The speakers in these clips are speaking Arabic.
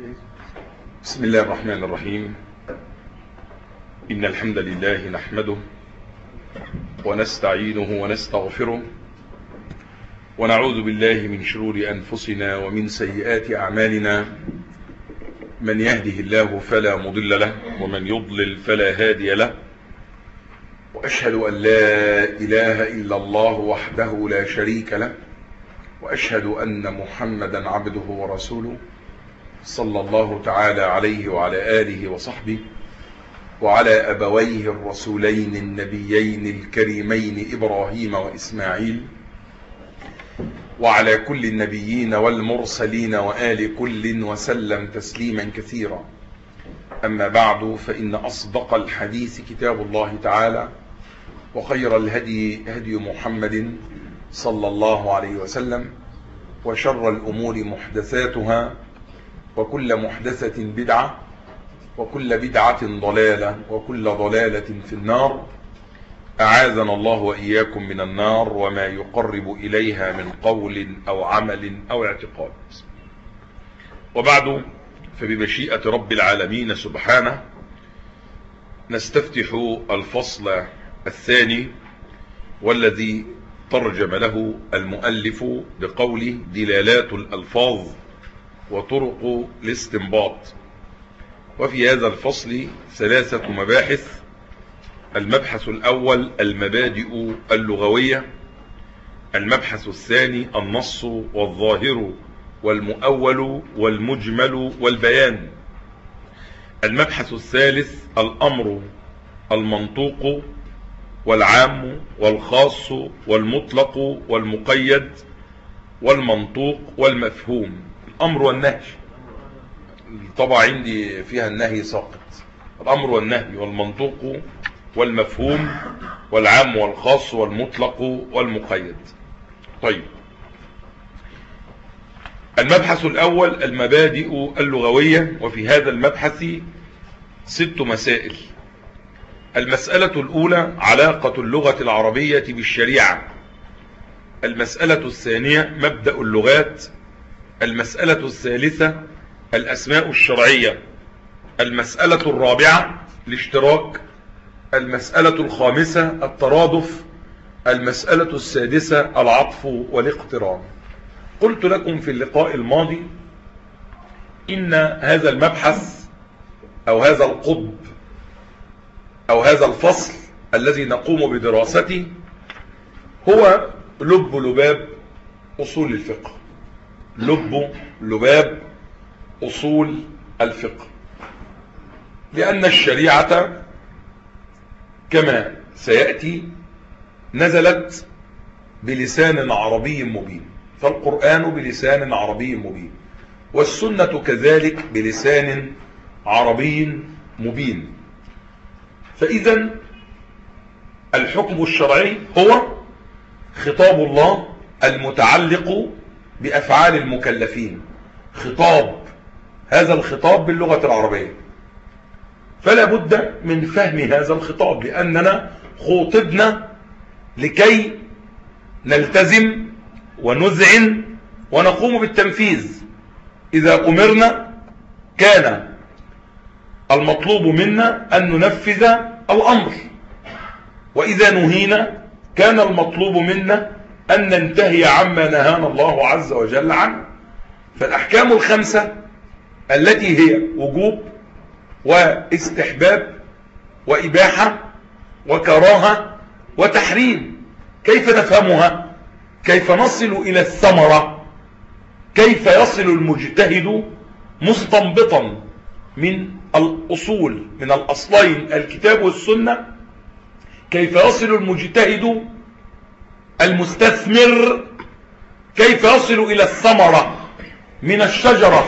بسم الله الرحمن الرحيم. إن الحمد لله نحمده ونستعينه ونستغفره ونعوذ بالله من شرور أنفسنا ومن سيئات أعمالنا. من يهده الله فلا مضل له ومن يضلل فلا هادي له، وأشهد أن لا إله إلا الله وحده لا شريك له، وأشهد أن محمدا عبده ورسوله صلى الله تعالى عليه وعلى آله وصحبه وعلى أبويه الرسولين النبيين الكريمين إبراهيم وإسماعيل، وعلى كل النبيين والمرسلين وآل كل وسلم تسليما كثيرا. أما بعد، فإن أصدق الحديث كتاب الله تعالى، وخير الهدي هدي محمد صلى الله عليه وسلم، وشر الأمور محدثاتها، وكل محدثة بدعة، وكل بدعة ضلالة، وكل ضلالة في النار. أعاذنا الله وإياكم من النار وما يقرب إليها من قول أو عمل أو اعتقاد. وبعد، فبمشيئة رب العالمين سبحانه نستفتح الفصل الثاني، والذي ترجم له المؤلف بقوله: دلالات الألفاظ وطرق الاستنباط. وفي هذا الفصل 3 مباحث. المبحث الأول المبادئ اللغوية، المبحث الثاني النص والظاهر والمؤول والمجمل والبيان، المبحث الثالث الأمر المنطوق والعام والخاص والمطلق والمقيد والمنطوق والمفهوم. الأمر والنهي طبعا عندي فيها النهي ساقط. الأمر والنهي والمنطوق والمفهوم والعام والخاص والمطلق والمقيد. طيب، المبحث الأول المبادئ اللغوية، وفي هذا المبحث 6 مسائل. المسألة الأولى علاقة اللغة العربية بالشريعة. المسألة الثانية مبدأ اللغات. المسألة الثالثة الأسماء الشرعية. المسألة الرابعة الاشتراك. المسألة الخامسة الترادف. المسألة السادسة العطف والاقتران. قلت لكم في اللقاء الماضي إن هذا المبحث أو هذا القطب أو هذا الفصل الذي نقوم بدراسته هو لب لباب أصول الفقه. لب لباب أصول الفقه، لأن الشريعة كما سيأتي نزلت بلسان عربي مبين، فالقرآن بلسان عربي مبين، والسنة كذلك بلسان عربي مبين. فإذا الحكم الشرعي هو خطاب الله المتعلق بأفعال المكلفين، خطاب هذا الخطاب باللغة العربية. فلا بد من فهم هذا الخطاب، لأننا خوطبنا لكي نلتزم ونذعن ونقوم بالتنفيذ. إذا أمرنا كان المطلوب منا أن ننفذ الأمر، وإذا نهينا كان المطلوب منا أن ننتهي عما نهانا الله عز وجل عنه. فالأحكام الخمسة التي هي وجوب واستحباب وإباحة وكراهة وتحريم، كيف نفهمها؟ كيف نصل إلى الثمرة؟ كيف يصل المجتهد مستنبطا من الأصول، من الأصلين الكتاب والسنة، كيف يصل المجتهد المستثمر، كيف يصل إلى الثمرة من الشجرة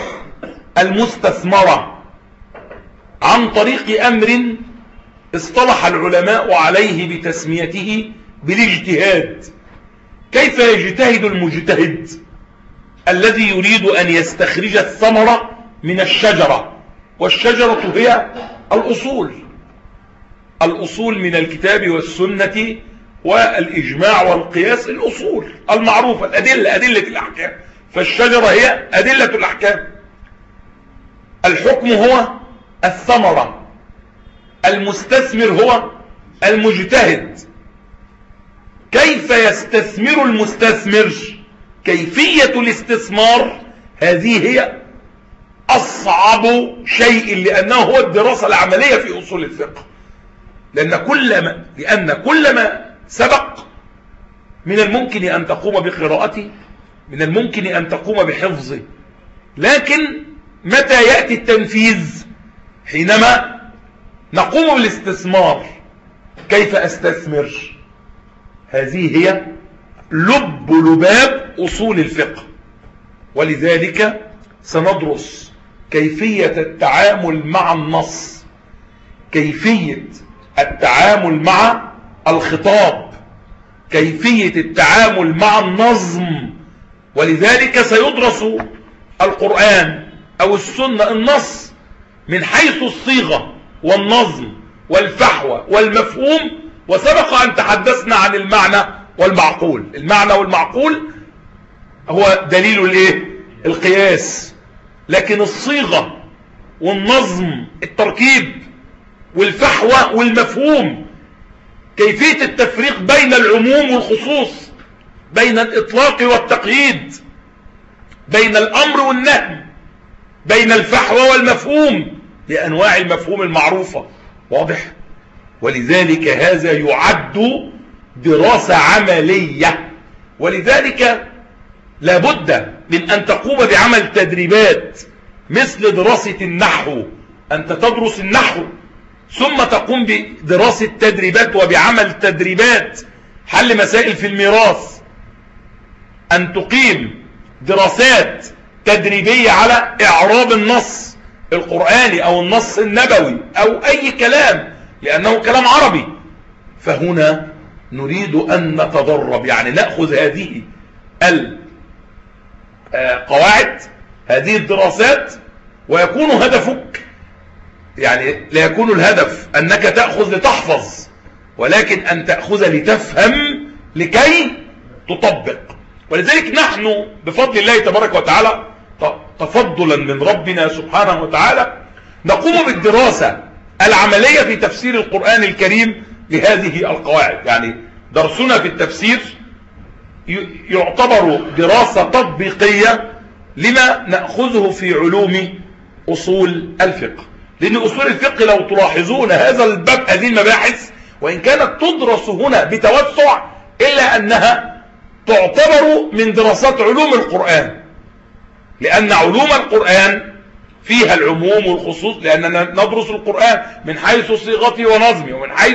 المستثمرة عن طريق أمر اصطلح العلماء عليه بتسميته بالاجتهاد. كيف يجتهد المجتهد الذي يريد أن يستخرج الثمرة من الشجرة، والشجرة هي الأصول من الكتاب والسنة والإجماع والقياس، الأصول المعروفة، أدلة الأحكام. فالشجرة هي أدلة الأحكام. الحكم هو الثمرة، المستثمر هو المجتهد. كيف يستثمر المستثمر؟ كيفية الاستثمار هذه هي أصعب شيء، لأنه هو الدراسة العملية في أصول الفقه. لأن كل ما سبق من الممكن أن تقوم بقراءته، من الممكن أن تقوم بحفظه، لكن متى يأتي التنفيذ؟ حينما نقوم بالاستثمار. كيف أستثمر؟ هذه هي لباب أصول الفقه. ولذلك سندرس كيفية التعامل مع النص، كيفية التعامل مع الخطاب، كيفية التعامل مع النظم. ولذلك سيدرس القرآن أو السنة، النص، من حيث الصيغة والنظم والفحوى والمفهوم. وسبق أن تحدثنا عن المعنى والمعقول. المعنى والمعقول هو دليل القياس، لكن الصيغة والنظم، التركيب والفحوى والمفهوم، كيفية التفريق بين العموم والخصوص، بين الإطلاق والتقييد، بين الأمر والنهي، بين الفحوى والمفهوم، بأنواع المفهوم المعروفة. واضح؟ ولذلك هذا يعد دراسة عملية. ولذلك لابد من أن تقوم بعمل تدريبات مثل دراسة النحو. أنت تدرس النحو ثم تقوم بدراسة تدريبات وبعمل تدريبات حل مسائل في الميراث، أن تقيم دراسات تدريبية على إعراب النص القرآني أو النص النبوي أو أي كلام، لأنه كلام عربي. فهنا نريد أن نتدرب، يعني نأخذ هذه القواعد، هذه الدراسات، ويكون هدفك، يعني لا يكون الهدف أنك تأخذ لتحفظ، ولكن أن تأخذ لتفهم لكي تطبق. ولذلك نحن بفضل الله تبارك وتعالى، تفضلا من ربنا سبحانه وتعالى، نقوم بالدراسة العملية في تفسير القرآن الكريم لهذه القواعد. يعني درسنا في التفسير يعتبر دراسة تطبيقية لما نأخذه في علوم أصول الفقه. لأن أصول الفقه لو تلاحظون هذا الباب، هذه المباحث وإن كانت تدرس هنا بتوسع، إلا أنها تعتبر من دراسات علوم القرآن، لأن علوم القرآن فيها العموم والخصوص، لأننا ندرس القرآن من حيث صيغته ونظمه، ومن حيث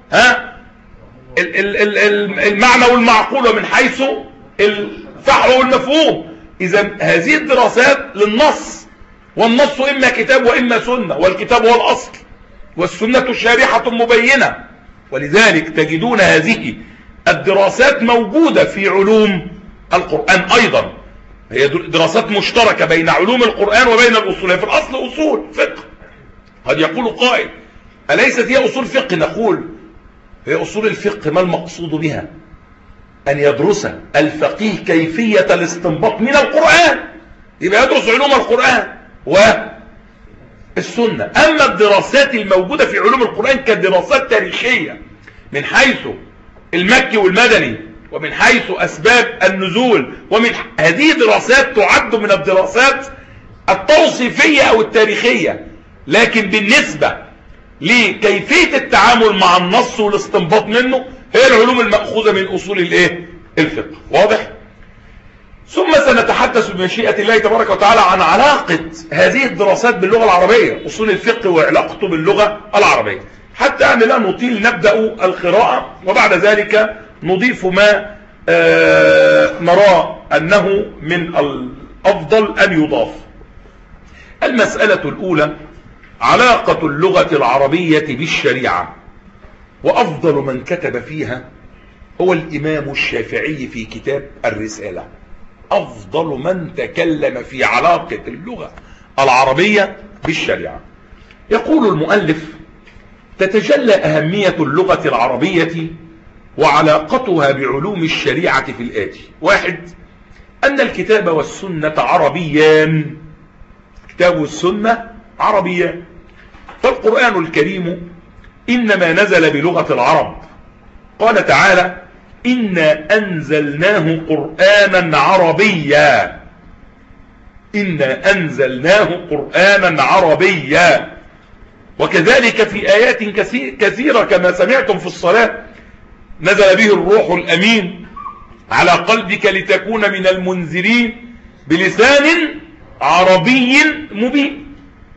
المعنى والمعقول، ومن حيث الفحوى والمفهوم. إذا هذه الدراسات للنص، والنص إما كتاب وإما سنة، والكتاب هو الأصل والسنة شارحة مبينة. ولذلك تجدون هذه الدراسات موجودة في علوم القرآن أيضا. هي دراسات مشتركة بين علوم القرآن وبين الأصول. هي في الأصل أصول فقه. قد يقول قائل: أليست هي أصول فقه؟ نقول: هي أصول الفقه ما المقصود بها؟ أن يدرس الفقيه كيفية الاستنباط من القرآن، يبقى يدرس علوم القرآن والسنة. أما الدراسات الموجودة في علوم القرآن كدراسات تاريخية من حيث المكي والمدني، ومن حيث أسباب النزول، ومن هذه دراسات تعد من الدراسات التوصيفية أو التاريخية. لكن بالنسبة لكيفية التعامل مع النص والاستنباط منه، هي العلوم المأخوذة من أصول الفقه. واضح؟ ثم سنتحدث بمشيئة الله تبارك وتعالى عن علاقة هذه الدراسات باللغة العربية، أصول الفقه وعلاقته باللغة العربية، حتى أن لا نطيل نبدأ القراءة، وبعد ذلك نضيف ما نرى أنه من الأفضل أن يضاف. المسألة الأولى: علاقة اللغة العربية بالشريعة. وأفضل من كتب فيها هو الإمام الشافعي في كتاب الرسالة. أفضل من تكلم في علاقة اللغة العربية بالشريعة. يقول المؤلف: تتجلى أهمية اللغة العربية وعلاقتها بعلوم الشريعة في الآتي: 1. أن الكتاب والسنة عربيان، الكتاب والسنة عربيان. فالقرآن الكريم إنما نزل بلغة العرب. قال تعالى: إنا أنزلناه قرآنا عربيا. إنا أنزلناه قرآنا عربيا. وكذلك في آيات كثيرة كما سمعتم في الصلاة: نزل به الروح الأمين على قلبك لتكون من المنذرين بلسان عربي مبين.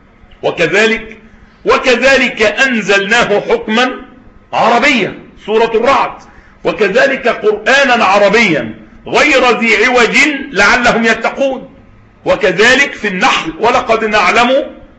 وكذلك أنزلناه حكما عربيا، سورة الرعد: وكذلك قرآنا عربيا غير ذي عوج لعلهم يتقون. وكذلك في النحل: ولقد نعلم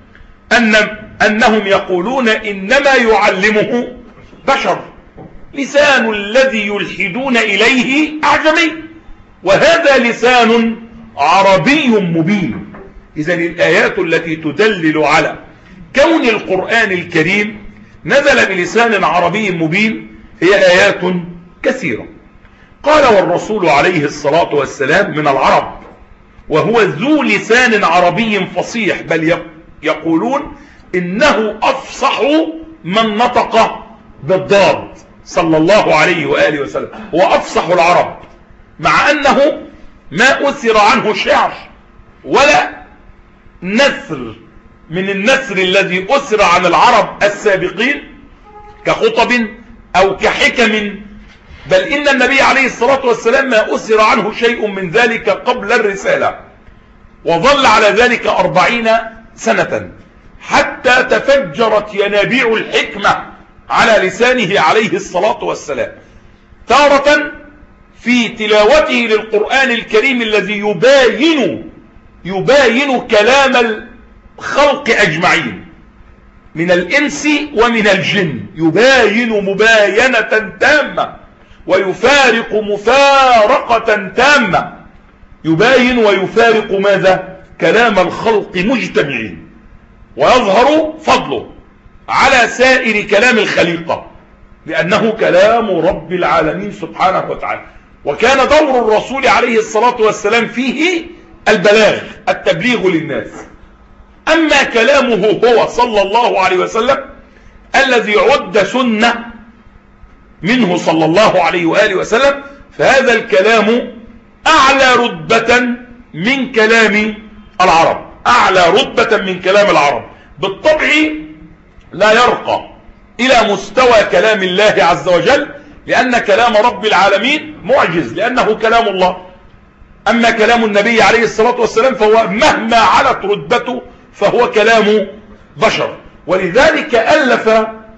أنهم يقولون إنما يعلمه بشر، لسان الذي يلحدون إليه أعجمي، وهذا لسان عربي مبين. إذن الآيات التي تدلل على كون القرآن الكريم نزل بلسان عربي مبين هي آيات كثيرة. قال: والرسول عليه الصلاة والسلام من العرب، وهو ذو لسان عربي فصيح، بل يقولون إنه أفصح من نطق بالضاد صلى الله عليه وآله وسلم، هو أفصح العرب، مع أنه ما أثر عنه شعر ولا نثر من النثر الذي أثر عن العرب السابقين كخطب أو كحكم، بل إن النبي عليه الصلاة والسلام ما أثر عنه شيء من ذلك قبل الرسالة، وظل على ذلك 40 سنة حتى تفجرت ينابيع الحكمة على لسانه عليه الصلاة والسلام، تارة في تلاوته للقرآن الكريم الذي يباين كلام الخلق أجمعين من الإنس ومن الجن، يباين مباينة تامة ويفارق مفارقة تامة، يباين ويفارق ماذا؟ كلام الخلق مجتمعين، ويظهر فضله على سائر كلام الخليقة لأنه كلام رب العالمين سبحانه وتعالى. وكان دور الرسول عليه الصلاة والسلام فيه البلاغ، التبليغ للناس. أما كلامه هو صلى الله عليه وسلم الذي عد سنة منه صلى الله عليه وآله وسلم، فهذا الكلام أعلى رتبة من كلام العرب، أعلى رتبة من كلام العرب، بالطبع لا يرقى إلى مستوى كلام الله عز وجل، لأن كلام رب العالمين معجز لأنه كلام الله. أما كلام النبي عليه الصلاة والسلام فهو مهما علت رتبته فهو كلام بشر. ولذلك ألف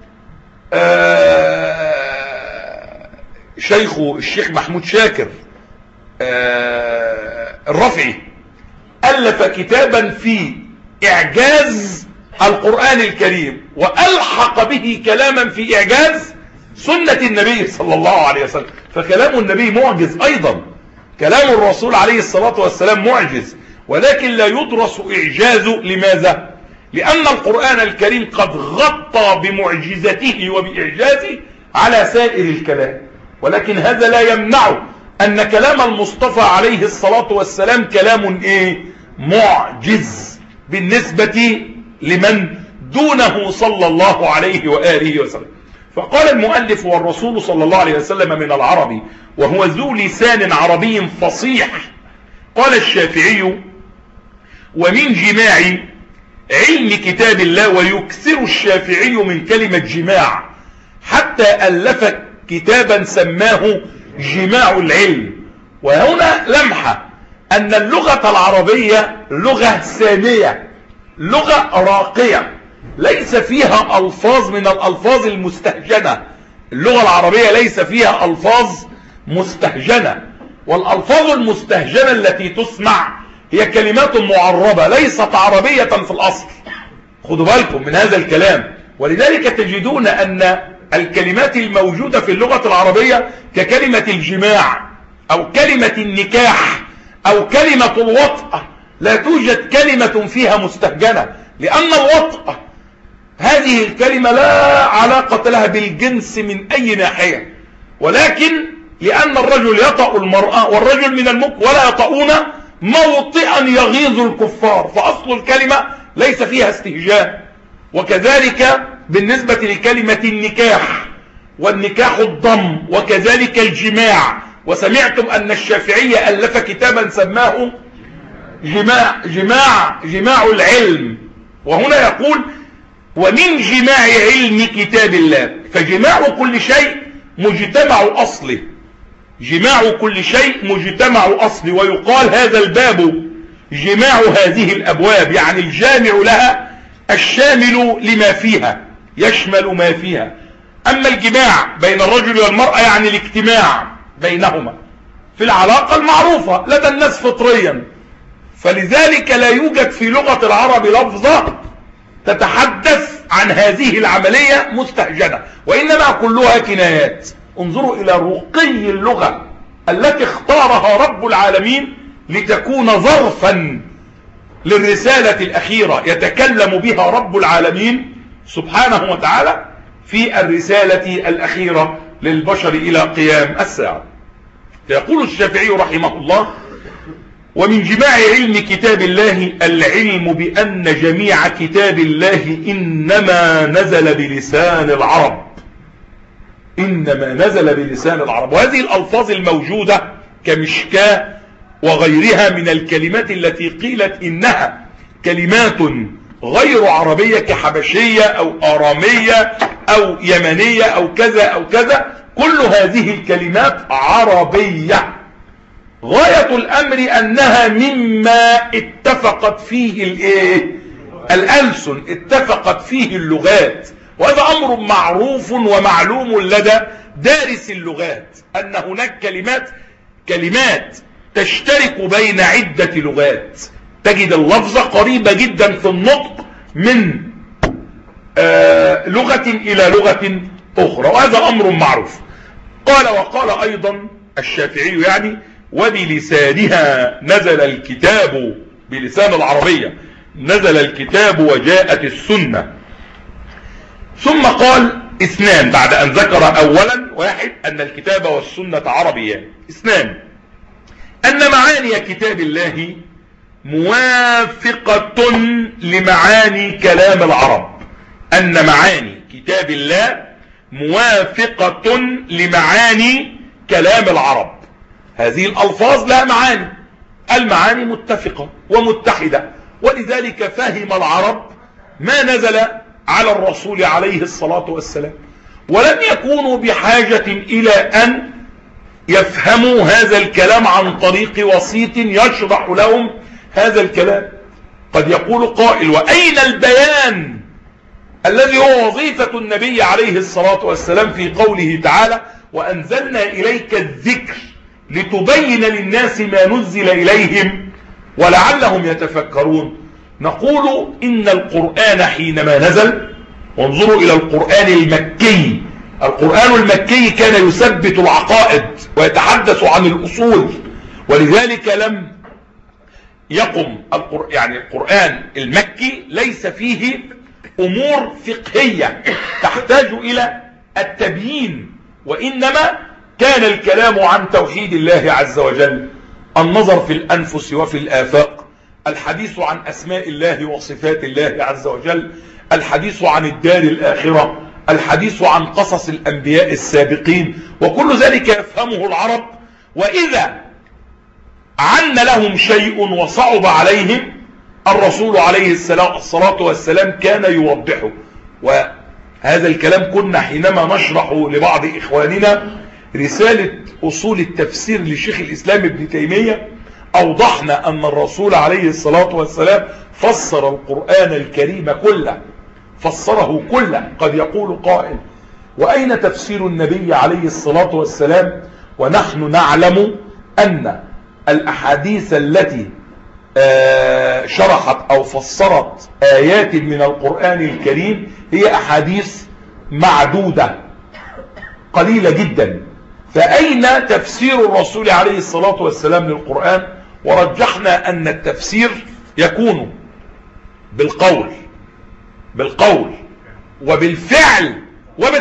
الشيخ محمود شاكر الرفعي ألف كتابا في إعجاز القرآن الكريم، وألحق به كلاما في إعجاز سنة النبي صلى الله عليه وسلم. فكلام النبي معجز أيضا، كلام الرسول عليه الصلاة والسلام معجز، ولكن لا يدرس إعجازه. لماذا؟ لأن القرآن الكريم قد غطى بمعجزته وبإعجازه على سائر الكلام، ولكن هذا لا يمنع أن كلام المصطفى عليه الصلاة والسلام كلام معجز بالنسبة لمن دونه صلى الله عليه وآله وسلم. فقال المؤلف: والرسول صلى الله عليه وسلم من العرب وهو ذو لسان عربي فصيح. قال الشافعي: ومن جماع علم كتاب الله، ويكثر الشافعي من كلمة جماع حتى ألف كتابا سماه جماع العلم. وهنا لمحة أن اللغة العربية لغة سامية، لغة راقية، ليس فيها ألفاظ من الألفاظ المستهجنة. اللغة العربية ليس فيها ألفاظ مستهجنة، والألفاظ المستهجنة التي تسمع هي كلمات معربة ليست عربية في الأصل. خدوا بالكم من هذا الكلام. ولذلك تجدون أن الكلمات الموجودة في اللغة العربية ككلمة الجماع أو كلمة النكاح أو كلمة الوطأة، لا توجد كلمة فيها مستهجنة، لأن الوطأة هذه الكلمة لا علاقة لها بالجنس من أي ناحية، ولكن لأن الرجل يطأ المرأة والرجل من الملك ولا يطؤون موطئا يغيظ الكفار، فأصل الكلمة ليس فيها استهجان. وكذلك بالنسبة لكلمة النكاح، والنكاح الضم، وكذلك الجماع. وسمعتم أن الشافعية ألف كتابا سماه جماع العلم، وهنا يقول ومن جماع علم كتاب الله. فجماع كل شيء مجتمع أصله، جماع كل شيء مجتمع أصله. ويقال هذا الباب جماع هذه الأبواب، يعني الجامع لها الشامل لما فيها، يشمل ما فيها. أما الجماع بين الرجل والمرأة يعني الاجتماع بينهما في العلاقة المعروفة لدى الناس فطريا، فلذلك لا يوجد في لغة العرب لفظة تتحدث عن هذه العملية مستهجنة، وإنما كلها كنايات. انظروا إلى رقي اللغة التي اختارها رب العالمين لتكون ظرفا للرسالة الأخيرة يتكلم بها رب العالمين سبحانه وتعالى في الرسالة الأخيرة للبشر إلى قيام الساعة. يقول الشافعي رحمه الله ومن جماع علم كتاب الله العلم بأن جميع كتاب الله إنما نزل بلسان العرب، إنما نزل بلسان العرب. وهذه الألفاظ الموجودة كمشكاة وغيرها من الكلمات التي قيلت إنها كلمات غير عربية كحبشية أو آرامية أو يمنية أو كذا أو كذا، كل هذه الكلمات عربية. غاية الأمر أنها مما اتفقت فيه الألسن، اتفقت فيه اللغات. وهذا أمر معروف ومعلوم لدى دارس اللغات أن هناك كلمات تشترك بين عدة لغات، تجد اللفظة قريبة جدا في النطق من لغة إلى لغة أخرى، وهذا أمر معروف. وقال أيضا الشافعي يعني وبلسانها نزل الكتاب، بلسان العربية نزل الكتاب وجاءت السنة. ثم قال اثنان بعد أن ذكر أولا واحد أن الكتاب والسنة عربيان، اثنان أن معاني كتاب الله موافقة لمعاني كلام العرب، أن معاني كتاب الله موافقة لمعاني كلام العرب. هذه الألفاظ لها معاني، المعاني متفقة ومتحدة، ولذلك فهم العرب ما نزل على الرسول عليه الصلاة والسلام، ولم يكونوا بحاجة إلى أن يفهموا هذا الكلام عن طريق وسيط يشرح لهم هذا الكلام. قد يقول قائل وأين البيان الذي هو وظيفة النبي عليه الصلاة والسلام في قوله تعالى وأنزلنا إليك الذكر لتبين للناس ما نزل إليهم ولعلهم يتفكرون. نقول إن القرآن حينما نزل، وانظروا إلى القرآن المكي، القرآن المكي كان يثبت العقائد ويتحدث عن الأصول، ولذلك لم يقم يعني القرآن المكي ليس فيه أمور فقهية تحتاج إلى التبيين، وإنما كان الكلام عن توحيد الله عز وجل، النظر في الأنفس وفي الآفاق، الحديث عن أسماء الله وصفات الله عز وجل، الحديث عن الدار الآخرة، الحديث عن قصص الأنبياء السابقين، وكل ذلك يفهمه العرب. وإذا عن لهم شيء وصعب عليهم الرسول عليه الصلاة والسلام كان يوضحه. وهذا الكلام كنا حينما نشرح لبعض إخواننا رسالة أصول التفسير لشيخ الإسلام ابن تيمية أوضحنا أن الرسول عليه الصلاة والسلام فسر القرآن الكريم كله، فسره كله. قد يقول قائل وأين تفسير النبي عليه الصلاة والسلام ونحن نعلم أن الأحاديث التي شرحت أو فسرت آيات من القرآن الكريم هي أحاديث معدودة قليلة جدا، فأين تفسير الرسول عليه الصلاة والسلام للقرآن؟ ورجحنا أن التفسير يكون بالقول وبالفعل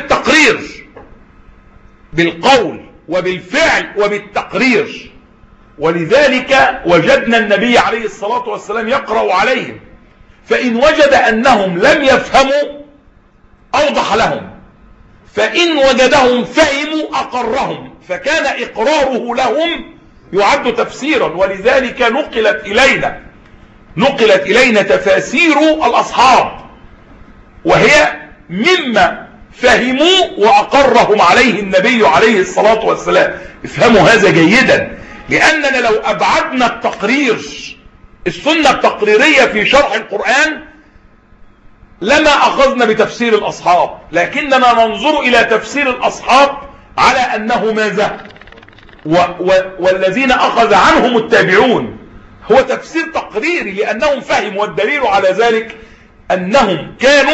وبالتقرير، بالقول وبالفعل وبالتقرير. ولذلك وجدنا النبي عليه الصلاة والسلام يقرأ عليهم، فإن وجد أنهم لم يفهموا أوضح لهم، فإن وجدهم فهموا أقرهم، فكان إقراره لهم يعد تفسيرا. ولذلك نقلت إلينا تفاسير الأصحاب، وهي مما فهموا وأقرهم عليه النبي عليه الصلاة والسلام. افهموا هذا جيدا، لأننا لو أبعدنا السنة التقريرية في شرح القرآن لما أخذنا بتفسير الأصحاب، لكننا ننظر إلى تفسير الأصحاب على أنه ماذا؟ والذين أخذ عنهم التابعون، هو تفسير تقريري لأنهم فهموا. والدليل على ذلك أنهم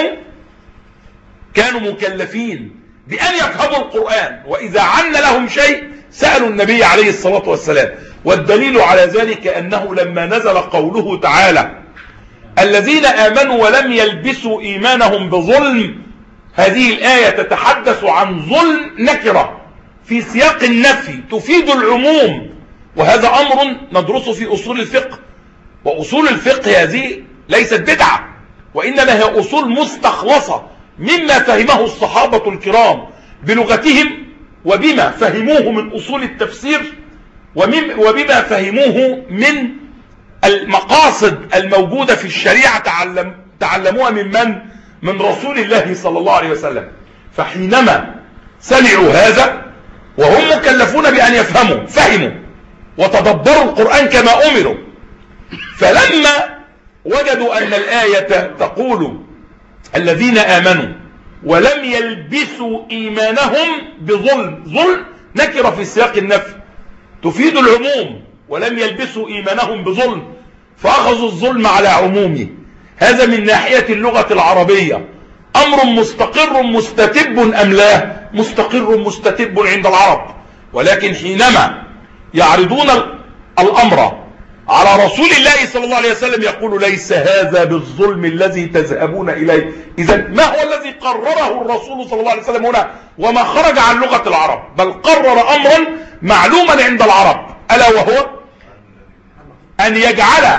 كانوا مكلفين بأن يفهموا القرآن، وإذا عن لهم شيء سألوا النبي عليه الصلاة والسلام. والدليل على ذلك أنه لما نزل قوله تعالى الذين آمنوا ولم يلبسوا إيمانهم بظلم، هذه الآية تتحدث عن ظلم نكرة في سياق النفي تفيد العموم، وهذا أمر ندرسه في أصول الفقه. وأصول الفقه هذه ليست بدعة، وإنما هي أصول مستخلصة مما فهمه الصحابة الكرام بلغتهم، وبما فهموه من أصول التفسير، وبما فهموه من المقاصد الموجودة في الشريعة تعلموها من رسول الله صلى الله عليه وسلم. فحينما سمعوا هذا وهم مكلفون بأن يفهموا، فهموا وتدبروا القرآن كما أمروا. فلما وجدوا أن الآية تقول الذين آمنوا ولم يلبسوا إيمانهم بظلم، ظلم نكرة في سياق النفي تفيد العموم، ولم يلبسوا إيمانهم بظلم، فأخذوا الظلم على عمومه. هذا من ناحية اللغة العربية أمر مستقر مستتب أم لا؟ مستقر مستتب عند العرب. ولكن حينما يعرضون الأمر على رسول الله صلى الله عليه وسلم يقول ليس هذا بالظلم الذي تذهبون إليه. إذن ما هو الذي قرره الرسول صلى الله عليه وسلم هنا وما خرج عن لغة العرب؟ بل قرر أمرا معلوما عند العرب، ألا وهو أن يجعل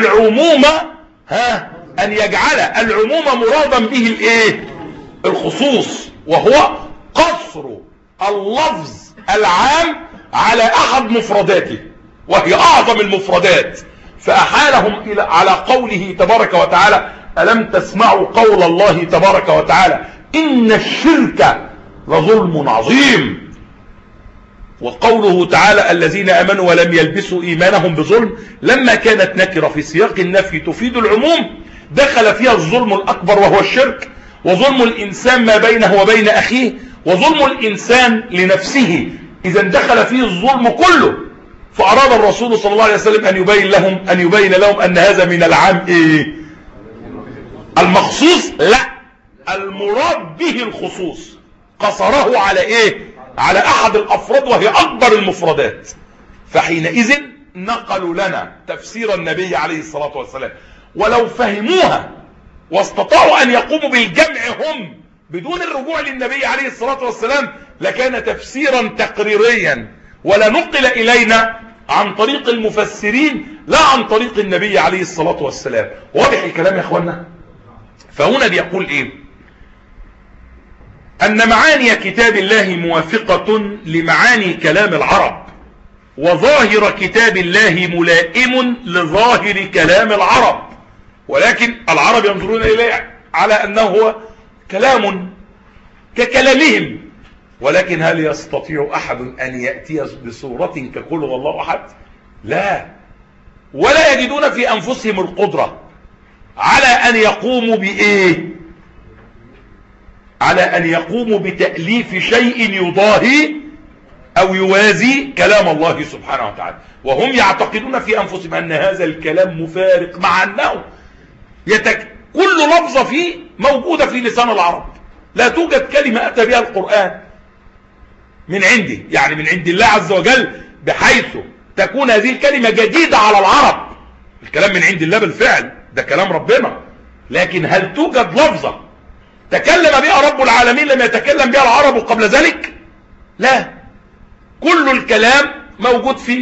العموم مرادا به الخصوص، وهو قصر اللفظ العام على أحد مفرداته وهي أعظم المفردات، فأحالهم على قوله تبارك وتعالى ألم تسمعوا قول الله تبارك وتعالى إن الشرك لظلم عظيم. وقوله تعالى الذين آمنوا ولم يلبسوا إيمانهم بظلم لما كانت نكرة في سياق النفي تفيد العموم دخل فيها الظلم الأكبر وهو الشرك، وظلم الإنسان ما بينه وبين أخيه، وظلم الإنسان لنفسه، إذا دخل فيه الظلم كله. فأراد الرسول صلى الله عليه وسلم أن يبين لهم أن هذا من العام المخصوص، لا، المراد به الخصوص، قصره على على أحد الأفراد وهي أكبر المفردات. فحينئذ نقلوا لنا تفسير النبي عليه الصلاة والسلام، ولو فهموها واستطاعوا أن يقوموا بالجمع هم بدون الرجوع للنبي عليه الصلاة والسلام لكان تفسيرا تقريريا، ولا نقل إلينا عن طريق المفسرين لا عن طريق النبي عليه الصلاة والسلام. واضح الكلام يا اخوانا؟ فهنا بيقول أن معاني كتاب الله موافقة لمعاني كلام العرب، وظاهر كتاب الله ملائم لظاهر كلام العرب، ولكن العرب ينظرون إليه على أنه هو كلام ككلامهم. ولكن هل يستطيع أحد أن يأتي بصورة كقول والله أحد؟ لا، ولا يجدون في أنفسهم القدرة على أن يقوموا على أن يقوموا بتأليف شيء يضاهي أو يوازي كلام الله سبحانه وتعالى، وهم يعتقدون في أنفسهم أن هذا الكلام مفارق، مع أنه كل لفظة فيه موجودة في لسان العرب. لا توجد كلمة أتى بها القرآن من عندي، يعني من عند الله عز وجل، بحيث تكون هذه الكلمة جديدة على العرب. الكلام من عند الله بالفعل، ده كلام ربنا. لكن هل توجد لفظة تكلم بها رب العالمين لم يتكلم بها العرب قبل ذلك؟ لا، كل الكلام موجود في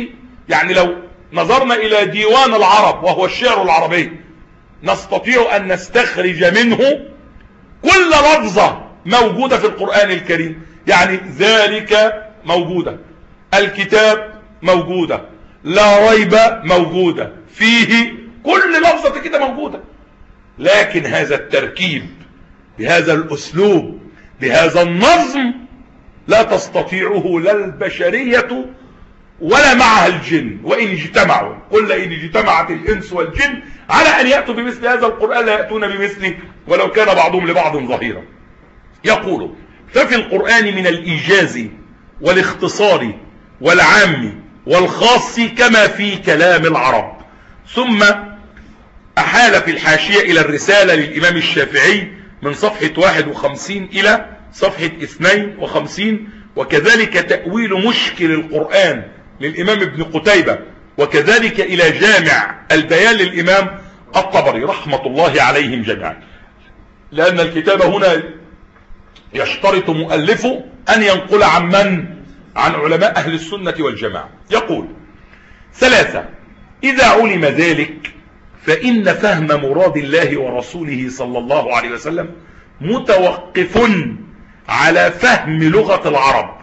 يعني لو نظرنا إلى ديوان العرب وهو الشعر العربي نستطيع أن نستخرج منه كل لفظة موجودة في القرآن الكريم. يعني ذلك موجودة، الكتاب موجودة، لا ريب موجودة، فيه، كل لفظة كده موجودة. لكن هذا التركيب بهذا الأسلوب بهذا النظم لا تستطيعه لا البشرية ولا معها الجن وإن اجتمعوا. قل إن اجتمعت الإنس والجن على أن يأتوا بمثل هذا القرآن لا يأتون بمثله ولو كان بعضهم لبعض ظهيرا. يقول: ففي القرآن من الإيجاز والاختصار والعام والخاص كما في كلام العرب. ثم أحال في الحاشية إلى الرسالة للإمام الشافعي من صفحة 51 إلى صفحة 52، وكذلك تأويل مشكل القرآن للإمام ابن قتيبة، وكذلك إلى جامع البيان للإمام الطبري رحمة الله عليهم جميعا. لأن الكتاب هنا يشترط مؤلفه أن ينقل عن من؟ عن علماء أهل السنة والجماعة. يقول: 3. إذا علم ذلك فإن فهم مراد الله ورسوله صلى الله عليه وسلم متوقف على فهم لغة العرب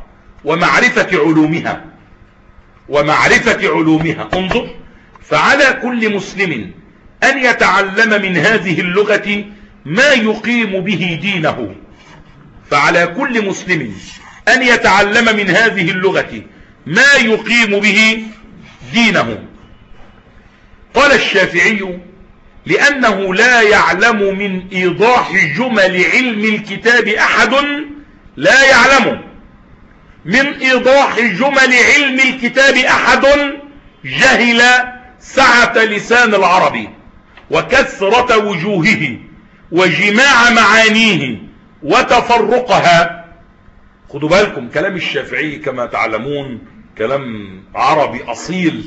ومعرفة علومها. انظر: فعلى كل مسلم أن يتعلم من هذه اللغة ما يقيم به دينه. فعلى كل مسلم أن يتعلم من هذه اللغة ما يقيم به دينه. قال الشافعي: لأنه لا يعلم من إيضاح جمل علم الكتاب أحد لا يعلم من إيضاح جمل علم الكتاب أحد جهل سعة لسان العرب وكثرة وجوهه وجماع معانيه وتفرقها. خدوا بالكم، كلام الشافعي كما تعلمون كلام عربي أصيل،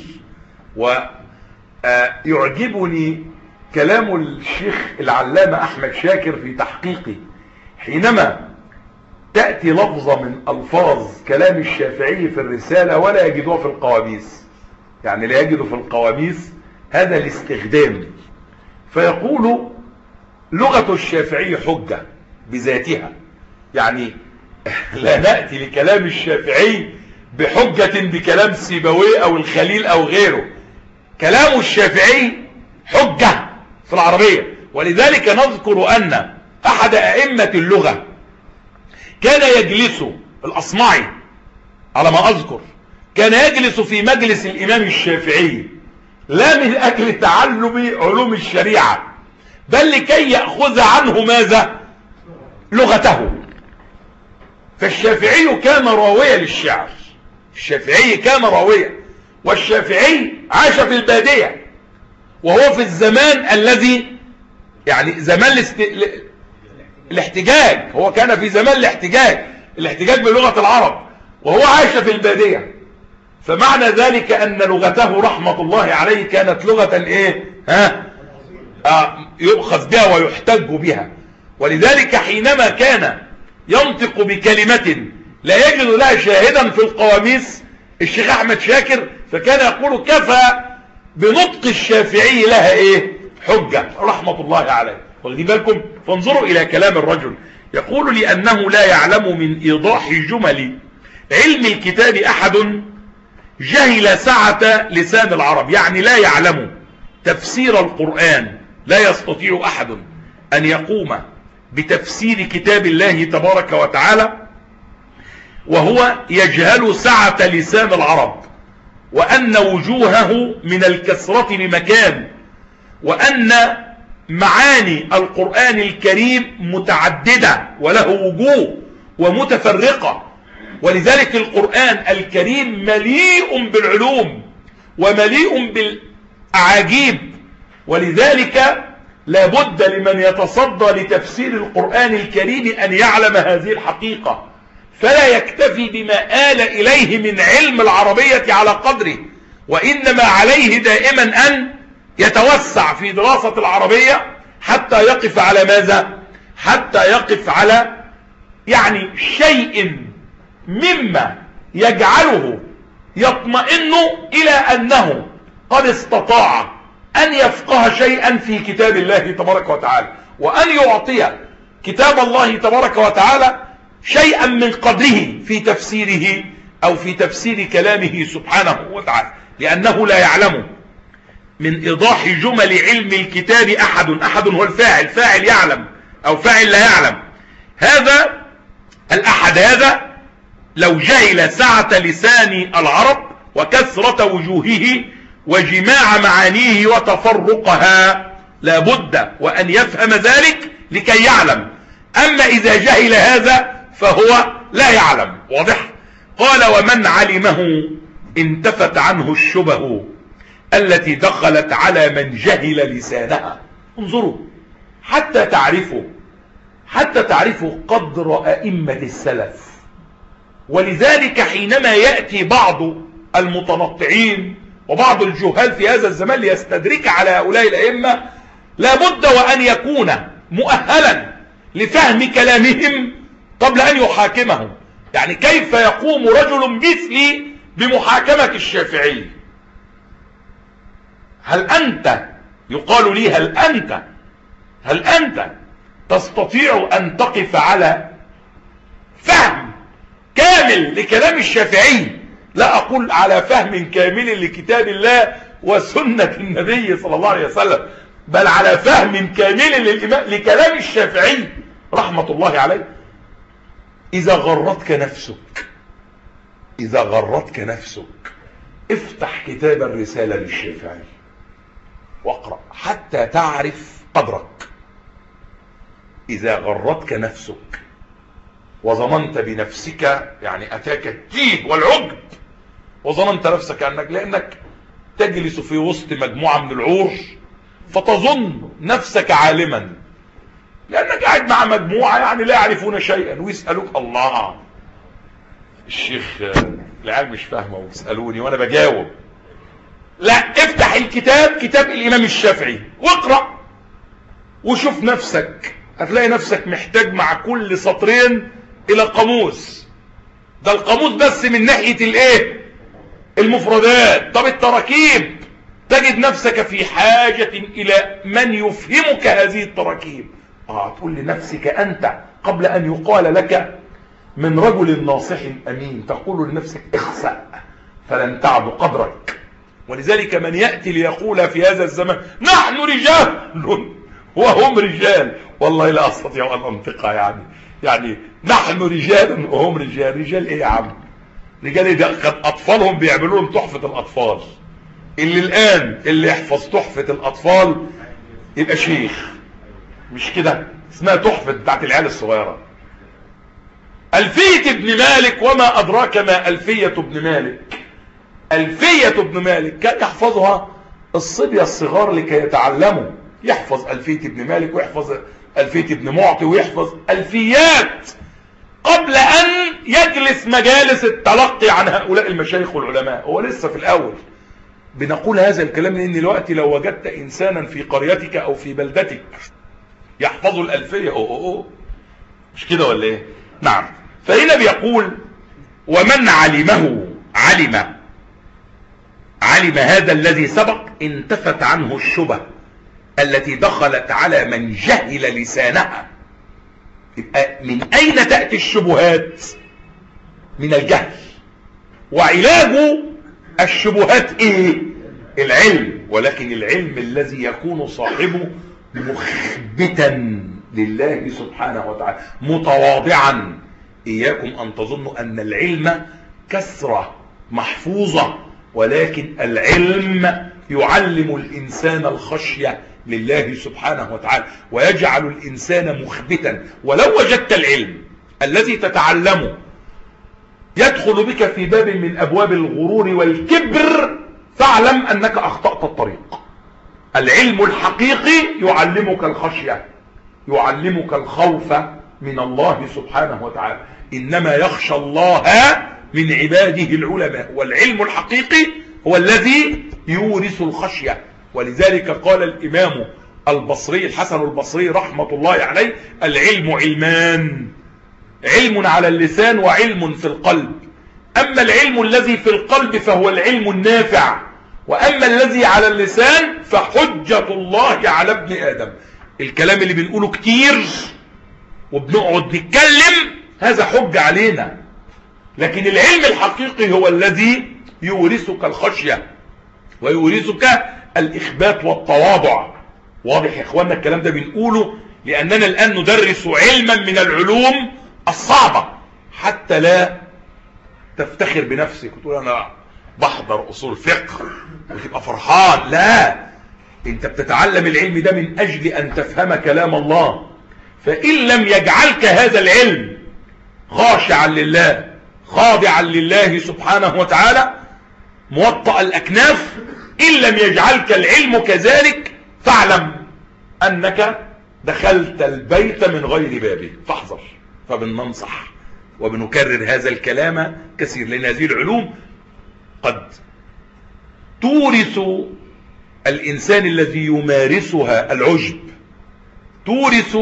ويعجبني كلام الشيخ العلامة أحمد شاكر في تحقيقه حينما تأتي لفظة من ألفاظ كلام الشافعي في الرسالة ولا يجدوها في القواميس، يعني لا يجدوا في القواميس هذا الاستخدام، فيقول: لغة الشافعي حجة بذاتها. يعني لا نأتي لكلام الشافعي بحجة بكلام سيبويه أو الخليل أو غيره. كلام الشافعي حجة في العربية. ولذلك نذكر أن أحد أئمة اللغة كان يجلس، الأصمعي على ما أذكر، كان يجلس في مجلس الإمام الشافعي لا من أجل تعلم علوم الشريعة بل لكي يأخذ عنه ماذا؟ لغته. فالشافعي كان راويا للشعر، الشافعي كان راويا، والشافعي عاش في البادية وهو في الزمان الذي يعني زمان الاحتجاج، هو كان في زمان الاحتجاج بلغة العرب وهو عاش في البادية. فمعنى ذلك أن لغته رحمة الله عليه كانت لغة ايه؟ يؤخذ بها ويحتج بها. ولذلك حينما كان ينطق بكلمة لا يجد لها شاهدا في القواميس الشيخ أحمد شاكر فكان يقول: كفى بنطق الشافعي لها ايه؟ حجة رحمة الله عليه. واخدين بالكم؟ فانظروا إلى كلام الرجل، يقول: لأنه لا يعلم من إيضاح جمل علم الكتاب أحد جهل سعة لسان العرب. يعني لا يعلم تفسير القرآن، لا يستطيع أحد أن يقوم بتفسير كتاب الله تبارك وتعالى وهو يجهل سعة لسان العرب، وأن وجوهه من الكثرة بمكان، وأن معاني القرآن الكريم متعددة وله وجوه ومتفرقة. ولذلك القرآن الكريم مليء بالعلوم ومليء بالأعاجيب. ولذلك لابد لمن يتصدى لتفسير القرآن الكريم أن يعلم هذه الحقيقة، فلا يكتفي بما آل إليه من علم العربية على قدره، وإنما عليه دائما أن يتوسع في دراسة العربية حتى يقف على ماذا؟ حتى يقف على يعني شيء مما يجعله يطمئن إلى أنه قد استطاع أن يفقه شيئا في كتاب الله تبارك وتعالى، وأن يعطي كتاب الله تبارك وتعالى شيئا من قدره في تفسيره أو في تفسير كلامه سبحانه وتعالى، لأنه لا يعلم من إيضاح جمل علم الكتاب أحد هو الفاعل، فاعل يعلم أو فاعل لا يعلم. هذا الأحد هذا لو جهل سعة لسان العرب وكثرة وجوهه وجماع معانيه وتفرقها لابد وأن يفهم ذلك لكي يعلم. أما إذا جهل هذا فهو لا يعلم. واضح؟ قال ومن علمه انتفت عنه الشبه التي دخلت على من جهل لسانها. انظروا حتى تعرفوا قدر أئمة السلف. ولذلك حينما يأتي بعض المتنطعين وبعض الجهال في هذا الزمان ليستدرك على هؤلاء الأئمة لابد وأن يكون مؤهلا لفهم كلامهم قبل أن يحاكمهم. يعني كيف يقوم رجل مثلي بمحاكمة الشافعي؟ هل أنت يقال لي هل أنت تستطيع أن تقف على فهم كامل لكلام الشافعي؟ لا أقول على فهم كامل لكتاب الله وسنة النبي صلى الله عليه وسلم، بل على فهم كامل لكلام الشافعي رحمة الله عليه. إذا غرتك نفسك افتح كتاب الرسالة للشافعي واقرأ حتى تعرف قدرك. إذا غرتك نفسك وظننت بنفسك، يعني أتاك التيه والعجب وظننت نفسك لأنك تجلس في وسط مجموعة من العور فتظن نفسك عالما، لأنك قاعد مع مجموعة يعني لا يعرفون شيئا ويسألوك الله الشيخ العيال مش فاهمة ويسألوني وأنا بجاوب. لا، افتح الكتاب، كتاب الإمام الشافعي، واقرأ وشوف نفسك. هتلاقي نفسك محتاج مع كل سطرين إلى قاموس. ده القاموس بس من ناحية المفردات. طب التراكيب تجد نفسك في حاجة إلى من يفهمك هذه التراكيب. تقول لنفسك أنت قبل أن يقال لك من رجل ناصح أمين تقول لنفسك اخسأ فلن تعد قدرك. ولذلك من يأتي ليقول في هذا الزمن نحن رجال وهم رجال، والله لا أستطيع أن أنطقها. يعني نحن رجال وهم رجال. رجال إيه يا عم؟ رجال إيه؟ ده أطفالهم بيعملوا لهم تحفة الأطفال. اللي يحفظ تحفة الأطفال يبقى شيخ، مش كده؟ اسمها تحفة بتاعت العيال الصغيرة. ألفية ابن مالك، وما أدراك ما ألفية ابن مالك. ألفية ابن مالك كان يحفظها الصبية الصغار لكي يتعلموا. يحفظ ألفية ابن مالك ويحفظ ألفية ابن معطي ويحفظ ألفيات قبل أن يجلس مجالس التلقي عن هؤلاء المشايخ والعلماء. هو لسه في الأول. بنقول هذا الكلام لأن دلوقتي لو وجدت إنسانا في قريتك أو في بلدتك يحفظ الألفية مش كده ولا إيه؟ نعم. فهنا بيقول ومن علمه علم هذا الذي سبق انتفت عنه الشبه التي دخلت على من جهل لسانها. يبقى من أين تأتي الشبهات؟ من الجهل. وعلاج الشبهات إيه؟ العلم. ولكن العلم الذي يكون صاحبه مخبتا لله سبحانه وتعالى متواضعا. إياكم أن تظنوا أن العلم كثرة محفوظة، ولكن العلم يعلم الإنسان الخشية لله سبحانه وتعالى ويجعل الإنسان مخبتا. ولو وجدت العلم الذي تتعلمه يدخل بك في باب من أبواب الغرور والكبر فاعلم أنك أخطأت الطريق. العلم الحقيقي يعلمك الخشية، يعلمك الخوف من الله سبحانه وتعالى. إنما يخشى الله من عباده العلماء. والعلم الحقيقي هو الذي يورث الخشية. ولذلك قال الإمام البصري الحسن البصري رحمة الله عليه العلم علمان، علم على اللسان وعلم في القلب. أما العلم الذي في القلب فهو العلم النافع، وأما الذي على اللسان فحجة الله على ابن آدم. الكلام اللي بنقوله كتير وبنقعد نتكلم هذا حجة علينا، لكن العلم الحقيقي هو الذي يورثك الخشية ويورثك الإخبات والتواضع. واضح يا إخواننا الكلام ده بنقوله لأننا الآن ندرس علما من العلوم الصعبة، حتى لا تفتخر بنفسك وتقول أنا بحضر أصول فقه وتبقى فرحان. لا، أنت بتتعلم العلم ده من أجل أن تفهم كلام الله، فإن لم يجعلك هذا العلم خاشعا لله خاضعا لله سبحانه وتعالى موطأ الأكناف، إن لم يجعلك العلم كذلك فاعلم أنك دخلت البيت من غير بابه، فاحذر. فبننصح وبنكرر هذا الكلام كثير، لأن هذه العلوم قد تورث الإنسان الذي يمارسها العجب، تورث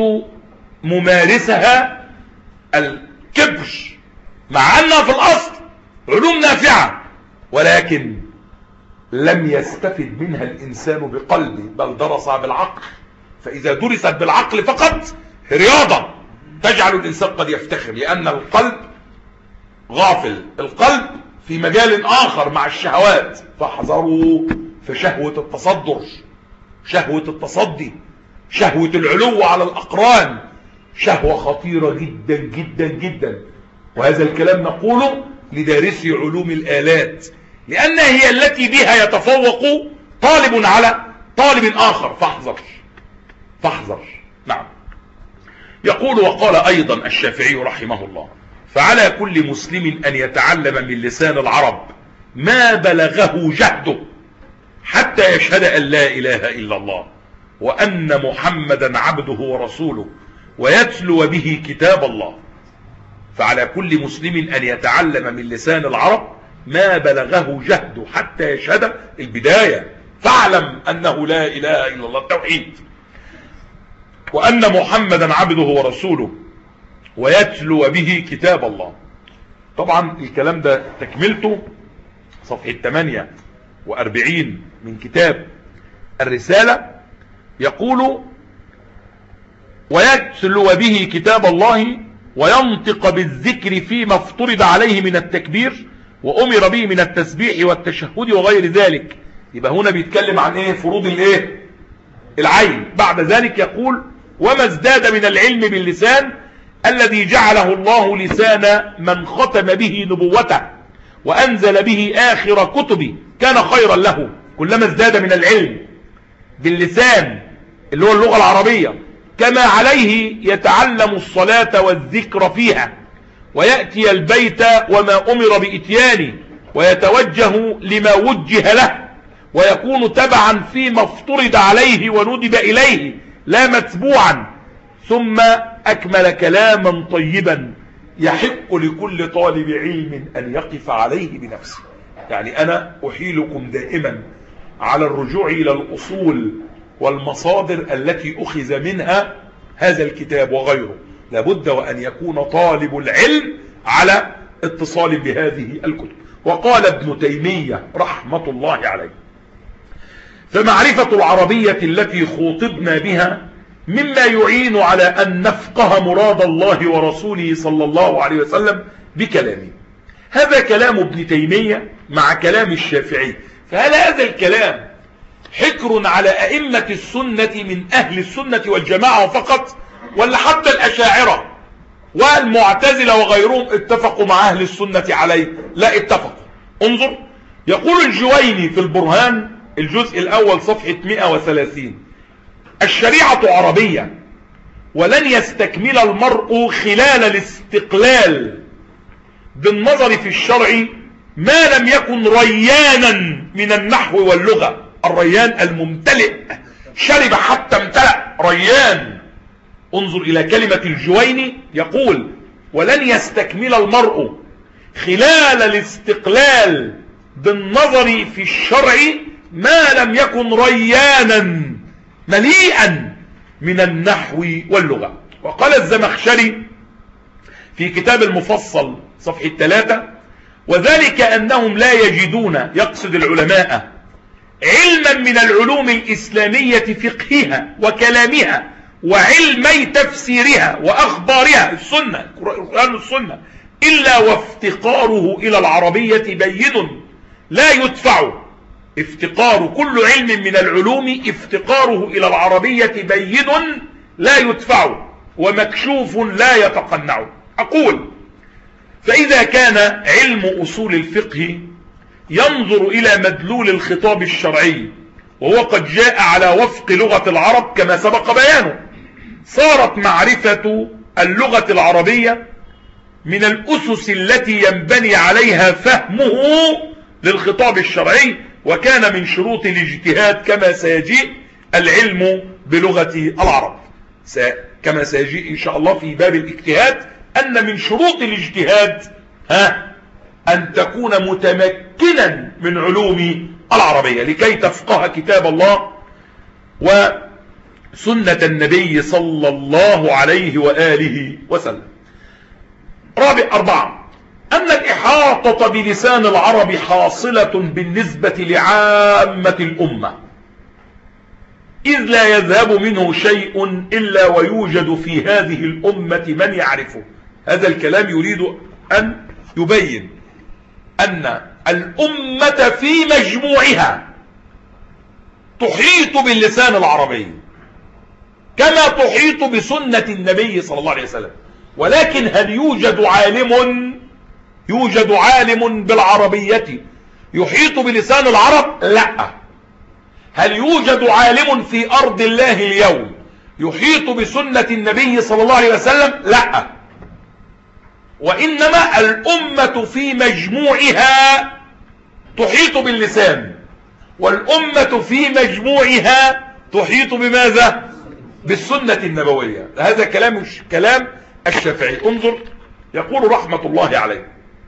ممارسها الكبر، مع أنها في الأصل علوم نافعة، ولكن لم يستفد منها الإنسان بقلبه، بل درسها بالعقل. فإذا درست بالعقل فقط رياضة تجعل الإنسان قد يفتخر، لأن القلب غافل، القلب في مجال آخر مع الشهوات. فاحذروا فشهوة التصدر، شهوة التصدي، شهوة العلو على الأقران، شهوة خطيرة جدا جدا جدا. وهذا الكلام نقوله لدارسي علوم الآلات، لأنها هي التي بها يتفوق طالب على طالب آخر. فاحذر فاحذر. نعم. يقول وقال أيضا الشافعي رحمه الله: فعلى كل مسلم أن يتعلم من لسان العرب ما بلغه جهده حتى يشهد أن لا إله إلا الله وأن محمدا عبده ورسوله ويتلو به كتاب الله. فعلى كل مسلم أن يتعلم من لسان العرب ما بلغه جهده حتى يشهد، البداية فاعلم أنه لا إله إلا الله، التوحيد، وأن محمدا عبده ورسوله ويتلو به كتاب الله. طبعا الكلام ده تكملته صفحة 48 من كتاب الرسالة. يقول: ويتلو به كتاب الله وينطق بالذكر فيما افترض عليه من التكبير وأمر به من التسبيح والتشهد وغير ذلك. يبقى هنا بيتكلم عن ايه؟ فروض الايه؟ العين. بعد ذلك يقول: وما ازداد من العلم باللسان الذي جعله الله لسان من ختم به نبوته وأنزل به آخر كتبه كان خيرا له. كلما ازداد من العلم باللسان اللي هو اللغة العربية كما عليه يتعلم الصلاة والذكر فيها ويأتي البيت وما أمر بإتيانه ويتوجه لما وجه له ويكون تبعا فيما افترض عليه وندب إليه لا متبوعا، ثم أكمل كلاما طيبا يحق لكل طالب علم أن يقف عليه بنفسه. يعني أنا أحيلكم دائما على الرجوع إلى الأصول والمصادر التي أخذ منها هذا الكتاب وغيره. لابد وأن يكون طالب العلم على اتصال بهذه الكتب. وقال ابن تيمية رحمة الله عليه: فمعرفة العربية التي خوطبنا بها مما يعين على أن نفقه مراد الله ورسوله صلى الله عليه وسلم بكلامه. هذا كلام ابن تيمية مع كلام الشافعي. فهل هذا الكلام حكر على أئمة السنة من أهل السنة والجماعة فقط، ولا حتى الأشاعرة والمعتزلة وغيرهم اتفقوا مع أهل السنة عليه؟ لا، اتفقوا. انظر، يقول الجويني في البرهان الجزء الأول صفحة 130: الشريعة عربية ولن يستكمل المرء خلال الاستقلال بالنظر في الشرع ما لم يكن ريانا من النحو واللغة. الريان الممتلئ، شرب حتى امتلأ، ريان. انظر إلى كلمة الجويني، يقول: ولن يستكمل المرء خلال الاستقلال بالنظر في الشرع ما لم يكن ريانا مليئا من النحو واللغة. وقال الزمخشري في كتاب المفصل صفحة 3: وذلك أنهم لا يجدون، يقصد العلماء، علما من العلوم الإسلامية فقهها وكلامها وعلمي تفسيرها وأخبارها السنة القرآن والسنة، إلا وافتقاره إلى العربية بين لا يدفع. افتقار كل علم من العلوم افتقاره إلى العربية بين لا يدفع ومكشوف لا يتقنع. أقول: فإذا كان علم أصول الفقه ينظر إلى مدلول الخطاب الشرعي وهو قد جاء على وفق لغة العرب كما سبق بيانه، صارت معرفة اللغة العربية من الأسس التي ينبني عليها فهمه للخطاب الشرعي، وكان من شروط الاجتهاد كما سيجيء العلم بلغة العرب، كما سيجيء إن شاء الله في باب الاجتهاد أن من شروط الاجتهاد أن تكون متمكنا من علوم العربية لكي تفقه كتاب الله وسنة النبي صلى الله عليه وآله وسلم. أربعة: أن الإحاطة بلسان العرب حاصلة بالنسبة لعامة الأمة، إذ لا يذهب منه شيء إلا ويوجد في هذه الأمة من يعرفه. هذا الكلام يريد أن يبين أن الأمة في مجموعها تحيط باللسان العربي كما تحيط بسنة النبي صلى الله عليه وسلم، ولكن هل يوجد عالم بالعربية يحيط بلسان العرب؟ لا. هل يوجد عالم في أرض الله اليوم يحيط بسنة النبي صلى الله عليه وسلم؟ لا. وإنما الأمة في مجموعها تحيط باللسان، والأمة في مجموعها تحيط بماذا؟ بالسنة النبوية. هذا كلام الشافعي. انظر، يقول رحمة الله عليه: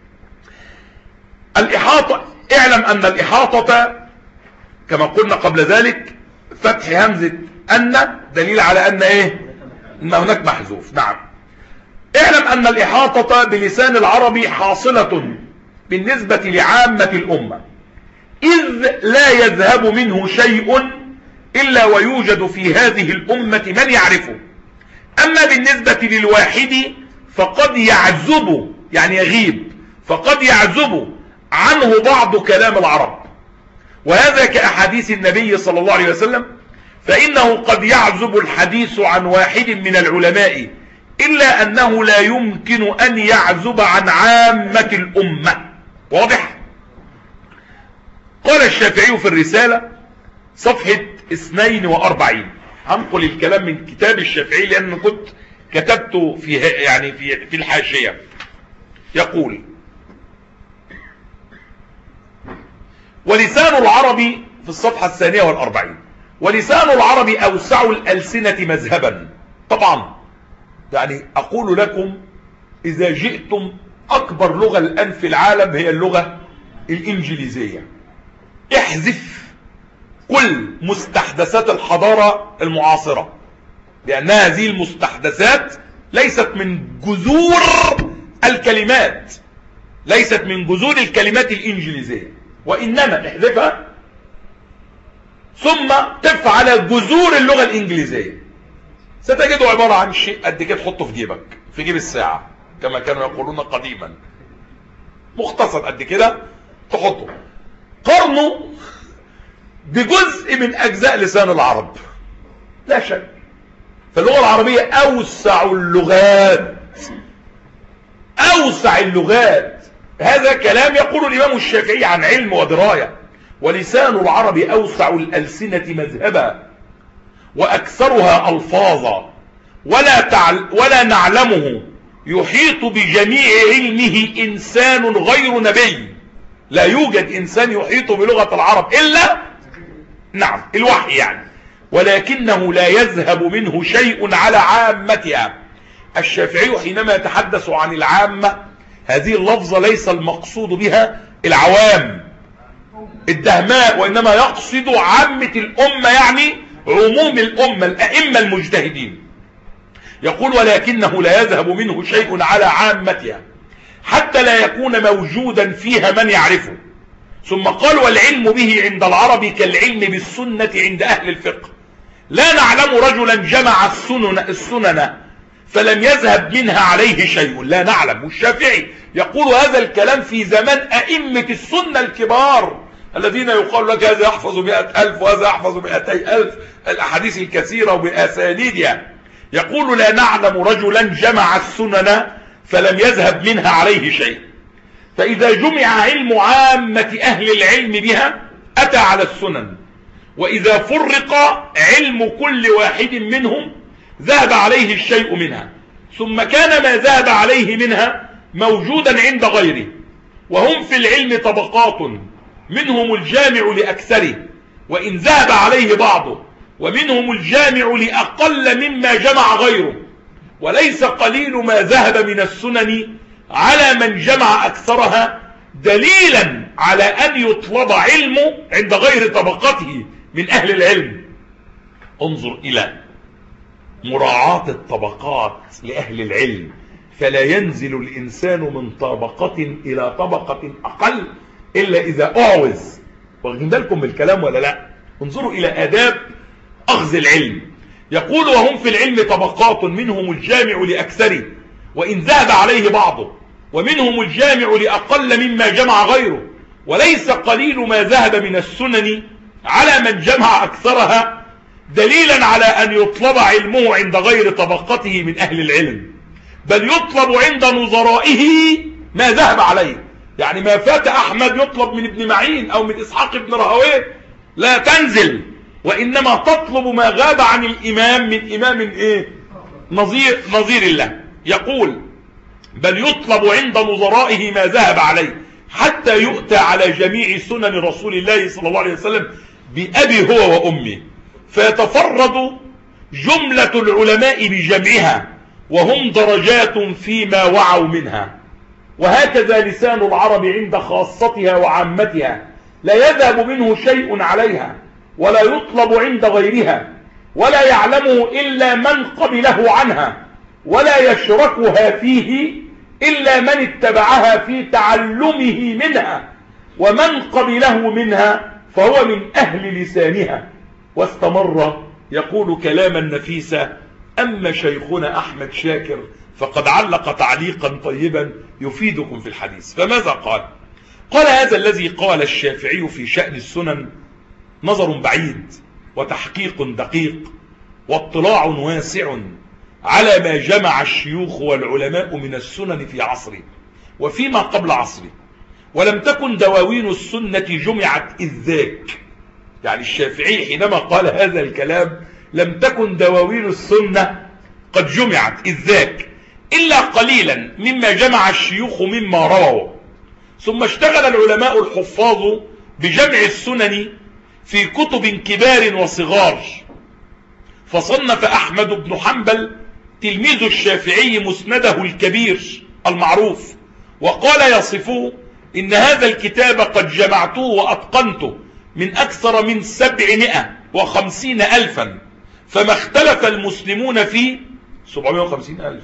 الإحاطة، اعلم أن الإحاطة كما قلنا قبل ذلك فتح همزة أن دليل على أن أن هناك محذوف. نعم. اعلم أن الإحاطة بلسان العربي حاصلة بالنسبة لعامة الأمة، إذ لا يذهب منه شيء إلا ويوجد في هذه الأمة من يعرفه. أما بالنسبة للواحد فقد يعزب، يعني يغيب، فقد يعزب عنه بعض كلام العرب، وهذا كأحاديث النبي صلى الله عليه وسلم، فإنه قد يعزب الحديث عن واحد من العلماء إلا أنه لا يمكن أن يعزب عن عامة الأمة. واضح؟ قال الشافعي في الرسالة صفحة 42، هنقل الكلام من كتاب الشافعي لأن كنت كتبته في الحاشية. يقول: ولسان العرب في الصفحة 42: ولسان العرب أوسع الألسنة مذهبا. طبعا يعني أقول لكم إذا جئتم أكبر لغة الآن في العالم هي اللغة الإنجليزية. احذف كل مستحدثات الحضارة المعاصرة، لأن هذه المستحدثات ليست من جذور الكلمات، ليست من جذور الكلمات الإنجليزية، وإنما احذفها ثم قف على جذور اللغة الإنجليزية، ستجده عبارة عن شيء قد كده تحطه في جيبك، في جيب الساعة كما كانوا يقولون قديما، مختصر قد كده تحطه. قرنه بجزء من أجزاء لسان العرب لا شك. فاللغة العربية أوسع اللغات، أوسع اللغات. هذا كلام يقول الإمام الشافعي عن علم ودراية. ولسان العرب أوسع الألسنة مذهبا وأكثرها ألفاظا، ولا نعلمه يحيط بجميع علمه إنسان غير نبي. لا يوجد إنسان يحيط بلغة العرب إلا الوحي يعني، ولكنه لا يذهب منه شيء على عامتها. الشافعي حينما يتحدث عن العامة هذه اللفظة ليس المقصود بها العوام الدهماء، وإنما يقصد عامة الأمة، يعني عموم الأمة، الأئمة المجتهدين. يقول: ولكنه لا يذهب منه شيء على عامتها. حتى لا يكون موجودا فيها من يعرفه. ثم قال والعلم به عند العرب كالعلم بالسنة عند أهل الفقه. لا نعلم رجلا جمع السنن فلم يذهب منها عليه شيء، لا نعلم. والشافعي يقول هذا الكلام في زمان أئمة السنة الكبار الذين يقال لك هذا يحفظ 100,000 وهذا يحفظ 200,000 الأحاديث الكثيرة وبأسانيدها. يقول لا نعلم رجلا جمع السنن فلم يذهب منها عليه شيء. فإذا جمع علم عامة أهل العلم بها أتى على السنن، وإذا فرق علم كل واحد منهم ذهب عليه الشيء منها، ثم كان ما ذهب عليه منها موجودا عند غيره. وهم في العلم طبقات، منهم الجامع لأكثره وإن ذهب عليه بعضه، ومنهم الجامع لأقل مما جمع غيره، وليس قليل ما ذهب من السنن على من جمع أكثرها، دليلا على أن يطلب علمه عند غير طبقته من أهل العلم. انظر إلى مراعاة الطبقات لأهل العلم، فلا ينزل الإنسان من طبقة إلى طبقة أقل إلا إذا أعوز. واخدين بالكم من الكلام ولا لا؟ انظروا إلى آداب أخذ العلم. يقول وهم في العلم طبقات، منهم الجامع لأكثره وإن ذهب عليه بعضه، ومنهم الجامع لأقل مما جمع غيره، وليس قليل ما ذهب من السنن على من جمع أكثرها، دليلا على أن يطلب علمه عند غير طبقته من أهل العلم، بل يطلب عند نظرائه ما ذهب عليه. يعني ما فات أحمد يطلب من ابن معين أو من إسحاق بن راهويه، لا تنزل، وإنما تطلب ما غاب عن الإمام من إمام إيه؟ نظير الله. يقول بل يطلب عند نظرائه ما ذهب عليه، حتى يؤتى على جميع سنن رسول الله صلى الله عليه وسلم بأبي هو وأمي، فيتفرد جملة العلماء بجمعها، وهم درجات فيما وعوا منها. وهكذا لسان العرب عند خاصتها وعامتها، لا يذهب منه شيء عليها ولا يطلب عند غيرها، ولا يعلمه إلا من قبله عنها، ولا يشركها فيه إلا من اتبعها في تعلمه منها، ومن قبله منها فهو من أهل لسانها. واستمر يقول كلاما نفيسا. أما شيخنا أحمد شاكر فقد علق تعليقا طيبا يفيدكم في الحديث. فماذا قال؟ قال هذا الذي قال الشافعي في شأن السنن نظر بعيد وتحقيق دقيق واطلاع واسع على ما جمع الشيوخ والعلماء من السنن في عصره وفيما قبل عصره، ولم تكن دواوين السنة جمعت إذ ذاك. يعني الشافعي حينما قال هذا الكلام لم تكن دواوين السنة قد جمعت إذ ذاك إلا قليلا مما جمع الشيوخ مما رووا. ثم اشتغل العلماء الحفاظ بجمع السنن في كتب كبار وصغار، فصنف أحمد بن حنبل تلميذ الشافعي مسنده الكبير المعروف، وقال يصفه إن هذا الكتاب قد جمعته وأتقنته من أكثر من 750,000، فما اختلف المسلمون فيه 750,000.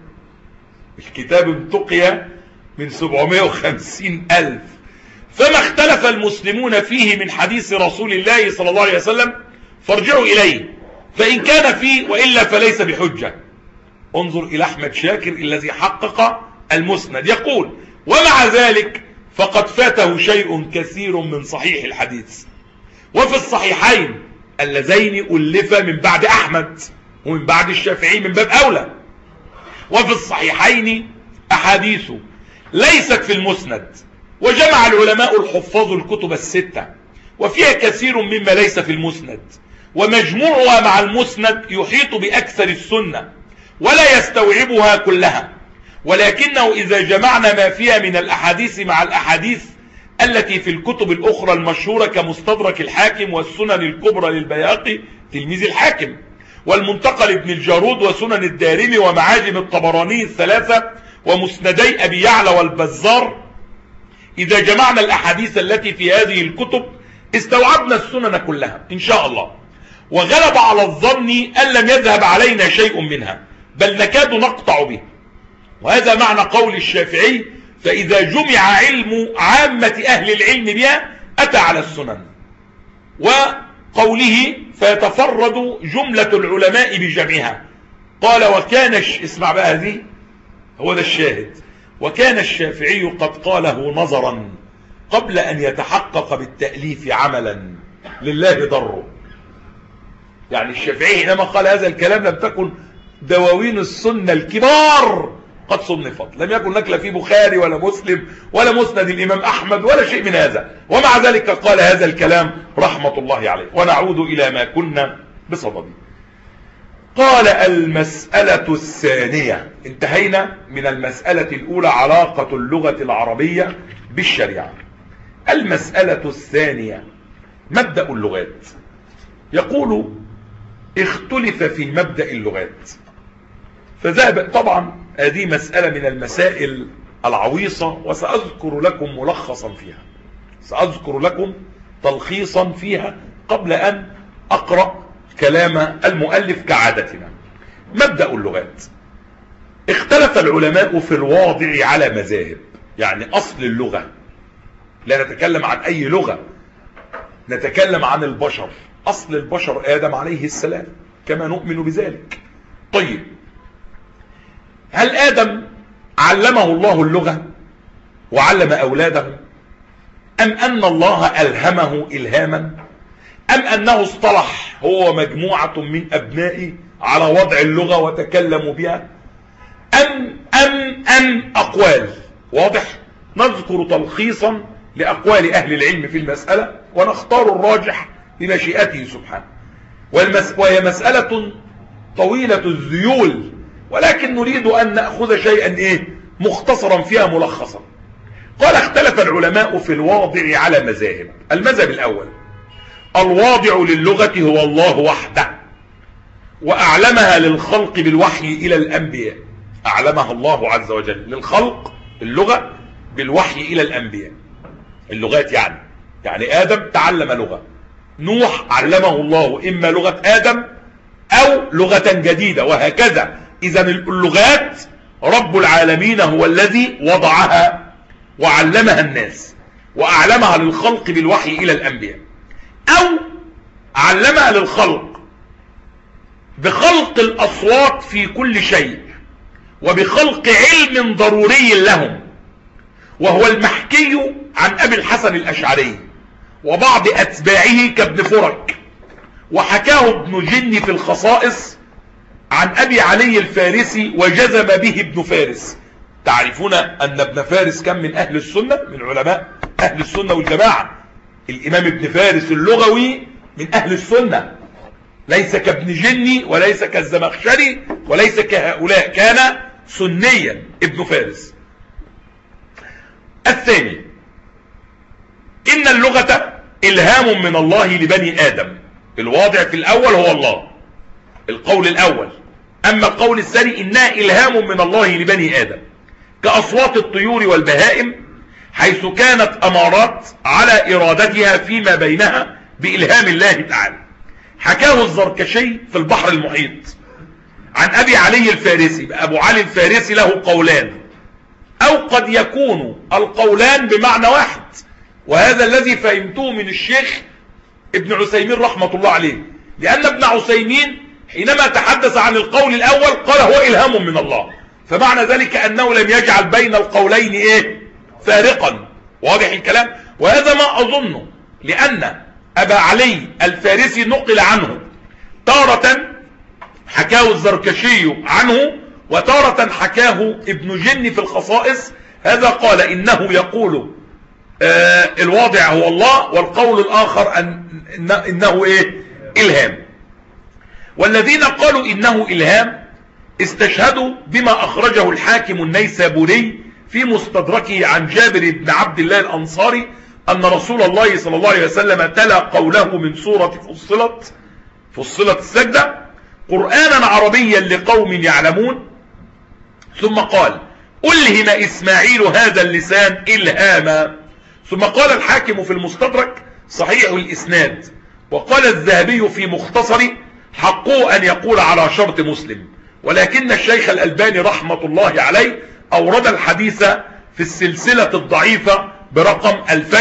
الكتاب انتقي من 750,000، فما اختلف المسلمون فيه من حديث رسول الله صلى الله عليه وسلم فارجعوا إليه، فإن كان فيه وإلا فليس بحجة. انظر إلى أحمد شاكر الذي حقق المسند، يقول ومع ذلك فقد فاته شيء كثير من صحيح الحديث. وفي الصحيحين اللذين ألفا من بعد أحمد ومن بعد الشافعي من باب أولى، وفي الصحيحين أحاديث ليست في المسند، وجمع العلماء الحفاظ الكتب الستة وفيها كثير مما ليس في المسند، ومجموعها مع المسند يحيط بأكثر السنة ولا يستوعبها كلها، ولكنه إذا جمعنا ما فيها من الأحاديث مع الأحاديث التي في الكتب الأخرى المشهورة كمستدرك الحاكم والسنن الكبرى للبيهقي تلميذ الحاكم، والمنتقى لابن الجارود وسنن الدارمي ومعاجم الطبراني الثلاثة ومسندي أبي يعلى والبزار، إذا جمعنا الأحاديث التي في هذه الكتب استوعبنا السنن كلها إن شاء الله. وغلب على الظن أن لم يذهب علينا شيء منها، بل نكاد نقطع به. وهذا معنى قول الشافعي فإذا جمع علم عامة أهل العلم بها أتى على السنن. وقوله فيتفرد جملة العلماء بجمعها، قال وكان اسمع بقى هذه، هو ده الشاهد، وكان الشافعي قد قاله نظرا قبل أن يتحقق بالتأليف عملا لله ضره. يعني الشافعي حينما قال هذا الكلام لم تكن دواوين السنة الكبار قد صنفت، لم يكن لك لا في بخاري ولا مسلم ولا مسند الإمام أحمد ولا شيء من هذا، ومع ذلك قال هذا الكلام رحمة الله عليه. ونعود إلى ما كنا بصدده. قال المسألة الثانية، انتهينا من المسألة الأولى علاقة اللغة العربية بالشريعة. المسألة الثانية مبدأ اللغات. يقول اختلف في مبدأ اللغات، فذهب طبعا هذه مسألة من المسائل العويصة، وسأذكر لكم ملخصا فيها، سأذكر لكم تلخيصا فيها قبل أن أقرأ كلام المؤلف كعادتنا. مبدأ اللغات. اختلف العلماء في الواضع على مذاهب، يعني أصل اللغة، لا نتكلم عن أي لغة، نتكلم عن البشر. أصل البشر آدم عليه السلام كما نؤمن بذلك. طيب، هل آدم علمه الله اللغة وعلم أولاده، أم أن الله ألهمه إلهاما، أم أنه اصطلح هو ومجموعة من أبنائه على وضع اللغة وتكلموا بها، أم أقوال؟ واضح؟ نذكر تلخيصا لأقوال أهل العلم في المسألة ونختار الراجح بمشيئته سبحانه. وهي مسألة طويلة الذيول، ولكن نريد أن نأخذ شيئا مختصرا فيها ملخصا. قال اختلف العلماء في الواضع على مذاهب. المذهب الأول: الواضع للغة هو الله وحده، وأعلمها للخلق بالوحي إلى الأنبياء. أعلمها الله عز وجل للخلق اللغة بالوحي إلى الأنبياء. اللغات يعني آدم تعلم لغة، نوح علمه الله إما لغة آدم أو لغة جديدة، وهكذا. إذن اللغات رب العالمين هو الذي وضعها وعلمها الناس، وأعلمها للخلق بالوحي إلى الأنبياء، أو علمها للخلق بخلق الأصوات في كل شيء، وبخلق علم ضروري لهم، وهو المحكي عن أبي الحسن الأشعري وبعض أتباعه كابن فرك، وحكاه ابن جني في الخصائص عن أبي علي الفارسي وجزم به ابن فارس. تعرفون أن ابن فارس كان من أهل السنة، من علماء أهل السنة والجماعة. الإمام ابن فارس اللغوي من أهل السنة، ليس كابن جني وليس كالزمخشري وليس كهؤلاء، كان سنيا ابن فارس. الثاني: إن اللغة إلهام من الله لبني آدم. الواضع في الأول هو الله، القول الأول. أما القول الثاني إنها إلهام من الله لبني آدم، كأصوات الطيور والبهائم، حيث كانت أمارات على إرادتها فيما بينها بإلهام الله تعالى. حكاه الزركشي في البحر المحيط عن أبي علي الفارسي. أبو علي الفارسي له قولان، أو قد يكون القولان بمعنى واحد، وهذا الذي فهمته من الشيخ ابن عثيمين رحمة الله عليه، لأن ابن عثيمين حينما تحدث عن القول الأول قال هو إلهام من الله، فمعنى ذلك أنه لم يجعل بين القولين فارقا. واضح الكلام؟ وهذا ما أظنه، لأن أبا علي الفارسي نقل عنه تارة حكاه الزركشي عنه، وتارة حكاه ابن جني في الخصائص. هذا قال إنه يقول الواضع هو الله، والقول الآخر إنه إلهام. والذين قالوا إنه إلهام استشهدوا بما أخرجه الحاكم النيسابوري في مستدركه عن جابر بن عبد الله الأنصاري أن رسول الله صلى الله عليه وسلم تلا قوله من سورة فصلت السجدة قرآنا عربيا لقوم يعلمون، ثم قال: ألهم إسماعيل هذا اللسان إلهاما. ثم قال الحاكم في المستدرك صحيح الإسناد، وقال الذهبي في مختصر: حقه أن يقول على شرط مسلم، ولكن الشيخ الألباني رحمة الله عليه أورد الحديث في السلسلة الضعيفة برقم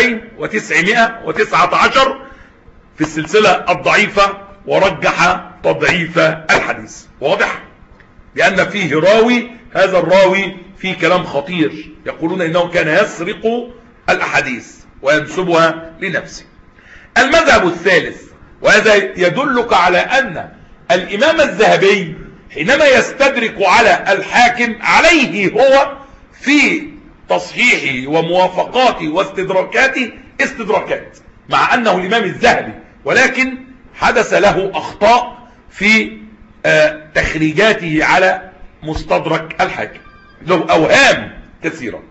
2919 في السلسلة الضعيفة، ورجح تضعيف الحديث. واضح؟ لأن فيه راوي، هذا الراوي فيه كلام خطير، يقولون إنه كان يسرق الأحاديث وينسبها لنفسه. المذهب الثالث، وهذا يدلك على أن الإمام الذهبي حينما يستدرك على الحاكم عليه هو في تصحيحه وموافقاته واستدراكاته استدراكات، مع أنه الإمام الذهبي، ولكن حدث له أخطاء في تخريجاته على مستدرك الحاكم، له أوهام كثيرة.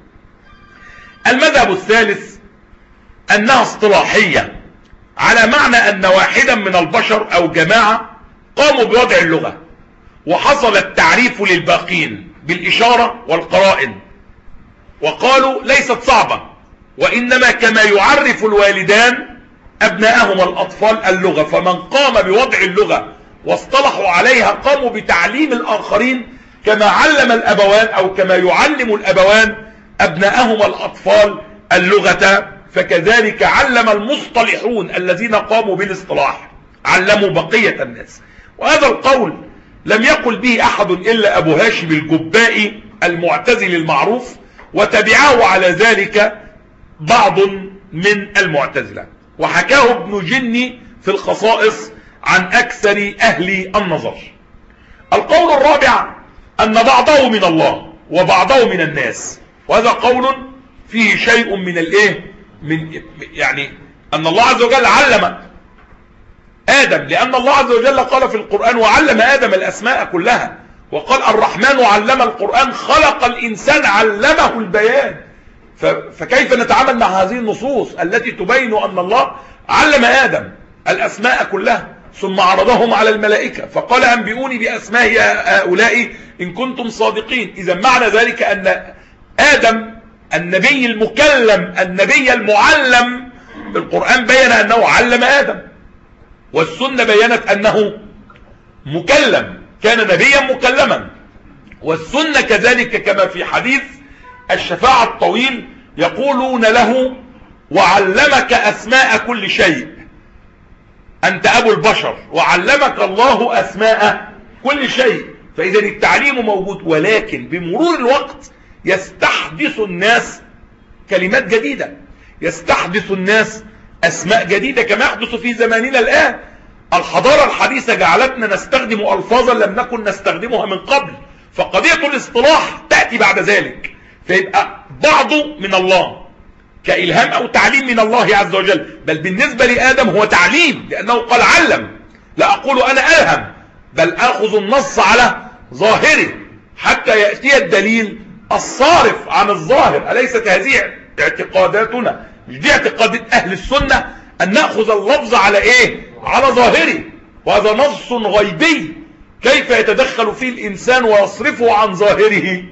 المذهب الثالث أنها اصطلاحية، على معنى أن واحدا من البشر أو جماعة قاموا بوضع اللغة، وحصل التعريف للباقين بالإشارة والقرائن، وقالوا ليست صعبة، وإنما كما يعرف الوالدان أبناءهم الأطفال اللغة، فمن قام بوضع اللغة واصطلحوا عليها قاموا بتعليم الآخرين كما علم الأبوان أو كما يعلم الأبوان أبناءهم الأطفال اللغة، فكذلك علم المصطلحون الذين قاموا بالاصطلاح علموا بقية الناس. وهذا القول لم يقل به أحد إلا أبو هاشم الجبائي المعتزلي المعروف، وتبعه على ذلك بعض من المعتزلة، وحكاه ابن جني في الخصائص عن أكثر أهل النظر. القول الرابع أن بعضه من الله وبعضه من الناس، وهذا قول فيه شيء من الايه، من يعني أن الله عز وجل علم آدم، لأن الله عز وجل قال في القرآن وعلم آدم الأسماء كلها، وقال الرحمن علم القرآن خلق الإنسان علمه البيان. فكيف نتعامل مع هذه النصوص التي تبين أن الله علم آدم الأسماء كلها ثم عرضهم على الملائكة فقال أنبئوني بأسماء هؤلاء إن كنتم صادقين؟ إذا معنى ذلك أن آدم النبي المكلم النبي المعلم، القرآن بين أنه علم آدم، والسنة بينت أنه مكلم، كان نبيا مكلما. والسنة كذلك كما في حديث الشفاعة الطويل يقولون له وعلمك أسماء كل شيء، أنت أبو البشر وعلمك الله أسماء كل شيء. فإذا التعليم موجود، ولكن بمرور الوقت يستحدث الناس كلمات جديدة، يستحدث الناس أسماء جديدة كما يحدث في زماننا الآن. الحضارة الحديثة جعلتنا نستخدم ألفاظا لم نكن نستخدمها من قبل، فقضية الاصطلاح تأتي بعد ذلك، فيبقى بعضه من الله كإلهام أو تعليم من الله عز وجل، بل بالنسبة لآدم هو تعليم لأنه قال علم، لا أقول أنا ألهم، بل أخذ النص على ظاهره حتى يأتي الدليل الصارف عن الظاهر. أليست هذه اعتقاداتنا؟ مش دي اعتقادات أهل السنة أن نأخذ اللفظ على إيه؟ على ظاهره، وهذا نص غيبي كيف يتدخل فيه الإنسان ويصرفه عن ظاهره.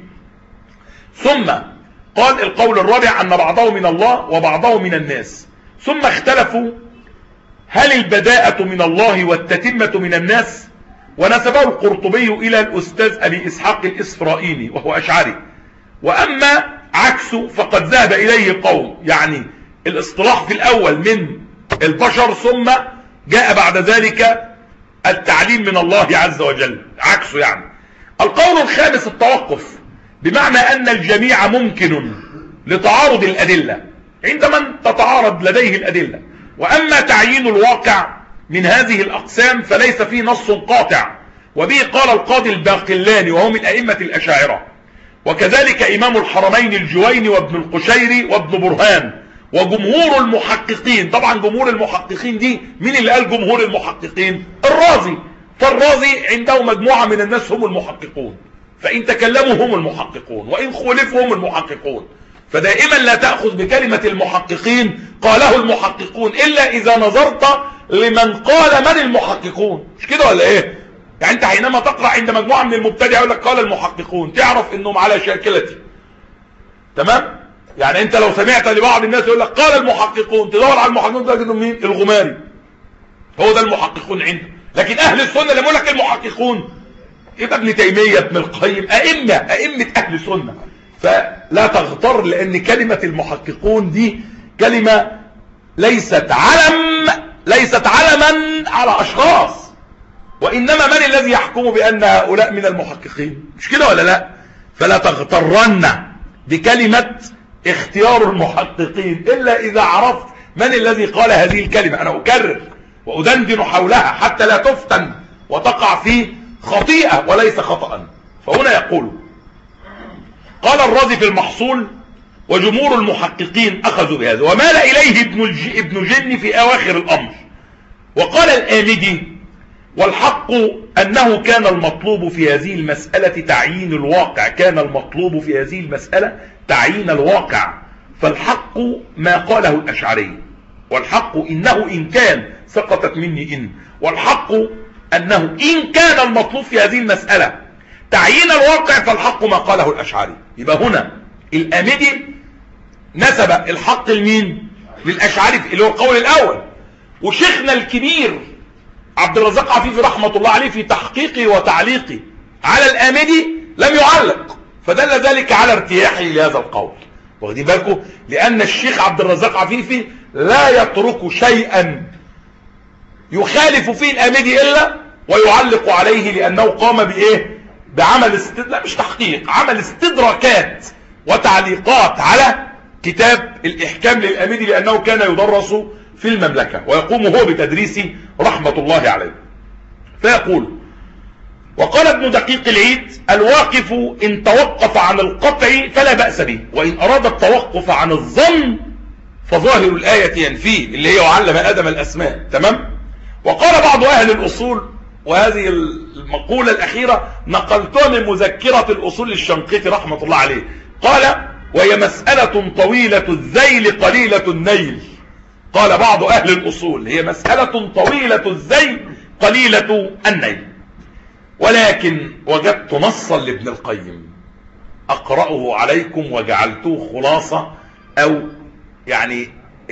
ثم قال القول الرابع أن بعضه من الله وبعضه من الناس، ثم اختلفوا هل البداءة من الله والتتمة من الناس، ونسبه القرطبي إلى الأستاذ أبي إسحاق الإسفرائيني وهو أشعري، وأما عكسه فقد ذهب إليه قوم، يعني الاصطلاح في الأول من البشر ثم جاء بعد ذلك التعليم من الله عز وجل، عكسه يعني. القول الخامس التوقف، بمعنى أن الجميع ممكن لتعارض الأدلة عندما تتعارض لديه الأدلة، وأما تعيين الواقع من هذه الأقسام فليس فيه نص قاطع، وبه قال القاضي الباقلاني وهو من أئمة الأشاعرة، وكذلك إمام الحرمين الجويني وابن القشيري وابن برهان وجمهور المحققين. طبعا جمهور المحققين دي مين اللي قال جمهور المحققين؟ الرازي، فالرازي عنده مجموعة من الناس هم المحققون، فإن تكلموا هم المحققون وإن خولفوا هم المحققون، فدائما لا تأخذ بكلمة المحققين قاله المحققون إلا إذا نظرت لمن قال من المحققون، مش كده ولا إيه؟ يعني أنت حينما تقرأ عند مجموعة من المبتدع يقول لك قال المحققون تعرف إنهم على شاكلتي، تمام؟ يعني أنت لو سمعت لبعض الناس يقول لك قال المحققون تدور على المحققون تجد إنهم مين؟ الغماري، هو ده المحققون عنده. لكن أهل السنة اللي يقول لك المحققون يبقى ابن تيمية ابن القيم، أئمة أهل السنة. فلا تغتر، لأن كلمة المحققون دي كلمة ليست علما على أشخاص، وإنما من الذي يحكم بأن هؤلاء من المحققين؟ مش كده ولا لا؟ فلا تغترن بكلمة اختيار المحققين إلا إذا عرفت من الذي قال هذه الكلمة. أنا أكرر وأدندن حولها حتى لا تفتن وتقع في خطيئة وليس خطأ. فهنا يقول: قال الرازي في المحصول: وجمهور المحققين أخذوا بهذا، ومال إليه ابن جن في أواخر الأمر. وقال الآمدي: والحق أنه كان المطلوب في هذه المسألة تعيين الواقع، كان المطلوب في هذه المسألة تعيين الواقع، فالحق ما قاله الأشعري، والحق إنه إن كان، سقطت مني والحق أنه إن كان المطلوب في هذه المسألة تعيين الواقع فالحق ما قاله الأشعري. يبقى هنا الآمدي نسب الحق لمين؟ للأشعري اللي هو القول الأول. وشيخنا الكبير عبد الرزاق عفيفي رحمة الله عليه في تحقيقه وتعليقه على الآمدي لم يعلق، فدل ذلك على ارتياحه لهذا القول. واخدين بالكم؟ لأن الشيخ عبد الرزاق عفيفي لا يترك شيئا يخالف فيه الآمدي إلا ويعلق عليه، لأنه قام بإيه؟ بعمل لا مش تحقيق، عمل استدراكات وتعليقات على كتاب الإحكام للآمدي، لأنه كان يدرس في المملكة ويقوم هو بتدريسه رحمة الله عليه. فيقول: وقال ابن دقيق العيد: الواقف إن توقف عن القطع فلا بأس به، وإن أراد التوقف عن الظن فظاهر الآية ينفيه، اللي هي وعلم آدم الأسماء. تمام؟ وقال بعض أهل الأصول، وهذه المقولة الأخيرة نقلتها من مذكرة الأصول للشنقيطي رحمة الله عليه، قال: وهي مسألة طويلة الذيل قليلة النيل. قال بعض أهل الأصول: هي مسألة طويلة الذيل قليلة النيل. ولكن وجدت نصا لابن القيم أقرأه عليكم وجعلته خلاصة أو يعني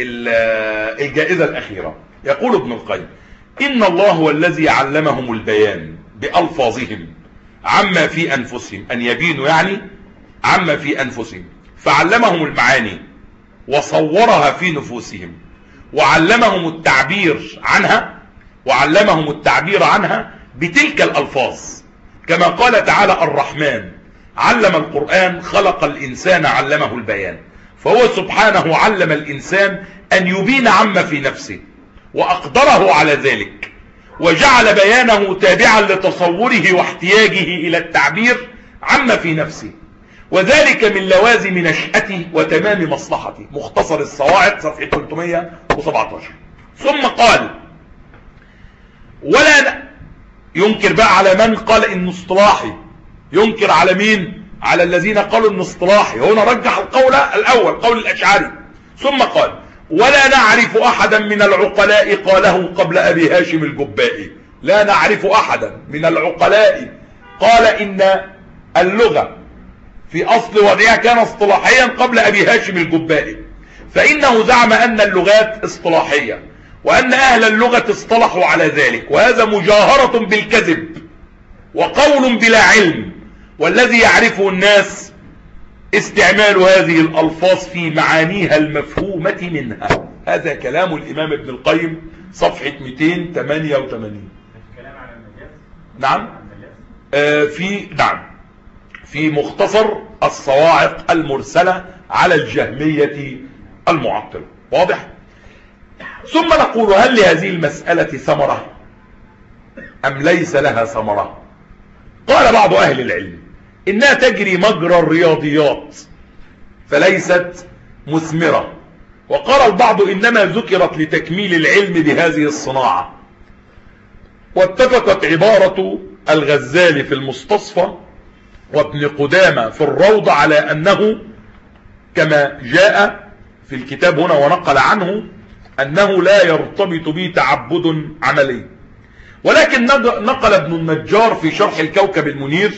الجائزة الأخيرة. يقول ابن القيم: إن الله هو الذي علمهم البيان بألفاظهم عما في أنفسهم، أن يبينوا يعني عما في أنفسهم، فعلمهم المعاني وصورها في نفوسهم، وعلمهم التعبير عنها بتلك الألفاظ، كما قال تعالى: الرحمن علم القرآن خلق الإنسان علمه البيان. فهو سبحانه علم الإنسان أن يبين عما في نفسه وأقدره على ذلك، وجعل بيانه تابعا لتصوره واحتياجه إلى التعبير عما في نفسه، وذلك من لوازم نشأته وتمام مصلحته. مختصر الصواعق صفحة 317. ثم قال: ولا ينكر بقى على من قال إنه اصطلاحي، ينكر على مين؟ على الذين قالوا إنه اصطلاحي. هنا رجح القول الأول، قول الأشعري. ثم قال: ولا نعرف أحدا من العقلاء قاله قبل أبي هاشم الجبائي. لا نعرف أحدا من العقلاء قال إن اللغة في أصل وضعها كان اصطلاحيا قبل أبي هاشم الجبائي، فإنه زعم أن اللغات اصطلاحية، وأن أهل اللغة اصطلحوا على ذلك، وهذا مجاهرة بالكذب وقول بلا علم، والذي يعرفه الناس استعمال هذه الألفاظ في معانيها المفهومة منها. هذا كلام الإمام ابن القيم صفحة 288. نعم في مختصر الصواعق المرسلة على الجهمية المعطلة. واضح؟ ثم نقول: هل لهذه المسألة ثمرة أم ليس لها ثمرة؟ قال بعض أهل العلم: إنها تجري مجرى الرياضيات فليست مثمرة. وقال البعض: إنما ذكرت لتكميل العلم بهذه الصناعة. واتفقت عبارة الغزالي في المستصفى وابن قدامة في الروضة على أنه كما جاء في الكتاب هنا ونقل عنه أنه لا يرتبط به تعبد عملي. ولكن نقل ابن النجار في شرح الكوكب المنير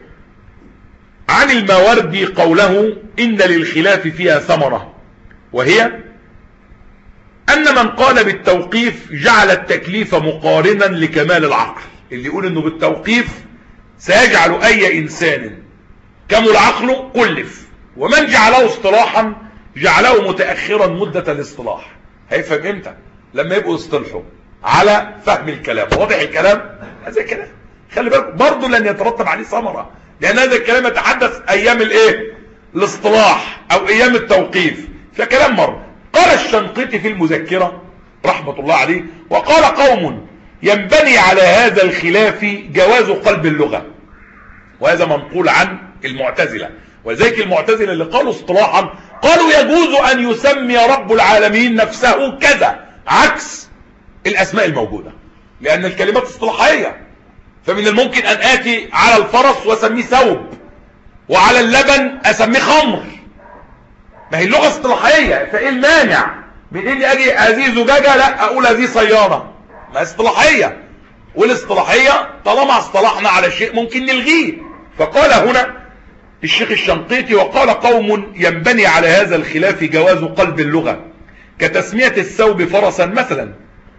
عن الماوردي قوله: إن للخلاف فيها ثمرة، وهي أن من قال بالتوقيف جعل التكليف مقارنا لكمال العقل. اللي يقول إنه بالتوقيف سيجعل أي إنسان كمل عقله كلف، ومن جعله اصطلاحا جعله متأخرا مدة الاصطلاح. هيفهم امتى؟ لما يبقوا يصطلحوا على فهم الكلام. واضح الكلام؟ هذا الكلام خلي بالك برضه لن يترتب عليه ثمرة، لأن هذا الكلام يتحدث أيام الايه؟ الاصطلاح أو أيام التوقيف. فكلام مر. قال الشنقيطي في المذكرة رحمة الله عليه: وقال قوم ينبني على هذا الخلاف جواز قلب اللغة. وهذا منقول عن المعتزلة، ولذلك المعتزلة اللي قالوا اصطلاحا قالوا يجوز أن يسمي رب العالمين نفسه كذا عكس الأسماء الموجودة، لأن الكلمات اصطلاحية. فمن الممكن أن آتي على الفرس وأسميه ثوب، وعلى اللبن أسميه خمر. ما هي اللغة اصطلاحية، فإيه المانع من إني أجي هذه زجاجة لا أقول هذه سيارة؟ ما اصطلاحية، والاصطلاحية طالما اصطلحنا على شيء ممكن نلغيه. فقال هنا الشيخ الشنقيطي: وقال قوم ينبني على هذا الخلاف جواز قلب اللغة كتسمية الثوب فرسا مثلا،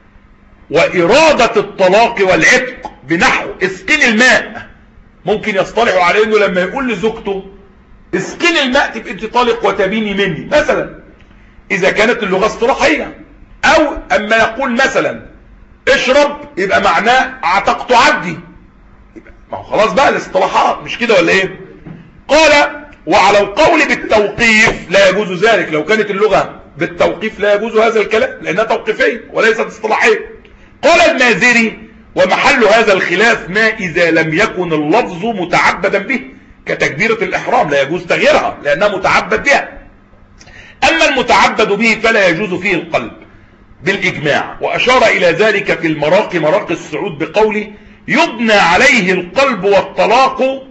وإرادة الطلاق والعتق بنحو اسقني الماء. ممكن يصطلحوا على انه لما يقول لزوجته اسقني الماء تبقى انت طالق وتبيني مني مثلا، اذا كانت اللغة اصطلاحية. او اما يقول مثلا اشرب يبقى معناه اعتقت عبدي، ما هو خلاص بقى الاصطلاحات مش كده ولا ايه؟ قال: وعلى القول بالتوقيف لا يجوز ذلك. لو كانت اللغة بالتوقيف لا يجوز هذا الكلام لانها توقيفية وليست اصطلاحية. قال المازري: ومحل هذا الخلاف ما إذا لم يكن اللفظ متعبدا به، كتكبيرة الإحرام لا يجوز تغييرها لأنها متعبد بها. أما المتعبد به فلا يجوز فيه القلب بالإجماع. وأشار إلى ذلك في المراقي مراقي السعود بقوله: يبنى عليه القلب والطلاق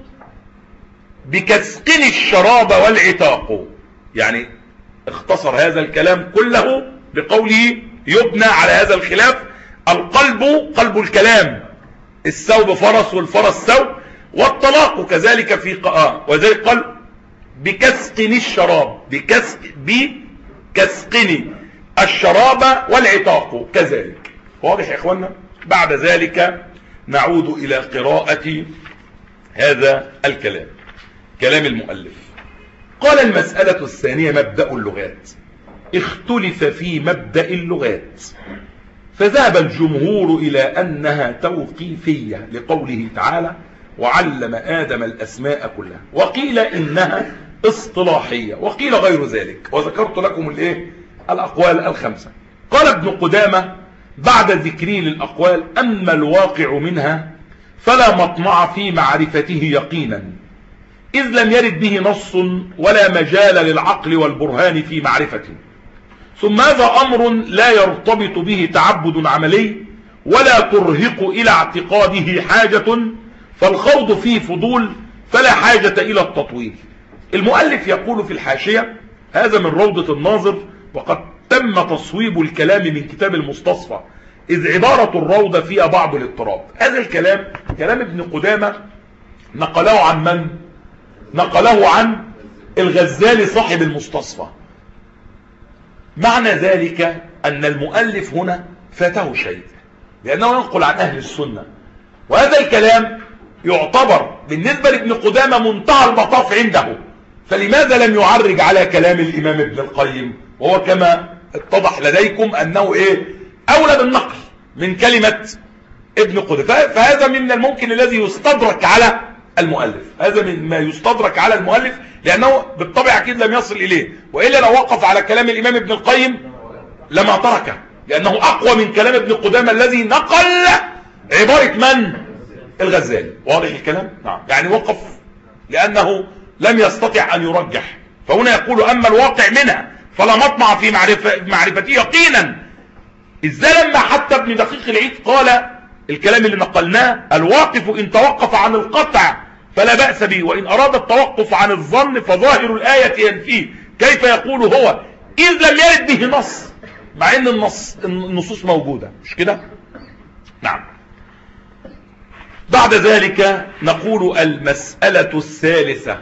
بكسقن الشراب والعتاق. يعني اختصر هذا الكلام كله بقوله يبنى على هذا الخلاف القلب قلب الكلام، الثوب فرس والفرس ثوب، والطلاق كذلك في وذلك قال بكسقن الشراب، بكسقن الشراب والعتاق كذلك. واضح يا اخوانا؟ بعد ذلك نعود الى قراءة هذا الكلام، كلام المؤلف. قال: المسألة الثانية مبدأ اللغات. اختلف في مبدأ اللغات، فذهب الجمهور إلى أنها توقيفية لقوله تعالى: وعلم آدم الأسماء كلها، وقيل إنها اصطلاحية، وقيل غير ذلك، وذكرت لكم الأقوال الخمسة. قال ابن قدامة بعد ذكره للأقوال: أما الواقع منها فلا مطمع في معرفته يقينا، إذ لم يرد به نص ولا مجال للعقل والبرهان في معرفته. ثم هذا أمر لا يرتبط به تعبد عملي ولا ترهق إلى اعتقاده حاجة، فالخوض فيه فضول فلا حاجة إلى التطويل. المؤلف يقول في الحاشية: هذا من روضة الناظر، وقد تم تصويب الكلام من كتاب المستصفى، إذ عبارة الروضة فيها بعض الاضطراب. هذا الكلام كلام ابن قدامة نقله عن من؟ نقله عن الغزالي صاحب المستصفى. معنى ذلك أن المؤلف هنا فاته شيء، لأنه ينقل عن أهل السنة، وهذا الكلام يعتبر بالنسبة لابن قدامة منتهى المطاف عنده، فلماذا لم يعرج على كلام الإمام ابن القيم، وهو كما اتضح لديكم أنه أولى بالنقل من كلمة ابن قدامة. فهذا من الممكن الذي يستدرك على المؤلف، هذا مما يستدرك على المؤلف، لأنه بالطبع أكيد لم يصل إليه، وإلا لو وقف على كلام الإمام ابن القيم لما تركه، لأنه أقوى من كلام ابن قدامة الذي نقل عبارة من؟ الغزالي. واضح الكلام؟ نعم. يعني وقف لأنه لم يستطع أن يرجح. فهنا يقول: أما الواقع منها فلا مطمع في معرفته يقينا، إذا لما حتى ابن دقيق العيد قال الكلام اللي نقلناه: الواقف إن توقف عن القطع فلا بأس به، وإن أراد التوقف عن الظن فظاهر الآية ينفيه. كيف يقول هو إذ لم يرد به نص، مع أن النصوص موجودة؟ مش كده؟ نعم. بعد ذلك نقول المسألة الثالثة.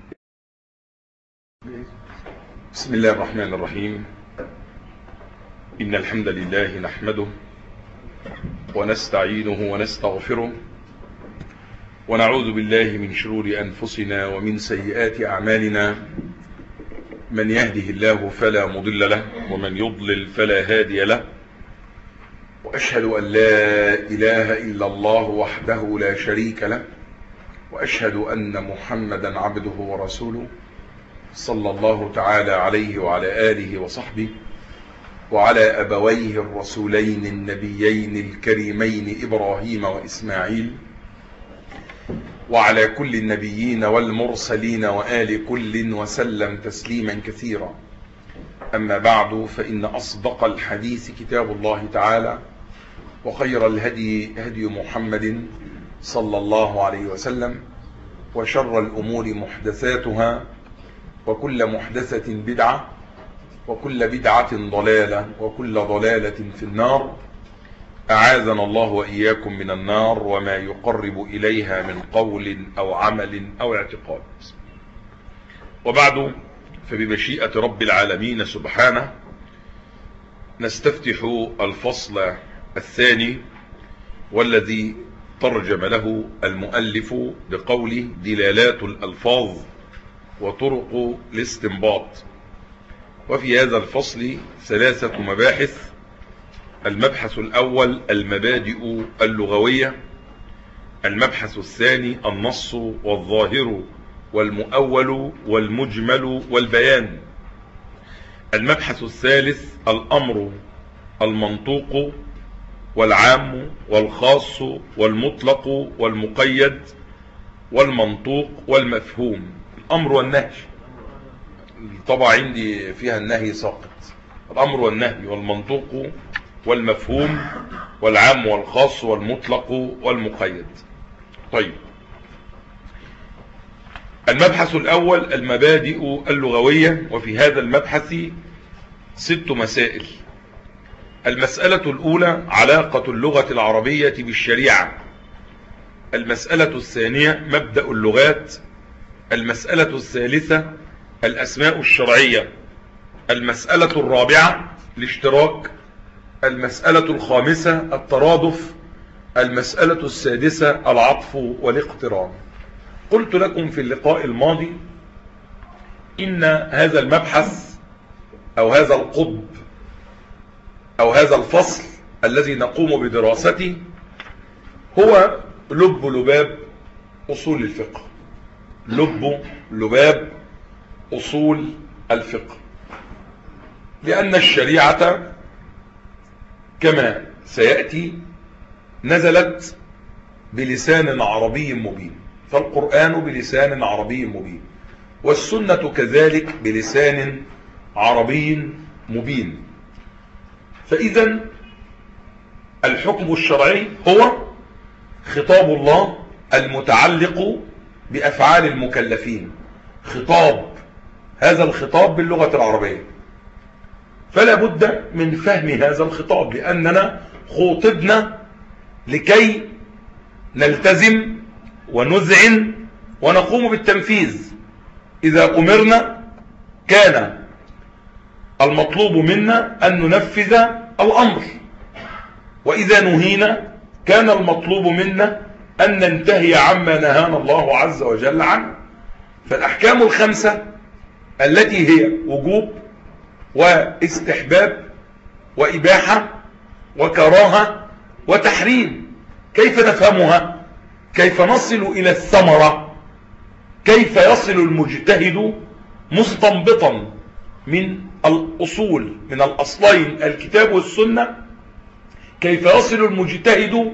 بسم الله الرحمن الرحيم. إن الحمد لله نحمده ونستعينه ونستغفره، ونعوذ بالله من شرور أنفسنا ومن سيئات أعمالنا، من يهده الله فلا مضل له ومن يضلل فلا هادي له، وأشهد أن لا إله إلا الله وحده لا شريك له، وأشهد أن محمدا عبده ورسوله صلى الله تعالى عليه وعلى آله وصحبه وعلى أبويه الرسولين النبيين الكريمين إبراهيم وإسماعيل، وعلى كل النبيين والمرسلين وآل كل وسلم تسليما كثيرا. أما بعد، فإن أصدق الحديث كتاب الله تعالى، وخير الهدي هدي محمد صلى الله عليه وسلم، وشر الأمور محدثاتها، وكل محدثة بدعة، وكل بدعة ضلالة، وكل ضلالة في النار. أعاذنا الله وإياكم من النار وما يقرب إليها من قول أو عمل أو اعتقاد. وبعد، فبمشيئة رب العالمين سبحانه نستفتح الفصل الثاني، والذي ترجم له المؤلف بقوله: دلالات الألفاظ وطرق الاستنباط. وفي هذا الفصل 3 مباحث. المبحث الأول المبادئ اللغوية، المبحث الثاني النص والظاهر والمؤول والمجمل والبيان، المبحث الثالث الأمر المنطوق والعام والخاص والمطلق والمقيد والمنطوق والمفهوم. الأمر والنهي، طبعا عندي فيها النهي ساقط. الأمر والنهي والمنطوق والمفهوم والعام والخاص والمطلق والمقيد. طيب، المبحث الأول المبادئ اللغوية، وفي هذا المبحث 6 مسائل. المسألة الأولى علاقة اللغة العربية بالشريعة. المسألة الثانية مبدأ اللغات. المسألة الثالثة الأسماء الشرعية. المسألة الرابعة الاشتراك. المسألة الخامسة الترادف. المسألة السادسة العطف والاقتران. قلت لكم في اللقاء الماضي إن هذا المبحث أو هذا القطب أو هذا الفصل الذي نقوم بدراسته هو لب لباب أصول الفقه. لب لباب أصول الفقه، لأن الشريعة كما سيأتي نزلت بلسان عربي مبين، فالقرآن بلسان عربي مبين، والسنة كذلك بلسان عربي مبين. فإذا الحكم الشرعي هو خطاب الله المتعلق بأفعال المكلفين، خطاب، هذا الخطاب باللغة العربية. فلا بد من فهم هذا الخطاب، لأننا خوطبنا لكي نلتزم ونذعن ونقوم بالتنفيذ. إذا أمرنا كان المطلوب منا أن ننفذ الأمر، وإذا نهينا كان المطلوب منا أن ننتهي عما نهانا الله عز وجل عنه. فالأحكام ال5 التي هي وجوب واستحباب وإباحة وكراهة وتحريم، كيف نفهمها؟ كيف نصل إلى الثمرة؟ كيف يصل المجتهد مستنبطا من الأصول، من الأصلين الكتاب والسنة، كيف يصل المجتهد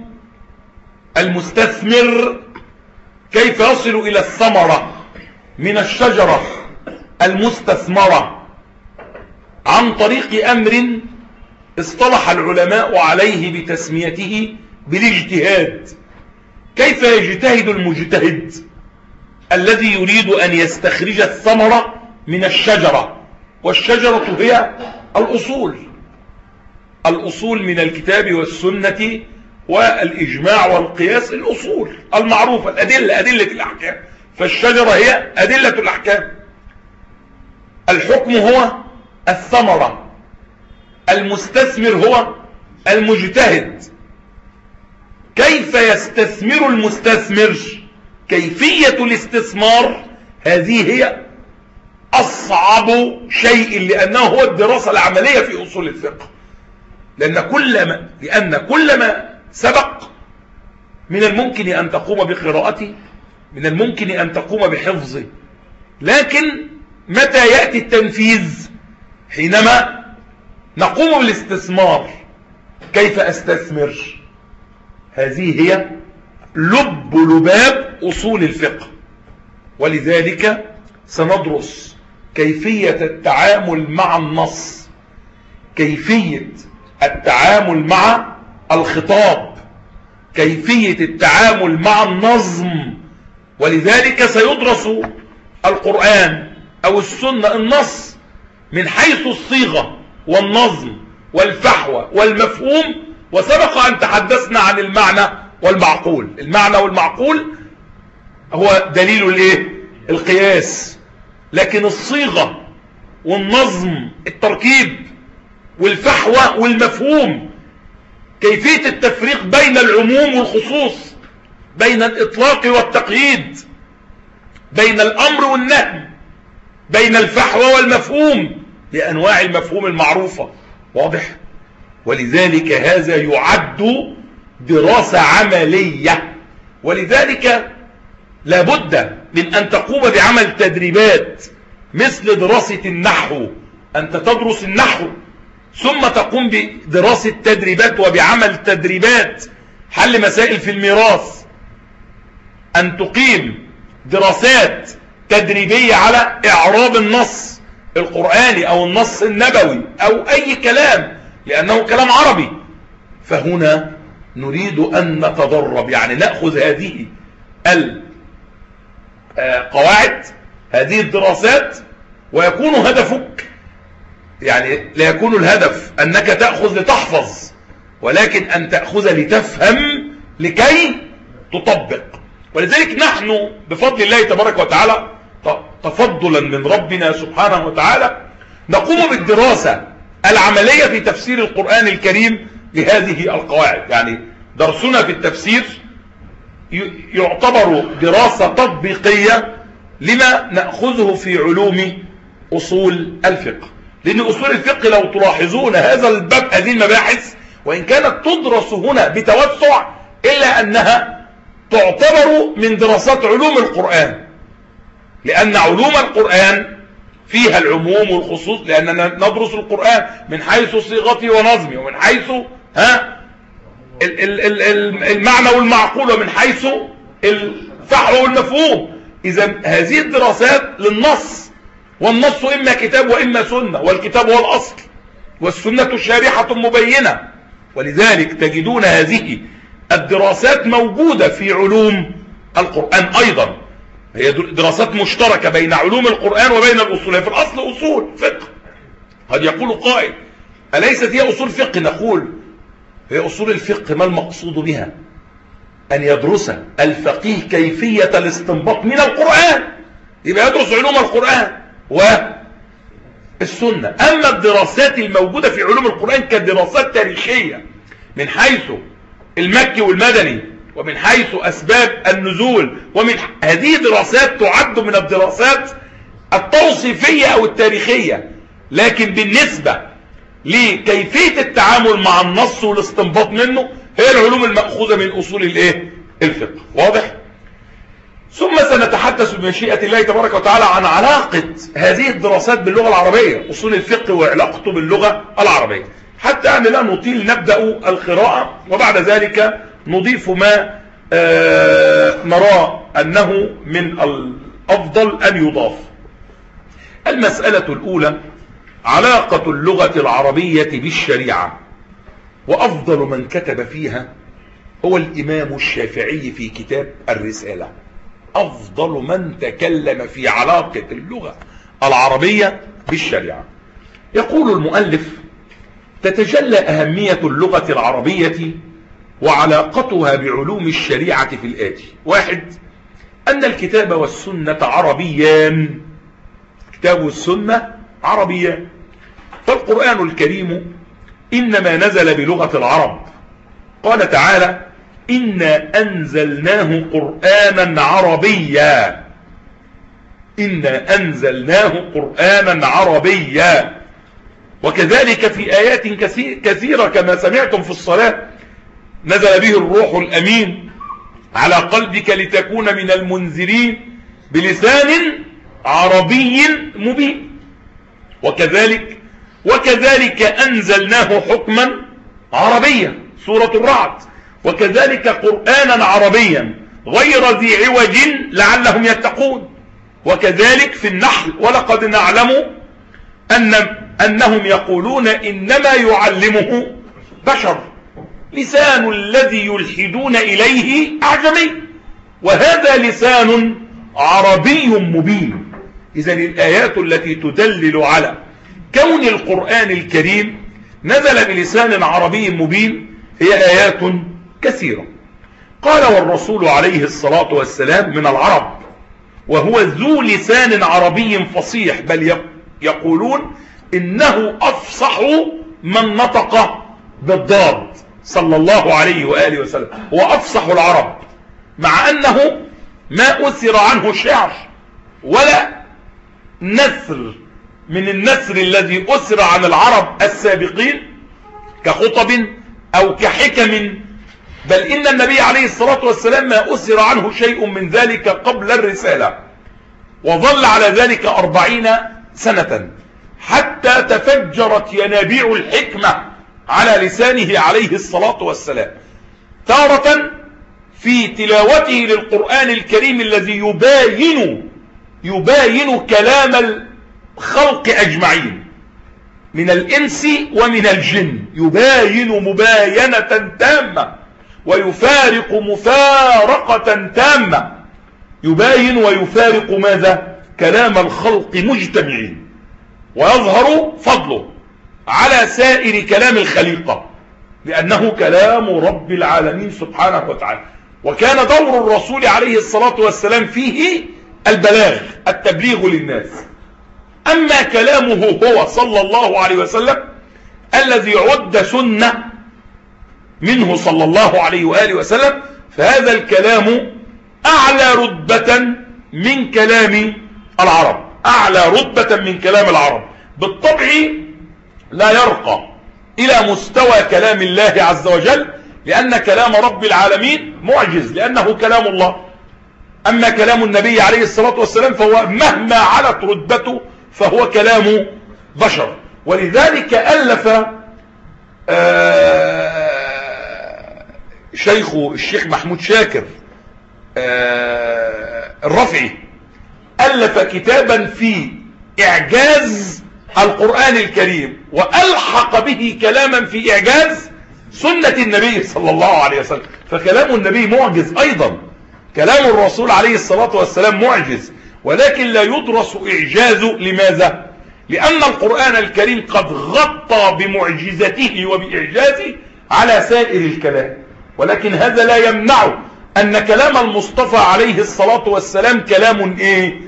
المستثمر، كيف يصل إلى الثمرة من الشجرة المستثمرة عن طريق أمر اصطلح العلماء عليه بتسميته بالاجتهاد. كيف يجتهد المجتهد الذي يريد أن يستخرج الثمرة من الشجرة؟ والشجرة هي الأصول، الأصول من الكتاب والسنة والإجماع والقياس، الأصول المعروفة، الأدلة، أدلة الأحكام. فالشجرة هي أدلة الأحكام. الحكم هو الثمرة، المستثمر هو المجتهد. كيف يستثمر المستثمر؟ كيفية الاستثمار هذه هي أصعب شيء، لأنه هو الدراسة العملية في أصول الفقه. لأن كل ما سبق من الممكن أن تقوم بقراءته، من الممكن أن تقوم بحفظه، لكن متى يأتي التنفيذ؟ حينما نقوم بالاستثمار. كيف أستثمر؟ هذه هي لباب أصول الفقه. ولذلك سندرس كيفية التعامل مع النص، كيفية التعامل مع الخطاب، كيفية التعامل مع النظم. ولذلك سيدرس القرآن أو السنة، النص، من حيث الصيغة والنظم والفحوى والمفهوم. وسبق أن تحدثنا عن المعنى والمعقول. المعنى والمعقول هو دليل القياس، لكن الصيغة والنظم، التركيب والفحوى والمفهوم، كيفية التفريق بين العموم والخصوص، بين الإطلاق والتقييد، بين الأمر والنهي، بين الفحوى والمفهوم، بأنواع المفهوم المعروفة. واضح؟ ولذلك هذا يعد دراسة عملية. ولذلك لابد من أن تقوم بعمل تدريبات مثل دراسة النحو. أنت تدرس النحو ثم تقوم بدراسة تدريبات وبعمل تدريبات حل مسائل في الميراث. أن تقيم دراسات تدريبية على إعراب النص القرآني أو النص النبوي أو أي كلام، لأنه كلام عربي. فهنا نريد أن نتدرب، يعني نأخذ هذه القواعد، هذه الدراسات، ويكون هدفك، يعني لا يكون الهدف أنك تأخذ لتحفظ، ولكن أن تأخذ لتفهم لكي تطبق. ولذلك نحن بفضل الله تبارك وتعالى، تفضلا من ربنا سبحانه وتعالى، نقوم بالدراسة العملية في تفسير القرآن الكريم لهذه القواعد. يعني درسنا في التفسير يعتبر دراسة تطبيقية لما نأخذه في علوم أصول الفقه. لأن أصول الفقه لو تلاحظون هذا الباب، هذه المباحث وإن كانت تدرس هنا بتوسع، إلا أنها تعتبر من دراسات علوم القرآن، لأن علوم القرآن فيها العموم والخصوص، لأننا ندرس القرآن من حيث صيغته ونظمه، ومن حيث المعنى والمعقول، ومن حيث الفحوى والمفهوم. إذا هذه الدراسات للنص، والنص إما كتاب وإما سنة، والكتاب هو الأصل والسنة شارحة مبينة. ولذلك تجدون هذه الدراسات موجودة في علوم القرآن أيضا. هي دراسات مشتركة بين علوم القرآن وبين الأصول. في الأصل أصول فقه. قد يقول قائل أليست هي أصول فقه؟ نقول هي أصول الفقه ما المقصود بها؟ أن يدرس الفقيه كيفية الاستنباط من القرآن، يبقى يدرس علوم القرآن والسنة. أما الدراسات الموجودة في علوم القرآن كدراسات تاريخية من حيث المكي والمدني، ومن حيث أسباب النزول، ومن هذه دراسات تعد من الدراسات التوصيفية أو التاريخية. لكن بالنسبة لكيفية التعامل مع النص والاستنباط منه، هي العلوم المأخوذة من أصول الفقه. واضح؟ ثم سنتحدث بمشيئة الله تبارك وتعالى عن علاقة هذه الدراسات باللغة العربية، أصول الفقه وعلاقته باللغة العربية، حتى أن لا نطيل نبدأ القراءة، وبعد ذلك نضيف ما نرى أنه من الأفضل أن يضاف. المسألة الأولى علاقة اللغة العربية بالشريعة، وأفضل من كتب فيها هو الإمام الشافعي في كتاب الرسالة. أفضل من تكلم في علاقة اللغة العربية بالشريعة. يقول المؤلف: تتجلى أهمية اللغة العربية وعلاقتها بعلوم الشريعة في الآتي: 1. أن الكتاب والسنة عربيان. الكتاب والسنة عربيان، فالقرآن الكريم إنما نزل بلغة العرب. قال تعالى: إنا أنزلناه قرآنا عربيا. إنا أنزلناه قرآنا عربيا. وكذلك في آيات كثيرة كما سمعتم في الصلاة: نزل به الروح الأمين على قلبك لتكون من المنذرين بلسان عربي مبين. وكذلك أنزلناه حكما عربيا، سورة الرعد: وكذلك قرآنا عربيا غير ذي عوج لعلهم يتقون. وكذلك في النحل: ولقد نعلم أنهم يقولون إنما يعلمه بشر، لسان الذي يلحدون إليه أعجمي، وهذا لسان عربي مبين. إذن الآيات التي تدلل على كون القرآن الكريم نزل بلسان عربي مبين هي آيات كثيرة. قال: والرسول عليه الصلاة والسلام من العرب، وهو ذو لسان عربي فصيح، بل يقولون إنه أفصح من نطق بالضاد صلى الله عليه وآله وسلم، هو أفصح العرب، مع أنه ما أثر عنه شعر ولا نثر من النثر الذي أثر عن العرب السابقين كخطب أو كحكم، بل إن النبي عليه الصلاة والسلام ما أثر عنه شيء من ذلك قبل الرسالة، وظل على ذلك 40 سنة حتى تفجرت ينابيع الحكمة على لسانه عليه الصلاة والسلام، تارة في تلاوته للقرآن الكريم الذي يباين كلام الخلق أجمعين من الإنس ومن الجن، يباين مباينة تامة ويفارق مفارقة تامة، يباين ويفارق ماذا؟ كلام الخلق مجتمعين، ويظهر فضله على سائر كلام الخليقة لأنه كلام رب العالمين سبحانه وتعالى. وكان دور الرسول عليه الصلاة والسلام فيه البلاغ، التبليغ للناس. أما كلامه هو صلى الله عليه وسلم الذي عد سنة منه صلى الله عليه وآله وسلم، فهذا الكلام أعلى رتبة من كلام العرب، أعلى رتبة من كلام العرب، بالطبع لا يرقى إلى مستوى كلام الله عز وجل، لأن كلام رب العالمين معجز لأنه كلام الله. أما كلام النبي عليه الصلاة والسلام فهو مهما علت رتبته فهو كلام بشر. ولذلك ألف الشيخ محمود شاكر الرفعي ألف كتابا في إعجاز القرآن الكريم، وألحق به كلاما في إعجاز سنة النبي صلى الله عليه وسلم. فكلام النبي معجز أيضا، كلام الرسول عليه الصلاة والسلام معجز، ولكن لا يدرس إعجازه. لماذا؟ لأن القرآن الكريم قد غطى بمعجزته وبإعجازه على سائر الكلام، ولكن هذا لا يمنع أن كلام المصطفى عليه الصلاة والسلام كلام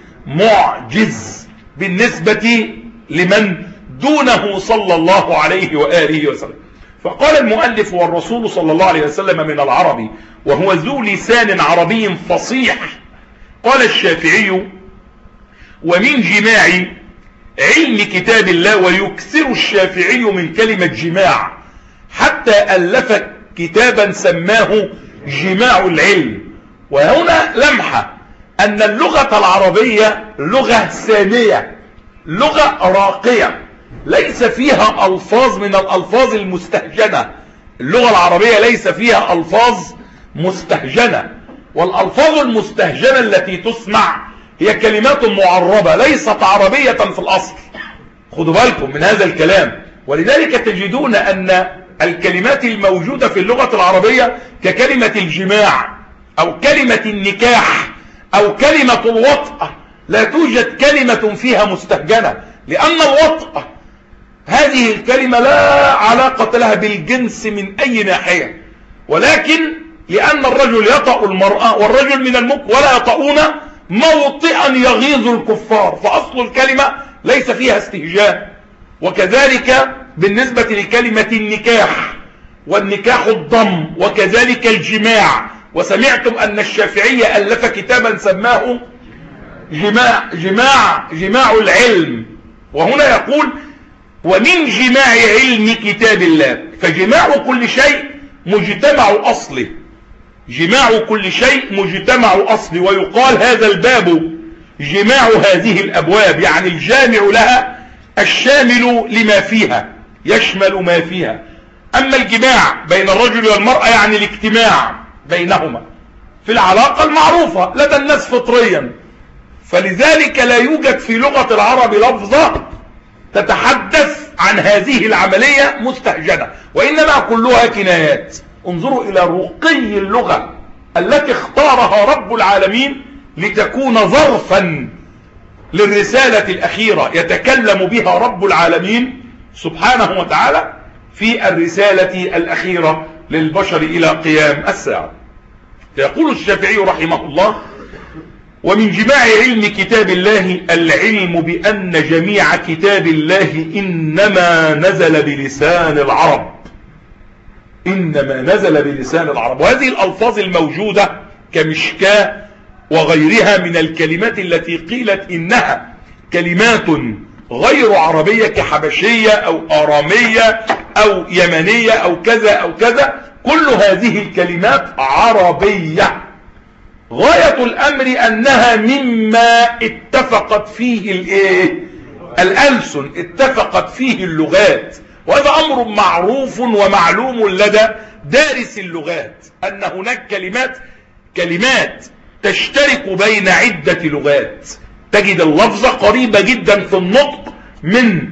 معجز بالنسبة لمن دونه صلى الله عليه وآله وسلم. فقال المؤلف: والرسول صلى الله عليه وسلم من العرب وهو ذو لسان عربي فصيح. قال الشافعي: ومن جماع علم كتاب الله، ويكثر الشافعي من كلمة جماع حتى ألف كتابا سماه جماع العلم. وهنا لمحة أن اللغة العربية لغة سامية، لغة راقية، ليس فيها ألفاظ من الألفاظ المستهجنة. اللغة العربية ليس فيها ألفاظ مستهجنة، والألفاظ المستهجنة التي تسمع هي كلمات معربة ليست عربية في الأصل. خدوا بالكم من هذا الكلام. ولذلك تجدون أن الكلمات الموجودة في اللغة العربية ككلمة الجماع أو كلمة النكاح أو كلمة الوطأة، لا توجد كلمة فيها مستهجنة، لأن الوطأة هذه الكلمة لا علاقة لها بالجنس من أي ناحية، ولكن لأن الرجل يطأ المرأة والرجل من الملك ولا يطؤون موطئا يغيظ الكفار، فأصل الكلمة ليس فيها استهجان. وكذلك بالنسبة لكلمة النكاح، والنكاح الضم، وكذلك الجماع. وسمعتم أن الشافعية ألف كتابا سماه جماع العلم. وهنا يقول ومن جماع علم كتاب الله، فجماع كل شيء مجتمع أصله، جماع كل شيء مجتمع أصله. ويقال هذا الباب جماع هذه الأبواب، يعني الجامع لها الشامل لما فيها، يشمل ما فيها. أما الجماع بين الرجل والمرأة يعني الاجتماع بينهما في العلاقة المعروفة لدى الناس فطريا، فلذلك لا يوجد في لغة العرب لفظة تتحدث عن هذه العملية مستهجنة، وإنما كلها كنايات. انظروا إلى رقي اللغة التي اختارها رب العالمين لتكون ظرفا للرسالة الأخيرة يتكلم بها رب العالمين سبحانه وتعالى في الرسالة الأخيرة للبشر إلى قيام الساعة. يقول الشافعي رحمه الله ومن جماع علم كتاب الله العلم بأن جميع كتاب الله إنما نزل بلسان العرب، إنما نزل بلسان العرب. وهذه الألفاظ الموجودة كمشكاة وغيرها من الكلمات التي قيلت إنها كلمات غير عربية كحبشية أو آرامية أو يمنية أو كذا أو كذا، كل هذه الكلمات عربية. غاية الأمر أنها مما اتفقت فيه الألسن، اتفقت فيه اللغات. وهذا أمر معروف ومعلوم لدى دارس اللغات أن هناك كلمات تشترك بين عدة لغات، تجد اللفظة قريبة جدا في النطق من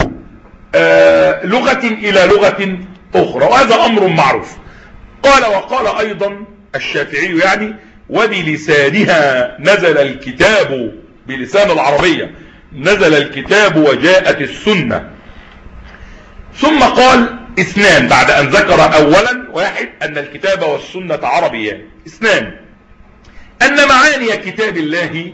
لغة إلى لغة أخرى، وهذا أمر معروف. وقال أيضا الشافعي يعني وبلسانها نزل الكتاب، بلسان العربية نزل الكتاب وجاءت السنة. ثم قال اثنان بعد أن ذكر أولا واحد أن الكتاب والسنة عربيان، اثنان أن معاني كتاب الله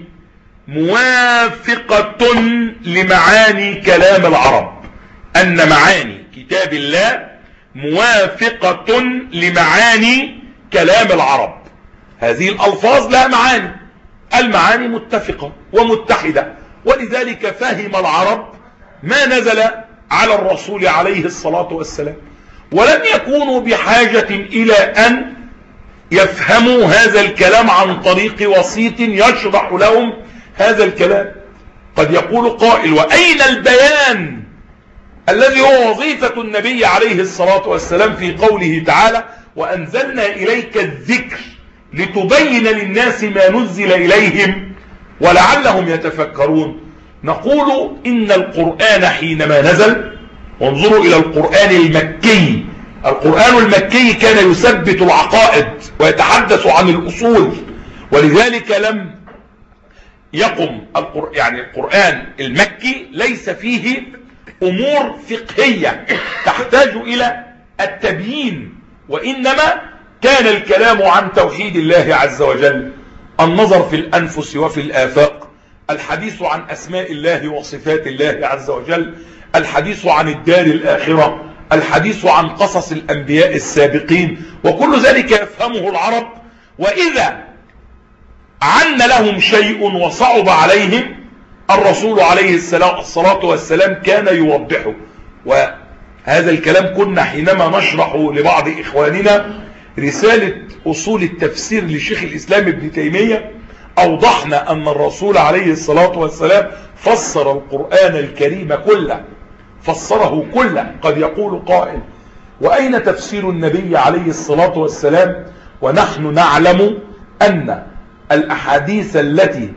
موافقة لمعاني كلام العرب، أن معاني كتاب الله موافقة لمعاني كلام العرب. هذه الألفاظ لها معاني، المعاني متفقة ومتحدة، ولذلك فهم العرب ما نزل على الرسول عليه الصلاة والسلام، ولم يكونوا بحاجة إلى أن يفهموا هذا الكلام عن طريق وسيط يشرح لهم هذا الكلام. قد يقول قائل وأين البيان الذي هو وظيفة النبي عليه الصلاة والسلام في قوله تعالى وأنزلنا إليك الذكر لتبين للناس ما نزل إليهم ولعلهم يتفكرون. نقول إن القرآن حينما نزل، وانظروا إلى القرآن المكي، القرآن المكي كان يثبت العقائد ويتحدث عن الأصول، ولذلك لم يقم القرآن المكي ليس فيه أمور فقهية تحتاج إلى التبيين، وإنما كان الكلام عن توحيد الله عز وجل، النظر في الأنفس وفي الآفاق، الحديث عن أسماء الله وصفات الله عز وجل، الحديث عن الدار الآخرة، الحديث عن قصص الأنبياء السابقين، وكل ذلك يفهمه العرب. وإذا عن لهم شيء وصعب عليهم الرسول عليه الصلاة والسلام كان يوضحه. وهذا الكلام كنا حينما نشرح لبعض إخواننا رسالة أصول التفسير لشيخ الإسلام ابن تيمية أوضحنا أن الرسول عليه الصلاة والسلام فسر القرآن الكريم كله، فسره كله. قد يقول قائل وأين تفسير النبي عليه الصلاة والسلام ونحن نعلم أن الأحاديث التي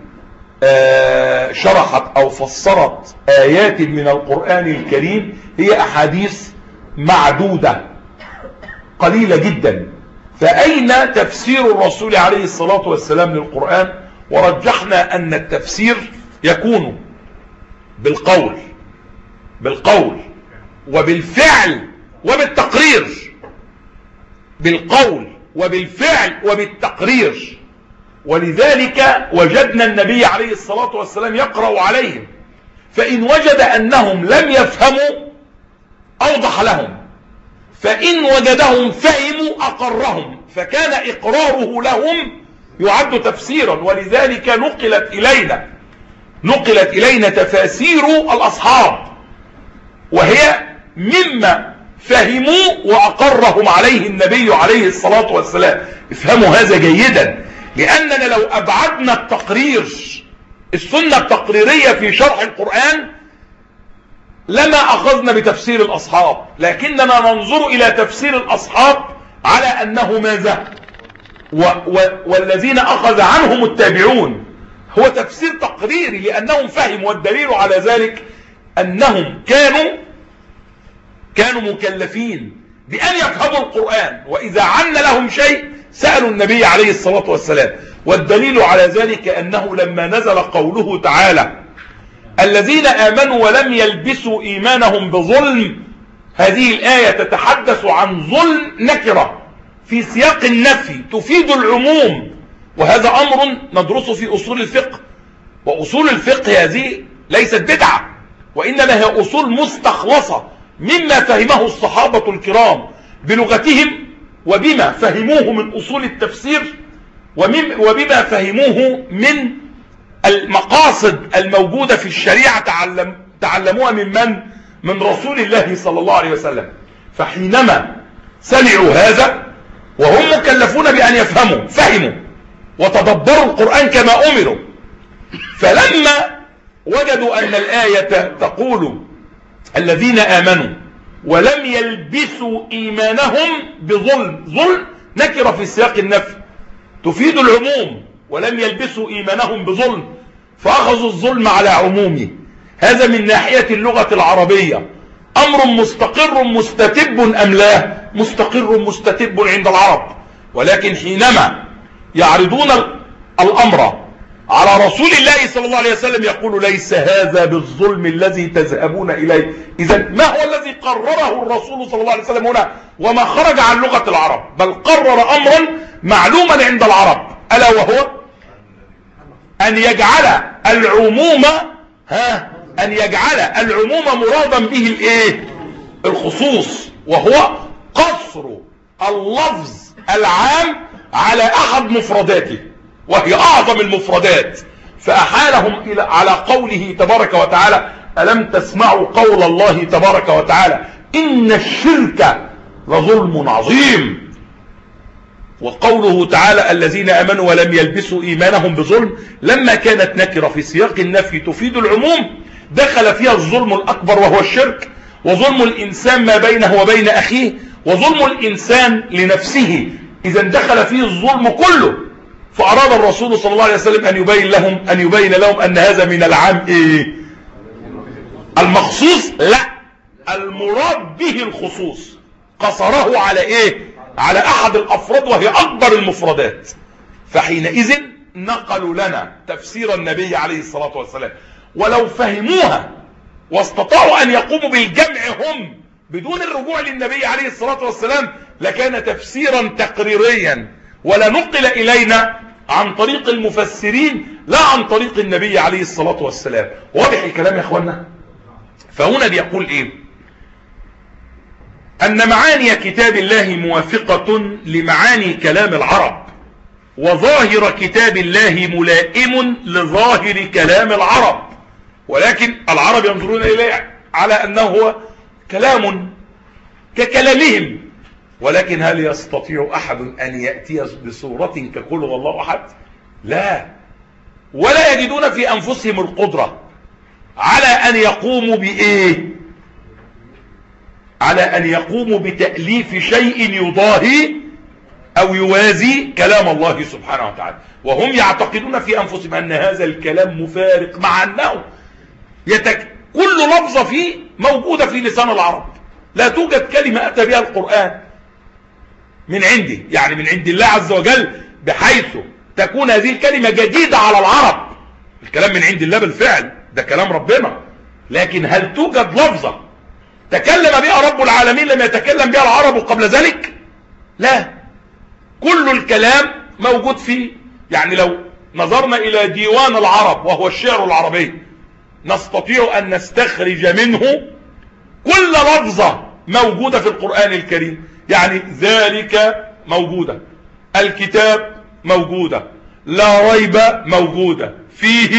شرحت أو فسرت آيات من القرآن الكريم هي أحاديث معدودة قليلة جدا، فأين تفسير الرسول عليه الصلاة والسلام للقرآن؟ ورجحنا أن التفسير يكون بالقول وبالفعل وبالتقرير، بالقول وبالفعل وبالتقرير. ولذلك وجدنا النبي عليه الصلاة والسلام يقرأ عليهم، فإن وجد أنهم لم يفهموا أوضح لهم، فإن وجدهم فهموا أقرهم، فكان إقراره لهم يعد تفسيرا. ولذلك نقلت إلينا نقلت إلينا تفاسير الأصحاب، وهي مما فهموا وأقرهم عليه النبي عليه الصلاة والسلام. افهموا هذا جيدا، لأننا لو أبعدنا التقرير، السنة التقريرية في شرح القرآن، لما أخذنا بتفسير الأصحاب، لكننا ننظر إلى تفسير الأصحاب على أنه ماذا؟ والذين أخذ عنهم التابعون، هو تفسير تقريري لأنهم فهموا، والدليل على ذلك أنهم كانوا مكلفين بأن يفهموا القرآن، وإذا عن لهم شيء سألوا النبي عليه الصلاة والسلام. والدليل على ذلك أنه لما نزل قوله تعالى الذين آمنوا ولم يلبسوا إيمانهم بظلم، هذه الآية تتحدث عن ظلم نكرة في سياق النفي تفيد العموم، وهذا أمر ندرسه في أصول الفقه. وأصول الفقه هذه ليست بدعة، وإنما هي أصول مستخلصة مما فهمه الصحابة الكرام بلغتهم، وبما فهموه من أصول التفسير، وبما فهموه من المقاصد الموجودة في الشريعة تعلموها من رسول الله صلى الله عليه وسلم. فحينما سمعوا هذا وهم مكلفون بأن يفهموا، فهموا وتدبروا القرآن كما أمروا. فلما وجدوا أن الآية تقول الذين آمنوا ولم يلبسوا إيمانهم بظلم، ظلم نكرة في سياق النفي تفيد العموم، ولم يلبسوا إيمانهم بظلم، فأخذوا الظلم على عمومه. هذا من ناحية اللغة العربية أمر مستقر مستتب أم لا؟ مستقر مستتب عند العرب. ولكن حينما يعرضون الأمر على رسول الله صلى الله عليه وسلم يقول ليس هذا بالظلم الذي تذهبون إليه. إذن ما هو الذي قرره الرسول صلى الله عليه وسلم هنا وما خرج عن لغة العرب؟ بل قرر أمرا معلوما عند العرب، ألا وهو أن يجعل العموم مرادا به الايه؟ الخصوص، وهو قصر اللفظ العام على أحد مفرداته وهي أعظم المفردات، فأحالهم على قوله تبارك وتعالى ألم تسمعوا قول الله تبارك وتعالى إن الشرك لظلم عظيم. وقوله تعالى الذين آمنوا ولم يلبسوا إيمانهم بظلم، لما كانت نكرة في سياق النفي تفيد العموم دخل فيها الظلم الأكبر وهو الشرك، وظلم الإنسان ما بينه وبين أخيه، وظلم الإنسان لنفسه، إذا دخل فيه الظلم كله. فأراد الرسول صلى الله عليه وسلم أن يبين لهم أن هذا من العام إيه؟ المخصوص؟ لا، المراد به الخصوص. قصره على إيه؟ على أحد الأفراد وهي أكبر المفردات. فحينئذ نقلوا لنا تفسير النبي عليه الصلاة والسلام، ولو فهموها واستطاعوا أن يقوموا بالجمع هم بدون الرجوع للنبي عليه الصلاة والسلام لكان تفسيرا تقريريا، ولا نقل إلينا عن طريق المفسرين لا عن طريق النبي عليه الصلاة والسلام. واضح الكلام يا اخوانا؟ فهنا بيقول ايه؟ أن معاني كتاب الله موافقة لمعاني كلام العرب، وظاهر كتاب الله ملائم لظاهر كلام العرب، ولكن العرب ينظرون إليه على أنه هو كلام ككلامهم. ولكن هل يستطيع أحد أن يأتي بصورة كقول والله أحد؟ لا، ولا يجدون في أنفسهم القدرة على أن يقوموا بإيه؟ على أن يقوموا بتأليف شيء يضاهي أو يوازي كلام الله سبحانه وتعالى، وهم يعتقدون في أنفسهم أن هذا الكلام مفارق، مع أنه كل لفظة فيه موجودة في لسان العرب. لا توجد كلمة أتى بها القرآن من عندي، يعني من عند الله عز وجل، بحيث تكون هذه الكلمة جديدة على العرب. الكلام من عند الله بالفعل، ده كلام ربنا. لكن هل توجد لفظة تكلم بها رب العالمين لم يتكلم بها العرب قبل ذلك؟ لا، كل الكلام موجود فيه. يعني لو نظرنا إلى ديوان العرب وهو الشعر العربي نستطيع أن نستخرج منه كل لفظة موجودة في القرآن الكريم. يعني ذلك موجودة، الكتاب موجودة، لا ريب موجودة، فيه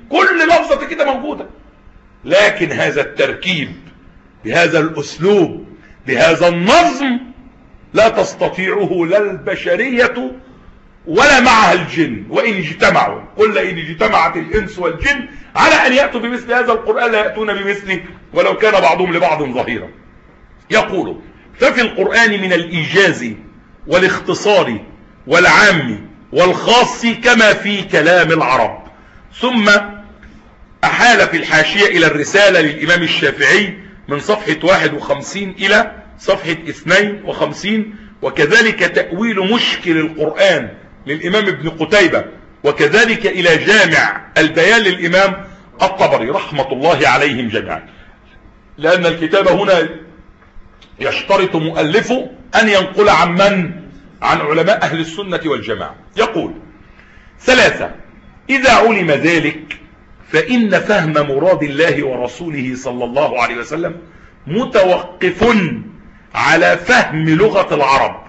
كل لفظة كده موجودة، لكن هذا التركيب بهذا الأسلوب بهذا النظم لا تستطيعه لا البشرية ولا معها الجن وإن اجتمعوا. قل إن اجتمعت الإنس والجن على أن يأتوا بمثل هذا القرآن لا يأتون بمثله ولو كان بعضهم لبعض ظهيرا. يقول: ففي القرآن من الإيجاز والاختصار والعام والخاص كما في كلام العرب. ثم أحال في الحاشية إلى الرسالة للإمام الشافعي من صفحة 51 إلى صفحة 52، وكذلك تأويل مشكل القرآن للإمام ابن قتيبة، وكذلك إلى جامع البيان للإمام الطبري رحمة الله عليهم جميعا، لأن الكتاب هنا يشترط مؤلفه أن ينقل عن من؟ عن علماء أهل السنة والجماعة. يقول: 3. إذا علم ذلك فإن فهم مراد الله ورسوله صلى الله عليه وسلم متوقف على فهم لغة العرب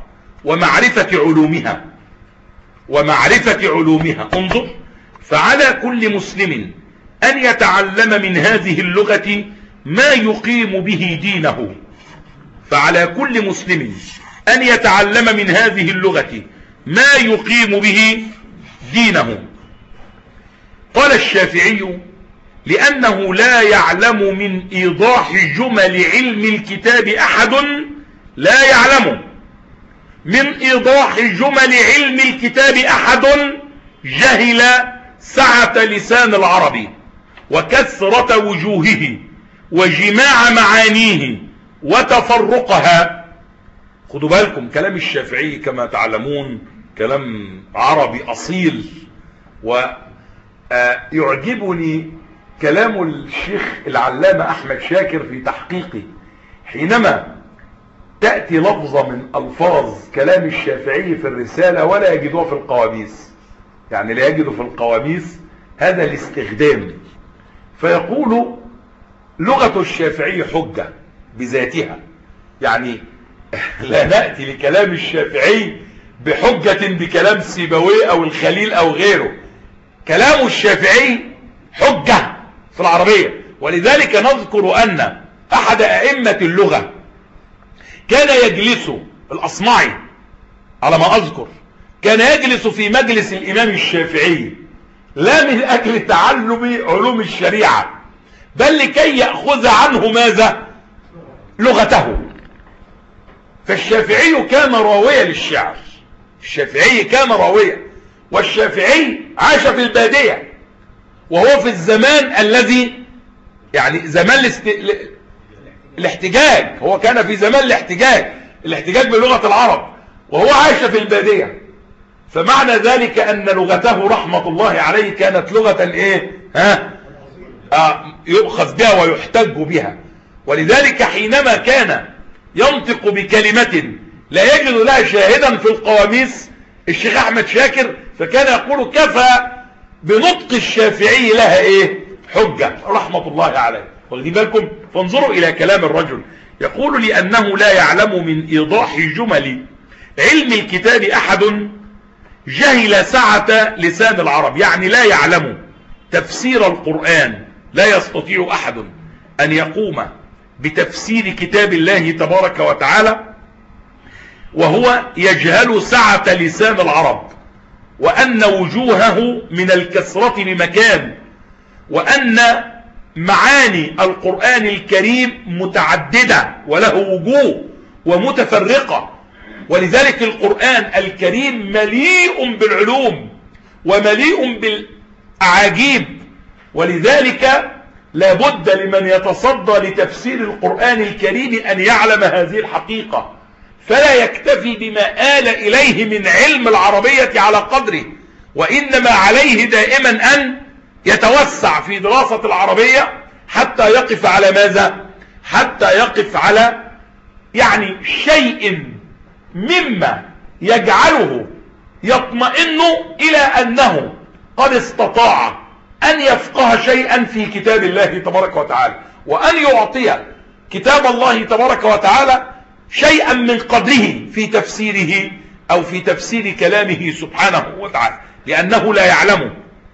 ومعرفة علومها. انظر: فعلى كل مسلم أن يتعلم من هذه اللغة ما يقيم به دينه. فعلى كل مسلم أن يتعلم من هذه اللغة ما يقيم به دينه. قال الشافعي: لأنه لا يعلم من إيضاح جمل علم الكتاب أحد لا يعلم من إيضاح جمل علم الكتاب أحد جهل سعة لسان العرب وكثرة وجوهه وجماع معانيه وتفرقها. خدوا بالكم، كلام الشافعي كما تعلمون كلام عربي أصيل، ويعجبني كلام الشيخ العلامة أحمد شاكر في تحقيقه حينما تأتي لفظة من ألفاظ كلام الشافعي في الرسالة ولا يجدوها في القواميس، يعني لا يجدوا في القواميس هذا الاستخدام، فيقول: لغة الشافعي حجة بذاتها، يعني لا نأتي لكلام الشافعي بحجة بكلام سيبويه أو الخليل أو غيره. كلام الشافعي حجة في العربية. ولذلك نذكر أن أحد أئمة اللغة كان يجلس الأصمعي على ما أذكر، كان يجلس في مجلس الإمام الشافعي لا من أجل تعلم علوم الشريعة بل لكي يأخذ عنه ماذا؟ لغته. فالشافعي كان راويا للشعر، الشافعي كان راويا، والشافعي عاش في البادية وهو في الزمان الذي يعني زمان الاحتجاج، هو كان في زمان الاحتجاج بلغة العرب وهو عاش في البادية، فمعنى ذلك أن لغته رحمة الله عليه كانت لغة ايه؟ يؤخذ بها ويحتج بها. ولذلك حينما كان ينطق بكلمة لا يجد لها شاهدا في القواميس الشيخ أحمد شاكر فكان يقول: كفى بنطق الشافعي لها ايه؟ حجة رحمة الله عليه. واخدين بالكم؟ فانظروا إلى كلام الرجل، يقول: لأنه لا يعلم من إيضاح جمل علم الكتاب أحد جهل سعة لسان العرب، يعني لا يعلم تفسير القرآن، لا يستطيع أحد أن يقوم بتفسير كتاب الله تبارك وتعالى وهو يجهل سعة لسان العرب، وأن وجوهه من الكثرة بمكان، وأن معاني القرآن الكريم متعددة وله وجوه ومتفرقة. ولذلك القرآن الكريم مليء بالعلوم ومليء بالأعاجيب، ولذلك لابد لمن يتصدى لتفسير القرآن الكريم أن يعلم هذه الحقيقة، فلا يكتفي بما آل إليه من علم العربية على قدره، وإنما عليه دائما أن يتوسع في دراسة العربية حتى يقف على ماذا؟ حتى يقف على يعني شيء مما يجعله يطمئن إلى أنه قد استطاع أن يفقه شيئا في كتاب الله تبارك وتعالى، وأن يعطي كتاب الله تبارك وتعالى شيئا من قدره في تفسيره أو في تفسير كلامه سبحانه وتعالى، لأنه لا يعلم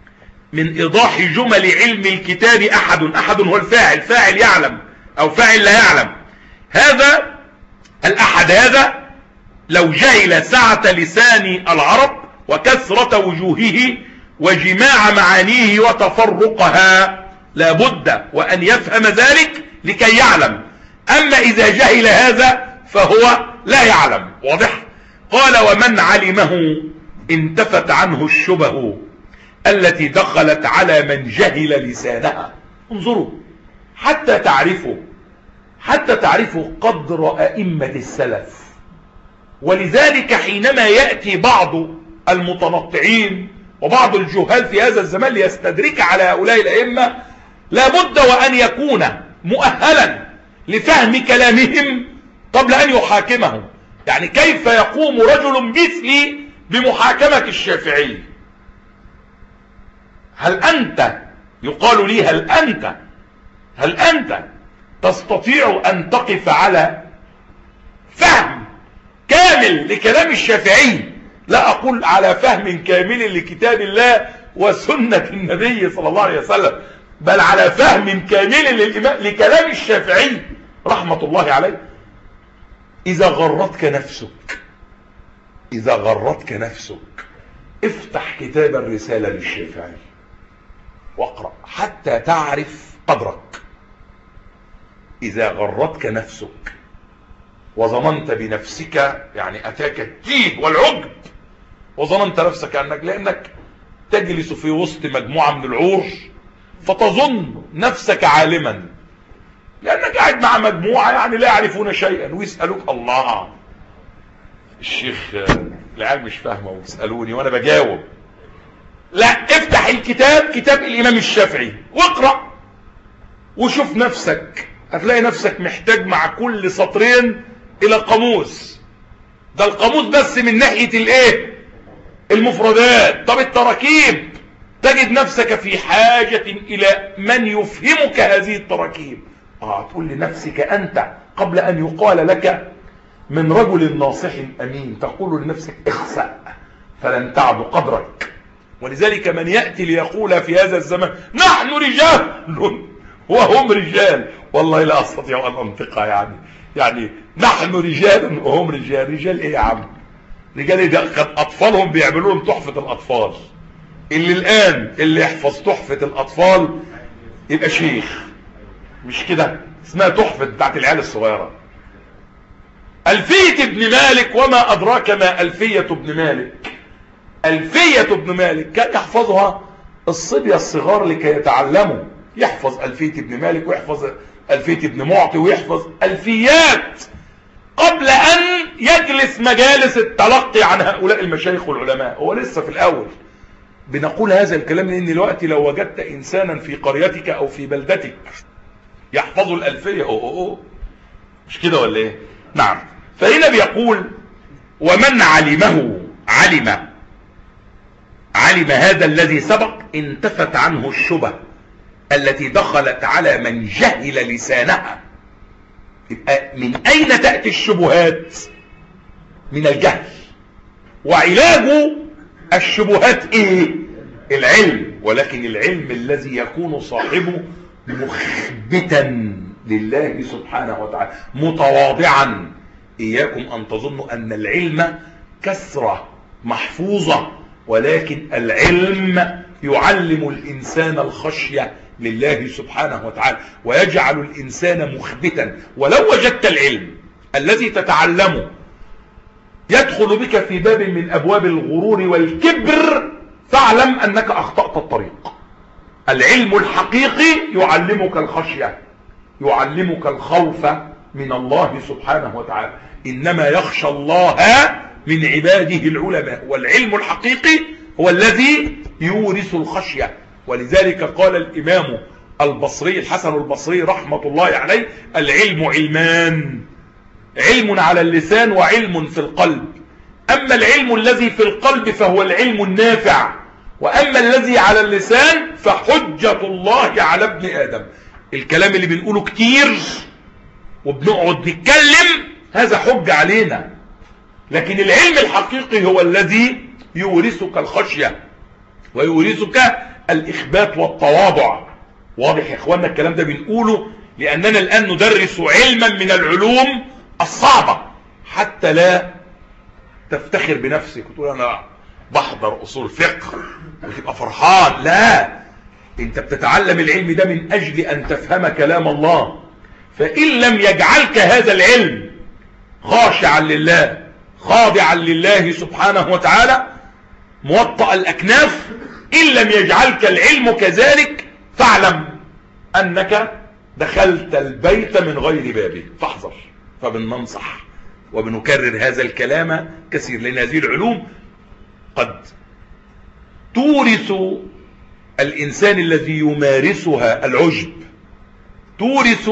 من إيضاح جمل علم الكتاب أحد هو الفاعل، فاعل يعلم أو فاعل لا يعلم. هذا الأحد هذا لو جهل سعة لسان العرب وكثرة وجوهه وجماع معانيه وتفرقها لابد وأن يفهم ذلك لكي يعلم. أما إذا جهل هذا فهو لا يعلم. واضح؟ قال ومن علمه انتفت عنه الشبه التي دخلت على من جهل لسانها. انظروا حتى تعرفوا قدر أئمة السلف. ولذلك حينما يأتي بعض المتنطعين وبعض الجهال في هذا الزمان ليستدرك على هؤلاء الأئمة لابد وأن يكون مؤهلا لفهم كلامهم قبل أن يحاكمهم. يعني كيف يقوم رجل مثلي بمحاكمة الشافعي؟ هل أنت يقال لي هل أنت تستطيع أن تقف على فهم كامل لكلام الشافعي؟ لا أقول على فهم كامل لكتاب الله وسنة النبي صلى الله عليه وسلم، بل على فهم كامل لكلام الشافعي رحمة الله عليه. إذا غرتك نفسك افتح كتاب الرسالة للشافعي واقرأ حتى تعرف قدرك. إذا غرتك نفسك وظننت بنفسك، يعني أتاك التيه والعجب وظننت نفسك لأنك تجلس في وسط مجموعة من العور فتظن نفسك عالما، لأنك قاعد مع مجموعة يعني لا يعرفون شيئا ويسألوك الله الشيخ العيال مش فاهمة ويسألوني وأنا بجاوب. لا، افتح الكتاب، كتاب الإمام الشافعي، واقرأ وشوف نفسك. هتلاقي نفسك محتاج مع كل سطرين إلى قاموس. ده القاموس بس من ناحية المفردات. طب التراكيب تجد نفسك في حاجة إلى من يفهمك هذه التراكيب. تقول لنفسك أنت قبل أن يقال لك من رجل ناصح أمين تقول لنفسك اخسأ فلن تعد قدرك. ولذلك من يأتي ليقول في هذا الزمان نحن رجال وهم رجال، والله لا أستطيع أن أنطقها. يعني نحن رجال وهم رجال. رجال إيه يا عم؟ رجال إيه؟ ده قد أطفالهم بيعملوا لهم تحفة الأطفال. اللي يحفظ تحفة الأطفال يبقى شيخ، مش كده؟ اسمها تحفة بتاعت العيال الصغيرة. ألفية ابن مالك، وما أدراك ما ألفية ابن مالك. ألفية ابن مالك كان يحفظها الصبية الصغار لكي يتعلموا. يحفظ ألفية ابن مالك ويحفظ ألفية ابن معطي ويحفظ ألفيات قبل أن يجلس مجالس التلقي عن هؤلاء المشايخ والعلماء. هو لسه في الأول. بنقول هذا الكلام لأن دلوقتي لو وجدت إنسانا في قريتك أو في بلدتك يحفظ الألفية مش كده ولا إيه؟ نعم. فهنا بيقول ومن علمه علم هذا الذي سبق انتفت عنه الشبه التي دخلت على من جهل لسانها. يبقى من أين تأتي الشبهات؟ من الجهل. وعلاج الشبهات إيه؟ العلم. ولكن العلم الذي يكون صاحبه مخبتا لله سبحانه وتعالى متواضعا. إياكم أن تظنوا أن العلم كثرة محفوظة، ولكن العلم يعلم الإنسان الخشية لله سبحانه وتعالى ويجعل الإنسان مخبتا. ولو وجدت العلم الذي تتعلمه يدخل بك في باب من أبواب الغرور والكبر فاعلم أنك أخطأت الطريق. العلم الحقيقي يعلمك الخشية، يعلمك الخوف من الله سبحانه وتعالى. إنما يخشى الله من عباده العلماء. والعلم الحقيقي هو الذي يورث الخشية. ولذلك قال الإمام البصري الحسن البصري رحمة الله عليه العلم علمان، علم على اللسان وعلم في القلب. أما العلم الذي في القلب فهو العلم النافع، وأما الذي على اللسان فحجة الله على ابن آدم. الكلام اللي بنقوله كتير وبنقعد نتكلم هذا حجة علينا، لكن العلم الحقيقي هو الذي يورثك الخشية ويورثك الإخبات والتواضع. واضح يا إخواننا الكلام ده بنقوله لأننا الآن ندرس علما من العلوم الصعبة، حتى لا تفتخر بنفسك وتقول أنا بحضر أصول فقه وتبقى فرحان. لا، أنت بتتعلم العلم ده من أجل أن تفهم كلام الله. فإن لم يجعلك هذا العلم خاشعا لله خاضعا لله سبحانه وتعالى موطأ الأكناف، إن لم يجعلك العلم كذلك فاعلم أنك دخلت البيت من غير بابه، فاحذر. فبننصح وبنكرر هذا الكلام كثير، لأن هذه العلوم قد تورث الإنسان الذي يمارسها العجب، تورث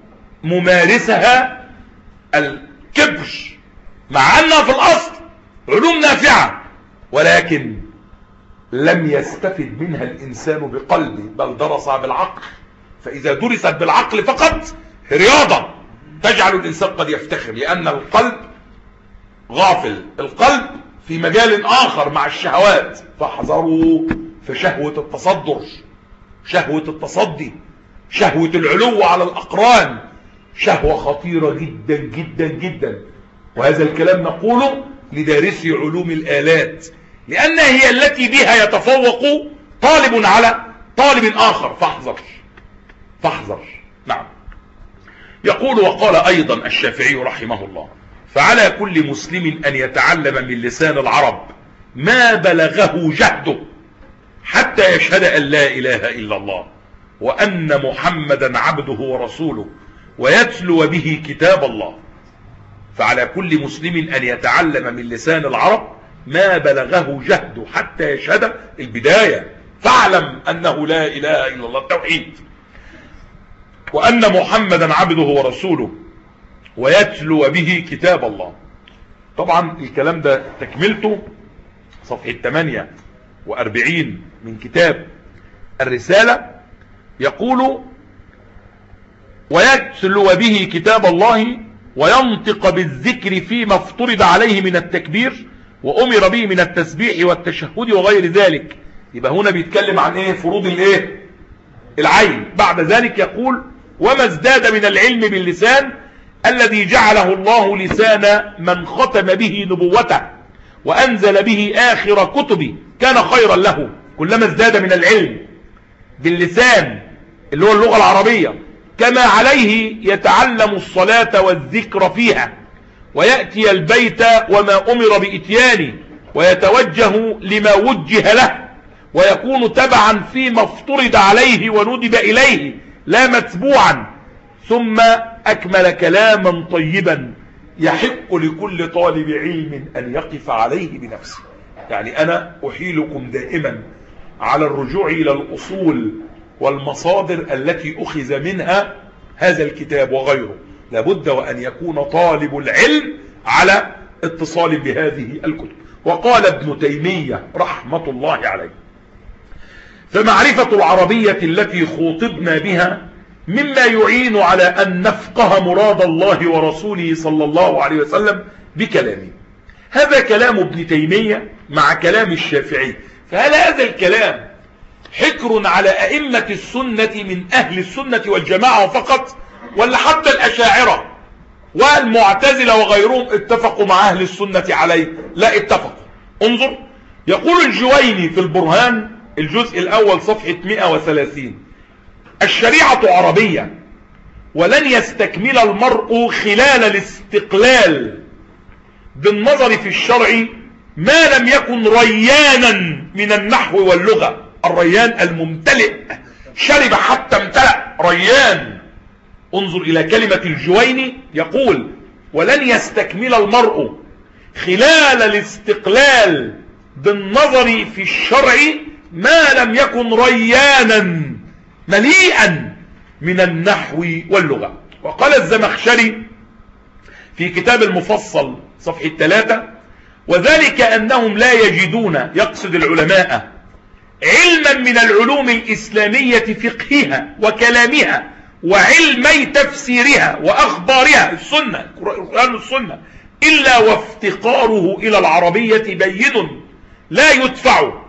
ممارسها الكبر، مع أنها في الأصل علوم نافعة، ولكن لم يستفد منها الإنسان بقلبه، بل درسها بالعقل. فإذا درست بالعقل فقط رياضة تجعل الإنسان قد يفتخر، لأن القلب غافل، القلب في مجال آخر مع الشهوات. فاحذروا. فشهوة التصدر، شهوة التصدي، شهوة العلو على الأقران شهوة خطيرة جدا جدا جدا. وهذا الكلام نقوله لدارسي علوم الآلات، لأنها هي التي بها يتفوق طالب على طالب آخر. فاحذر فاحذر. نعم. يقول وقال أيضا الشافعي رحمه الله: فعلى كل مسلم أن يتعلم من لسان العرب ما بلغه جهده حتى يشهد أن لا إله إلا الله وأن محمدا عبده ورسوله ويتلو به كتاب الله. فعلى كل مسلم أن يتعلم من لسان العرب ما بلغه جهده حتى يشهد، البداية فاعلم أنه لا إله إلا الله، التوحيد، وأن محمدا عبده ورسوله ويتلو به كتاب الله. طبعا الكلام ده تكملته صفحة 48 من كتاب الرسالة. يقول: ويتلو به كتاب الله وينطق بالذكر فيما افترض عليه من التكبير وأمر به من التسبيح والتشهد وغير ذلك. يبقى هنا بيتكلم عن ايه؟ فروض الايه؟ العين. بعد ذلك يقول: وما ازداد من العلم باللسان الذي جعله الله لسان من ختم به نبوته وأنزل به آخر كتبه كان خيرا له. كلما ازداد من العلم باللسان اللي هو اللغة العربية كما عليه يتعلم الصلاة والذكر فيها ويأتي البيت وما أمر بإتيانه ويتوجه لما وجه له ويكون تبعا فيما افترض عليه وندب إليه لا متبوعا. ثم أكمل كلاما طيبا يحق لكل طالب علم أن يقف عليه بنفسه. يعني أنا أحيلكم دائما على الرجوع إلى الأصول والمصادر التي أخذ منها هذا الكتاب وغيره. لابد وأن يكون طالب العلم على اتصال بهذه الكتب. وقال ابن تيمية رحمة الله عليه: فمعرفة العربية التي خوطبنا بها مما يعين على أن نفقه مراد الله ورسوله صلى الله عليه وسلم بكلامه. هذا كلام ابن تيمية مع كلام الشافعي. فهل هذا الكلام حكر على أئمة السنة من أهل السنة والجماعة فقط، ولا حتى الأشاعرة والمعتزلة وغيرهم اتفقوا مع أهل السنة عليه؟ لا، اتفقوا. انظر، يقول الجويني في البرهان الجزء الأول صفحة 130: الشريعة عربية ولن يستكمل المرء خلال الاستقلال بالنظر في الشرع ما لم يكن ريانا من النحو واللغة. الريان الممتلئ، شرب حتى امتلأ، ريان. انظر إلى كلمة الجويني، يقول: ولن يستكمل المرء خلال الاستقلال بالنظر في الشرع ما لم يكن ريانا مليئا من النحو واللغة. وقال الزمخشري في كتاب المفصل صفحة 3: وذلك أنهم لا يجدون، يقصد العلماء، علما من العلوم الإسلامية فقهها وكلامها وعلمي تفسيرها وأخبارها، السنة، القرآن والسنة، إلا وافتقاره إلى العربية بين لا يدفع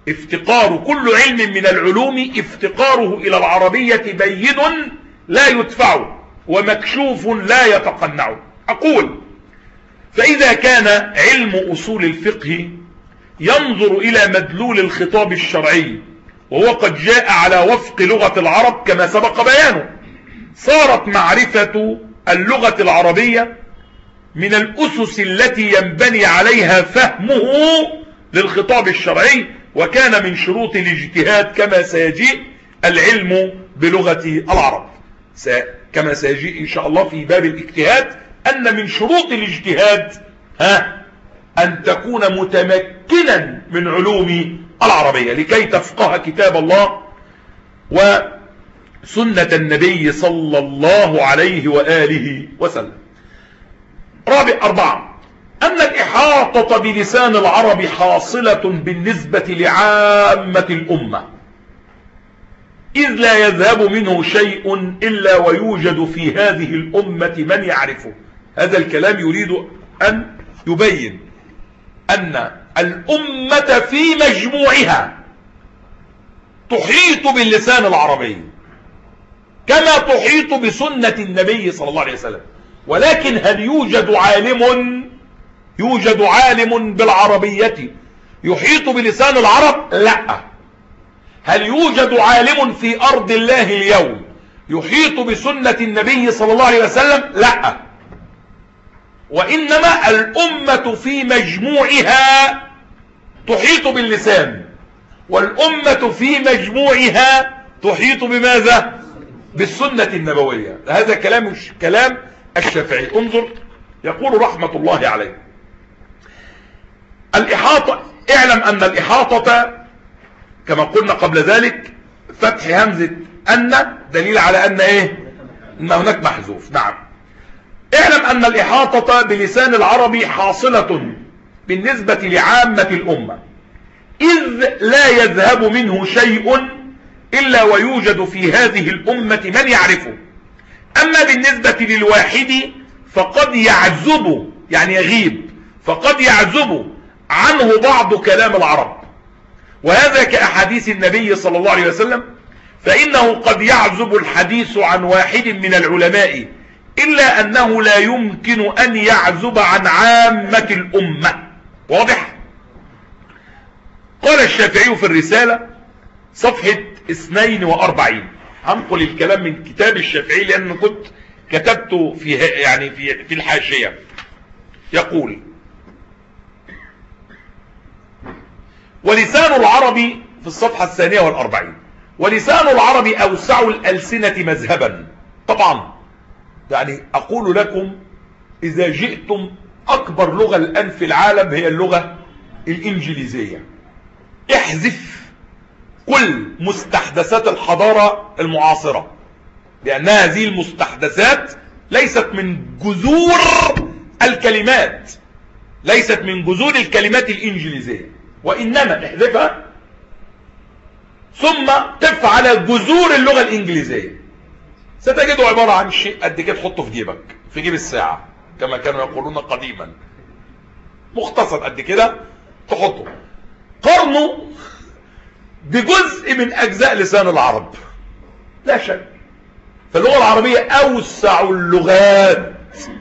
افتقار كل علم من العلوم افتقاره إلى العربية بين لا يدفع ومكشوف لا يتقنع. أقول فإذا كان علم أصول الفقه ينظر إلى مدلول الخطاب الشرعي وهو قد جاء على وفق لغة العرب كما سبق بيانه، صارت معرفة اللغة العربية من الأسس التي ينبني عليها فهمه للخطاب الشرعي، وكان من شروط الاجتهاد كما سيجيء العلم بلغة العرب، كما سيجيء إن شاء الله في باب الاجتهاد أن من شروط الاجتهاد أن تكون متمكنا من علوم العربية لكي تفقه كتاب الله وسنة النبي صلى الله عليه وآله وسلم. أربعة، أن الإحاطة بلسان العرب حاصلة بالنسبة لعامة الأمة، إذ لا يذهب منه شيء إلا ويوجد في هذه الأمة من يعرفه. هذا الكلام يريد أن يبين أن الأمة في مجموعها تحيط باللسان العربي كما تحيط بسنة النبي صلى الله عليه وسلم، ولكن هل يوجد عالم بالعربية يحيط بلسان العرب؟ لا. هل يوجد عالم في أرض الله اليوم يحيط بسنة النبي صلى الله عليه وسلم؟ لا. وإنما الأمة في مجموعها تحيط باللسان، والأمة في مجموعها تحيط بماذا؟ بالسنة النبوية. هذا كلام الشافعي. انظر يقول رحمة الله عليه: الإحاطة، اعلم أن الإحاطة كما قلنا قبل ذلك فتح همزة أن دليل على أن أن هناك محذوف. نعم. اعلم أن الإحاطة بلسان العربي حاصلة بالنسبة لعامة الأمة، إذ لا يذهب منه شيء إلا ويوجد في هذه الأمة من يعرفه. أما بالنسبة للواحد فقد يعزب، يعني يغيب، فقد يعزب عنه بعض كلام العرب، وهذا كأحاديث النبي صلى الله عليه وسلم، فإنه قد يعزب الحديث عن واحد من العلماء إلا أنه لا يمكن أن يعزب عن عامة الأمة. واضح؟ قال الشافعي في الرسالة صفحة 42، هنقل الكلام من كتاب الشافعي لأن كنت كتبته في الحاشية. يقول: ولسان العرب في الصفحة 42، ولسان العرب أوسع الألسنة مذهبا. طبعا يعني أقول لكم إذا جئتم أكبر لغة الآن في العالم هي اللغة الإنجليزية. احذف كل مستحدثات الحضارة المعاصرة، لأن هذه المستحدثات ليست من جذور الكلمات، ليست من جذور الكلمات الإنجليزية، وإنما احذفها ثم قف على جذور اللغة الإنجليزية، ستجده عبارة عن شيء قد كده تحطه في جيبك، في جيب الساعة كما كانوا يقولون قديما، مختصر قد كده تحطه. قرنه بجزء من أجزاء لسان العرب لا شك. فاللغة العربية أوسع اللغات،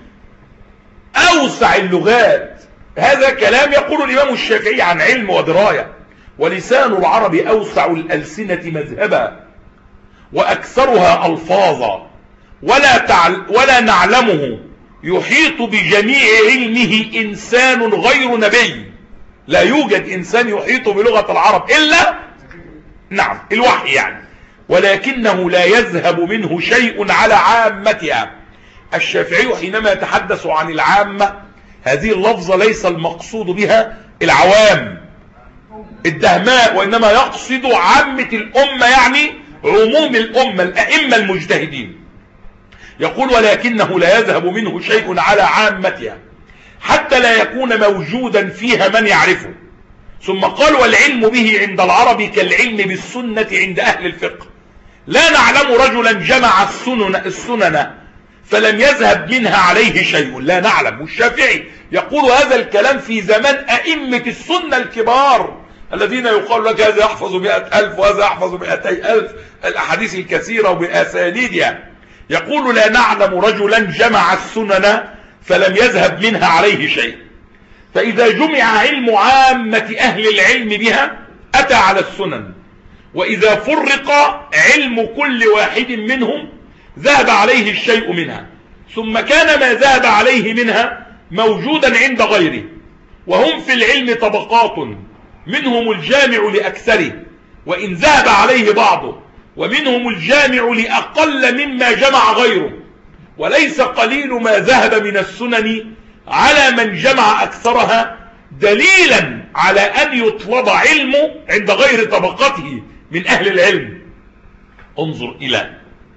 أوسع اللغات. هذا كلام يقول الإمام الشافعي عن علم ودراية. ولسان العرب أوسع الألسنة مذهبا وأكثرها ألفاظا، ولا نعلمه يحيط بجميع علمه إنسان غير نبي. لا يوجد إنسان يحيط بلغة العرب إلا الوحي يعني، ولكنه لا يذهب منه شيء على عامتها. الشافعي حينما يتحدث عن العامة هذه اللفظة ليس المقصود بها العوام الدهماء، وإنما يقصد عامة الأمة، يعني عموم الأمة، الأئمة المجتهدين. يقول: ولكنه لا يذهب منه شيء على عامتها حتى لا يكون موجودا فيها من يعرفه. ثم قال: والعلم به عند العرب كالعلم بالسنة عند أهل الفقه، لا نعلم رجلا جمع السنن فلم يذهب منها عليه شيء، لا نعلم. والشافعي يقول هذا الكلام في زمان أئمة السنة الكبار، الذين يقال لك هذا يحفظ 100,000 وهذا يحفظ 200,000 الأحاديث الكثيرة وبأسانيدها. يقول لا نعلم رجلا جمع السنن فلم يذهب منها عليه شيء، فإذا جمع علم عامة أهل العلم بها أتى على السنن، وإذا فرق علم كل واحد منهم ذهب عليه الشيء منها، ثم كان ما ذهب عليه منها موجودا عند غيره. وهم في العلم طبقات، منهم الجامع لأكثره وإن ذهب عليه بعضه، ومنهم الجامع لأقل مما جمع غيره، وليس قليل ما ذهب من السنن على من جمع أكثرها، دليلا على أن يطلب علمه عند غير طبقته من أهل العلم. انظر إلى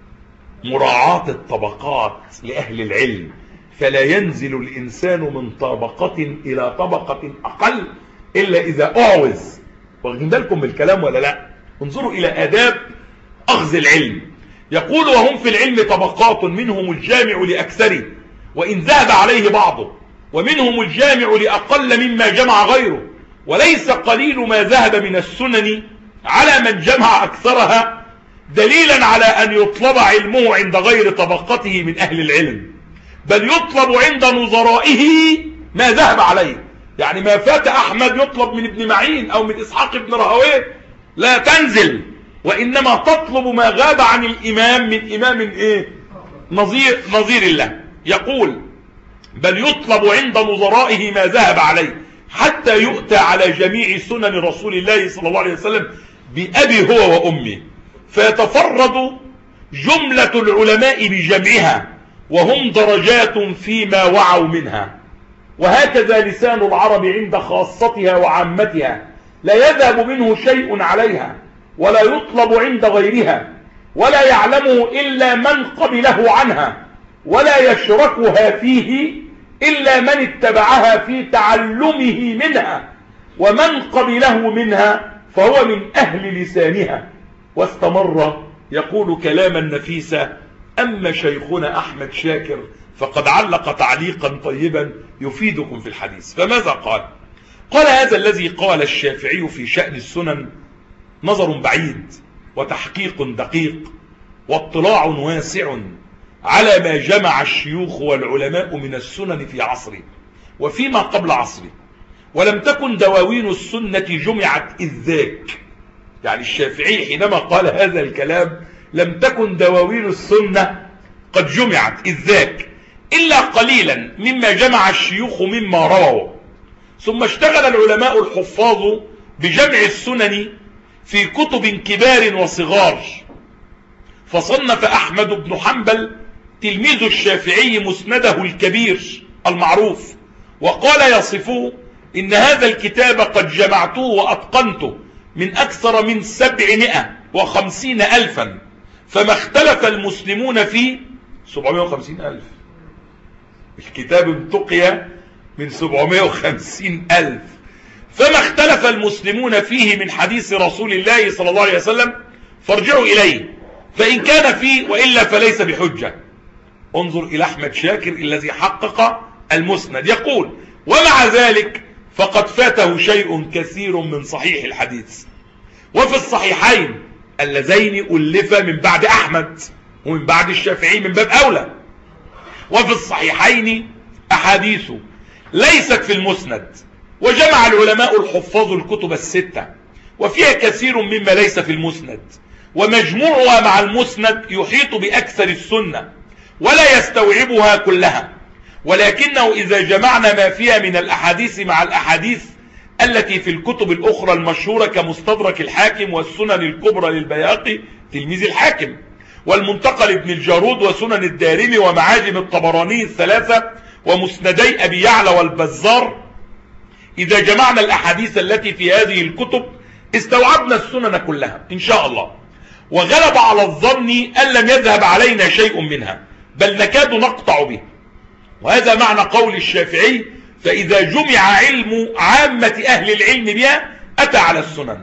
مراعاة الطبقات لأهل العلم، فلا ينزل الإنسان من طبقة إلى طبقة أقل إلا إذا أعوز. واخدين بالكم بالكلام ولا لا؟ انظروا إلى آداب أخذ العلم. يقول وهم في العلم طبقات، منهم الجامع لأكثره وإن ذهب عليه بعضه، ومنهم الجامع لأقل مما جمع غيره، وليس قليل ما ذهب من السنن على من جمع أكثرها، دليلا على أن يطلب علمه عند غير طبقته من أهل العلم، بل يطلب عند نظرائه ما ذهب عليه. يعني ما فات أحمد يطلب من ابن معين أو من إسحاق بن راهويه، لا تنزل، وإنما تطلب ما غاب عن الإمام من إمام إيه؟ نظير الله. يقول بل يطلب عند نظرائه ما ذهب عليه، حتى يؤتى على جميع سنن رسول الله صلى الله عليه وسلم بأبي هو وأمي، فيتفرد جملة العلماء بجمعها، وهم درجات فيما وعوا منها. وهكذا لسان العرب عند خاصتها وعامتها، لا يذهب منه شيء عليها ولا يطلب عند غيرها، ولا يعلمه إلا من قبله عنها، ولا يشركها فيه إلا من اتبعها في تعلمه منها، ومن قبله منها فهو من أهل لسانها. واستمر يقول كلاما نفيسا. أما شيخنا أحمد شاكر فقد علق تعليقا طيبا يفيدكم في الحديث. فماذا قال؟ قال هذا الذي قال الشافعي في شأن السنن نظر بعيد وتحقيق دقيق واطلاع واسع على ما جمع الشيوخ والعلماء من السنن في عصره وفيما قبل عصره، ولم تكن دواوين السنة جمعت إذ ذاك. يعني الشافعي حينما قال هذا الكلام لم تكن دواوين السنة قد جمعت إذ ذاك إلا قليلا مما جمع الشيوخ مما رووا. ثم اشتغل العلماء الحفاظ بجمع السنن في كتب كبار وصغار، فصنف أحمد بن حنبل تلميذ الشافعي مسنده الكبير المعروف، وقال يصفه إن هذا الكتاب قد جمعته وأتقنته من أكثر من 750,000، فما اختلف المسلمون فيه 750,000. الكتاب انتقي من 750,000، فما اختلف المسلمون فيه من حديث رسول الله صلى الله عليه وسلم فارجعوا إليه، فإن كان فيه وإلا فليس بحجة. انظر إلى أحمد شاكر الذي حقق المسند، يقول ومع ذلك فقد فاته شيء كثير من صحيح الحديث، وفي الصحيحين اللذين ألف من بعد أحمد ومن بعد الشافعي من باب أولى، وفي الصحيحين أحاديث ليست في المسند، وجمع العلماء الحفاظ الكتب الستة وفيها كثير مما ليس في المسند، ومجموعها مع المسند يحيط بأكثر السنة ولا يستوعبها كلها، ولكنه إذا جمعنا ما فيها من الأحاديث مع الأحاديث التي في الكتب الأخرى المشهورة كمستدرك الحاكم والسنن الكبرى للبيهقي تلميذ الحاكم، والمنتقى لابن الجارود وسنن الدارمي ومعاجم الطبراني الثلاثة ومسندي أبي يعلى والبزار، إذا جمعنا الأحاديث التي في هذه الكتب استوعبنا السنن كلها إن شاء الله، وغلب على الظن أن لم يذهب علينا شيء منها، بل نكاد نقطع به. وهذا معنى قول الشافعي فإذا جمع علم عامة أهل العلم بها أتى على السنن،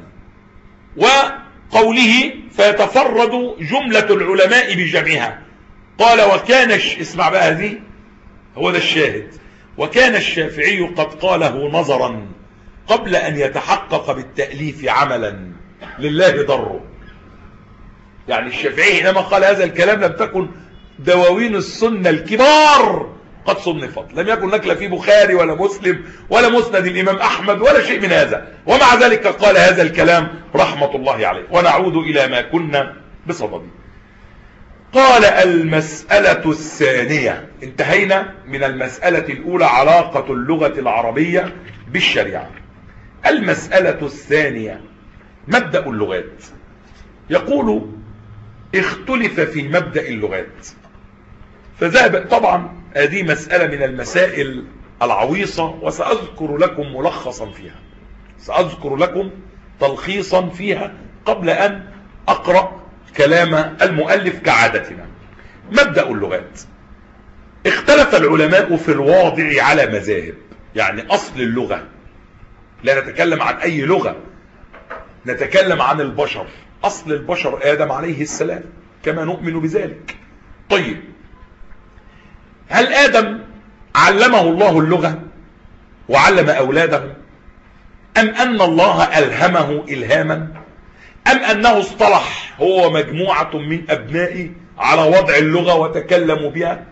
وقوله فيتفرد جملة العلماء بجمعها. قال وكان اسمع بقى هذه هو ده الشاهد، وكان الشافعي قد قاله نظرا قبل أن يتحقق بالتأليف عملا لله ضره. يعني الشافعي حينما قال هذا الكلام لم تكن دواوين السنة الكبار قد صنفت، لم يكن نقل في بخاري ولا مسلم ولا مسند الإمام أحمد ولا شيء من هذا، ومع ذلك قال هذا الكلام رحمة الله عليه. ونعود إلى ما كنا بصدده. قال المسألة الثانية، انتهينا من المسألة الأولى علاقة اللغة العربية بالشريعة. المسألة الثانية مبدأ اللغات. يقول اختلف في مبدأ اللغات، فذهب طبعا هذه مسألة من المسائل العويصة، وسأذكر لكم ملخصا فيها، سأذكر لكم تلخيصا فيها قبل أن أقرأ كلام المؤلف كعادتنا. مبدأ اللغات. اختلف العلماء في الواضع على مذاهب. يعني أصل اللغة، لا نتكلم عن أي لغة، نتكلم عن البشر. أصل البشر آدم عليه السلام كما نؤمن بذلك. طيب، هل آدم علمه الله اللغة وعلم أولاده، أم أن الله ألهمه إلهاما، أم أنه اصطلح هو ومجموعة من أبنائه على وضع اللغة وتكلموا بها،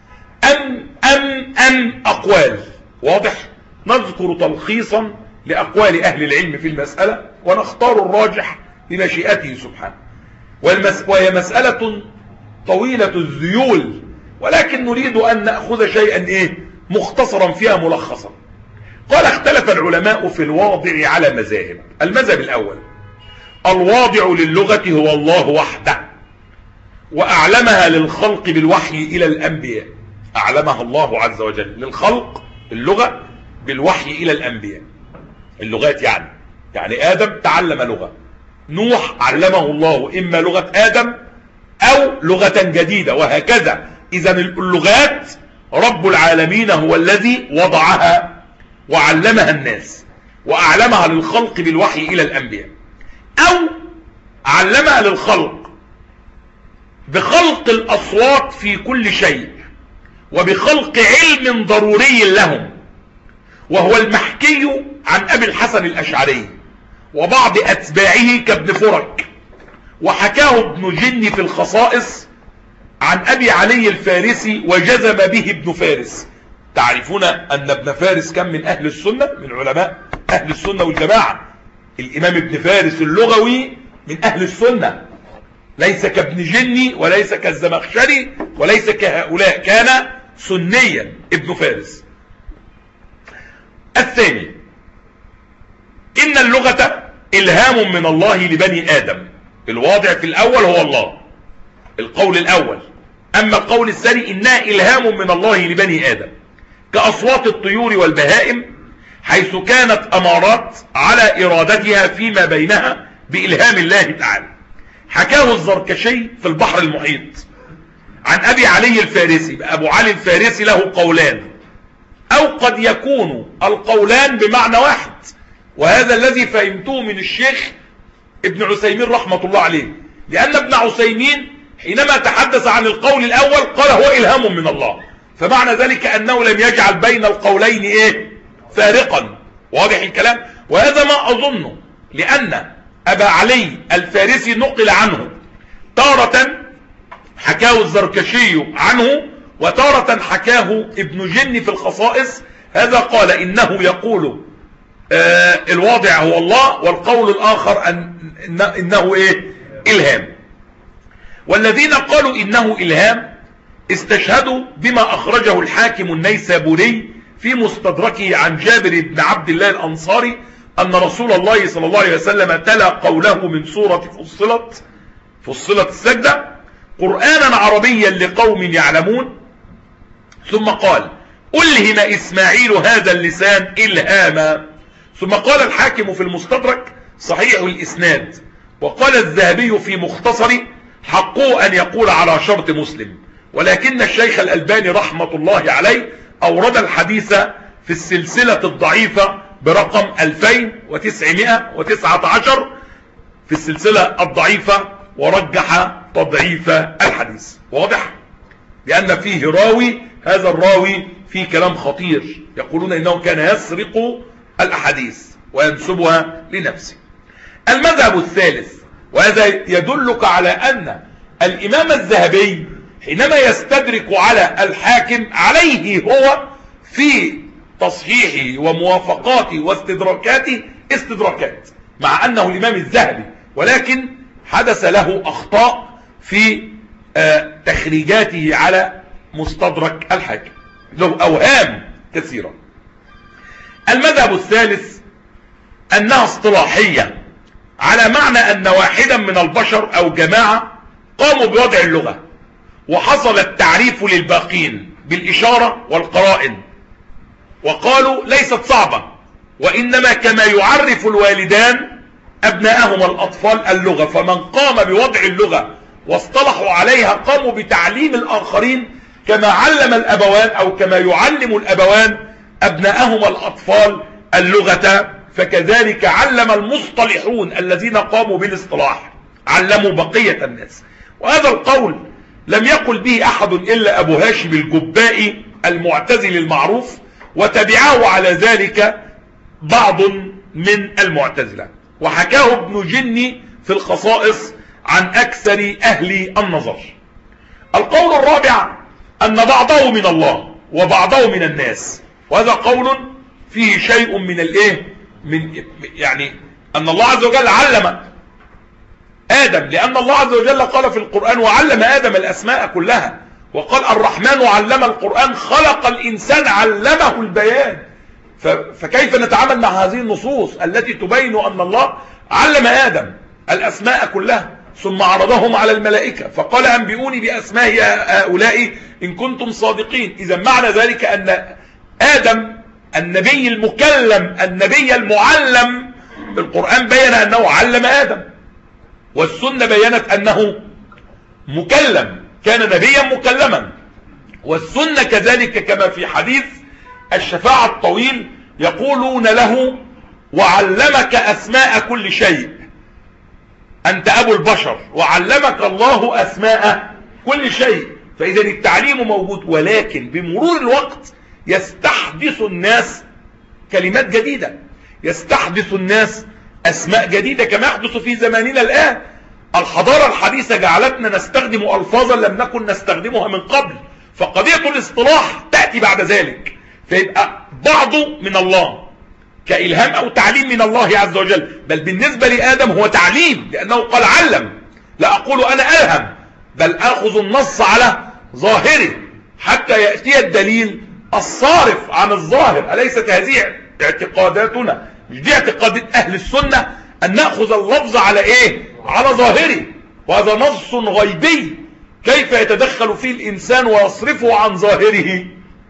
أم أقوال؟ واضح؟ نذكر تلخيصا لأقوال أهل العلم في المسألة ونختار الراجح بمشيئته سبحانه. وهي مسألة طويلة الذيول، ولكن نريد أن نأخذ شيئا مختصرا فيها ملخصا. قال اختلف العلماء في الواضع على مذاهب. المذهب الأول: الواضع للغة هو الله وحده، وأعلمها للخلق بالوحي إلى الأنبياء. أعلمها الله عز وجل للخلق اللغة بالوحي إلى الأنبياء. اللغات يعني آدم تعلم لغة، نوح علمه الله إما لغة آدم أو لغة جديدة، وهكذا. إذا اللغات رب العالمين هو الذي وضعها وعلمها الناس، وأعلمها للخلق بالوحي إلى الأنبياء، أو علمها للخلق بخلق الأصوات في كل شيء، وبخلق علم ضروري لهم، وهو المحكي عن أبي الحسن الأشعري وبعض أتباعه كابن فرك، وحكاه ابن جني في الخصائص عن أبي علي الفارسي وجزم به ابن فارس. تعرفون أن ابن فارس كان من أهل السنة، من علماء أهل السنة والجماعة. الإمام ابن فارس اللغوي من أهل السنة، ليس كابن جني وليس كالزمخشري وليس كهؤلاء، كان سنيا ابن فارس. الثاني: إن اللغة إلهام من الله لبني آدم. الواضع في الأول هو الله، القول الأول. أما القول الثاني إنها إلهام من الله لبني آدم، كأصوات الطيور والبهائم، حيث كانت أمارات على إرادتها فيما بينها بإلهام الله تعالى. حكاه الزركشي في البحر المحيط عن أبي علي الفارسي. أبو علي الفارسي له قولان، أو قد يكون القولان بمعنى واحد، وهذا الذي فهمته من الشيخ ابن عثيمين رحمة الله عليه، لأن ابن عثيمين حينما تحدث عن القول الأول قال هو إلهام من الله، فمعنى ذلك أنه لم يجعل بين القولين فارقا. واضح الكلام؟ وهذا ما أظنه، لأن أبا علي الفارسي نقل عنه تارة حكاه الزركشي عنه، وتارة حكاه ابن جني في الخصائص. هذا قال إنه يقول الواضع هو الله، والقول الآخر إنه إلهام. والذين قالوا إنه إلهام استشهدوا بما أخرجه الحاكم النيسابوري في مستدركه عن جابر بن عبد الله الأنصاري أن رسول الله صلى الله عليه وسلم تلا قوله من سورة فصلت السجدة قرآنا عربيا لقوم يعلمون، ثم قال: ألهم إسماعيل هذا اللسان إلهاما. ثم قال الحاكم في المستدرك صحيح الإسناد، وقال الذهبي في مختصر حقه أن يقول على شرط مسلم، ولكن الشيخ الألباني رحمة الله عليه أورد الحديث في السلسلة الضعيفة برقم 2919 في السلسلة الضعيفة، ورجح تضعيف الحديث. واضح؟ لأن فيه راوي، هذا الراوي فيه كلام خطير، يقولون إنه كان يسرق الأحاديث، وينسبها لنفسه. المذهب الثالث، وهذا يدلك على أن الإمام الذهبي حينما يستدرك على الحاكم عليه هو في تصحيحه وموافقاته واستدراكاته استدراكات، مع أنه الإمام الذهبي، ولكن حدث له أخطاء في تخريجاته على مستدرك الحاكم، له أوهام كثيرة. المذهب الثالث أنها اصطلاحية، على معنى أن واحدا من البشر أو جماعة قاموا بوضع اللغة وحصل التعريف للباقين بالإشارة والقرائن، وقالوا ليست صعبة، وإنما كما يعرف الوالدان أبناءهما الأطفال اللغة، فمن قام بوضع اللغة واصطلحوا عليها قاموا بتعليم الآخرين كما علم الأبوان أو كما يعلم الأبوان أبناءهما الأطفال اللغة، فكذلك علم المصطلحون الذين قاموا بالاصطلاح علموا بقية الناس. وهذا القول لم يقل به أحد إلا أبو هاشم الجبائي المعتزلي المعروف، وتبعه على ذلك بعض من المعتزلة، وحكاه ابن جني في الخصائص عن أكثر أهل النظر. القول الرابع أن بعضه من الله وبعضه من الناس، وهذا قول فيه شيء من الايه، من يعني أن الله عز وجل علم آدم، لأن الله عز وجل قال في القرآن وعلم آدم الأسماء كلها، وقال الرحمن علم القرآن خلق الإنسان علمه البيان. فكيف نتعامل مع هذه النصوص التي تبين أن الله علم آدم الأسماء كلها ثم عرضهم على الملائكة فقال أنبئوني بأسماء هؤلاء إن كنتم صادقين؟ إذا معنى ذلك أن آدم النبي المكلم النبي المعلم، القرآن بين أنه علم آدم، والسنة بينت أنه مكلم، كان نبيا مكلما. والسنة كذلك كما في حديث الشفاعة الطويل يقولون له وعلمك أسماء كل شيء، أنت أبو البشر وعلمك الله أسماء كل شيء. فإذا التعليم موجود، ولكن بمرور الوقت يستحدث الناس كلمات جديدة، يستحدث الناس أسماء جديدة كما يحدث في زماننا الآن. الحضارة الحديثة جعلتنا نستخدم ألفاظا لم نكن نستخدمها من قبل، فقضية الاصطلاح تأتي بعد ذلك، فيبقى بعضه من الله كإلهام أو تعليم من الله عز وجل، بل بالنسبة لآدم هو تعليم لأنه قال علم، لا أقول أنا ألهم، بل أخذ النص على ظاهره حتى يأتي الدليل الصارف عن الظاهر. أليست هذه اعتقاداتنا؟ مش دي اعتقادات أهل السنة أن نأخذ اللفظ على إيه؟ على ظاهره، وهذا نص غيبي كيف يتدخل فيه الإنسان ويصرفه عن ظاهره.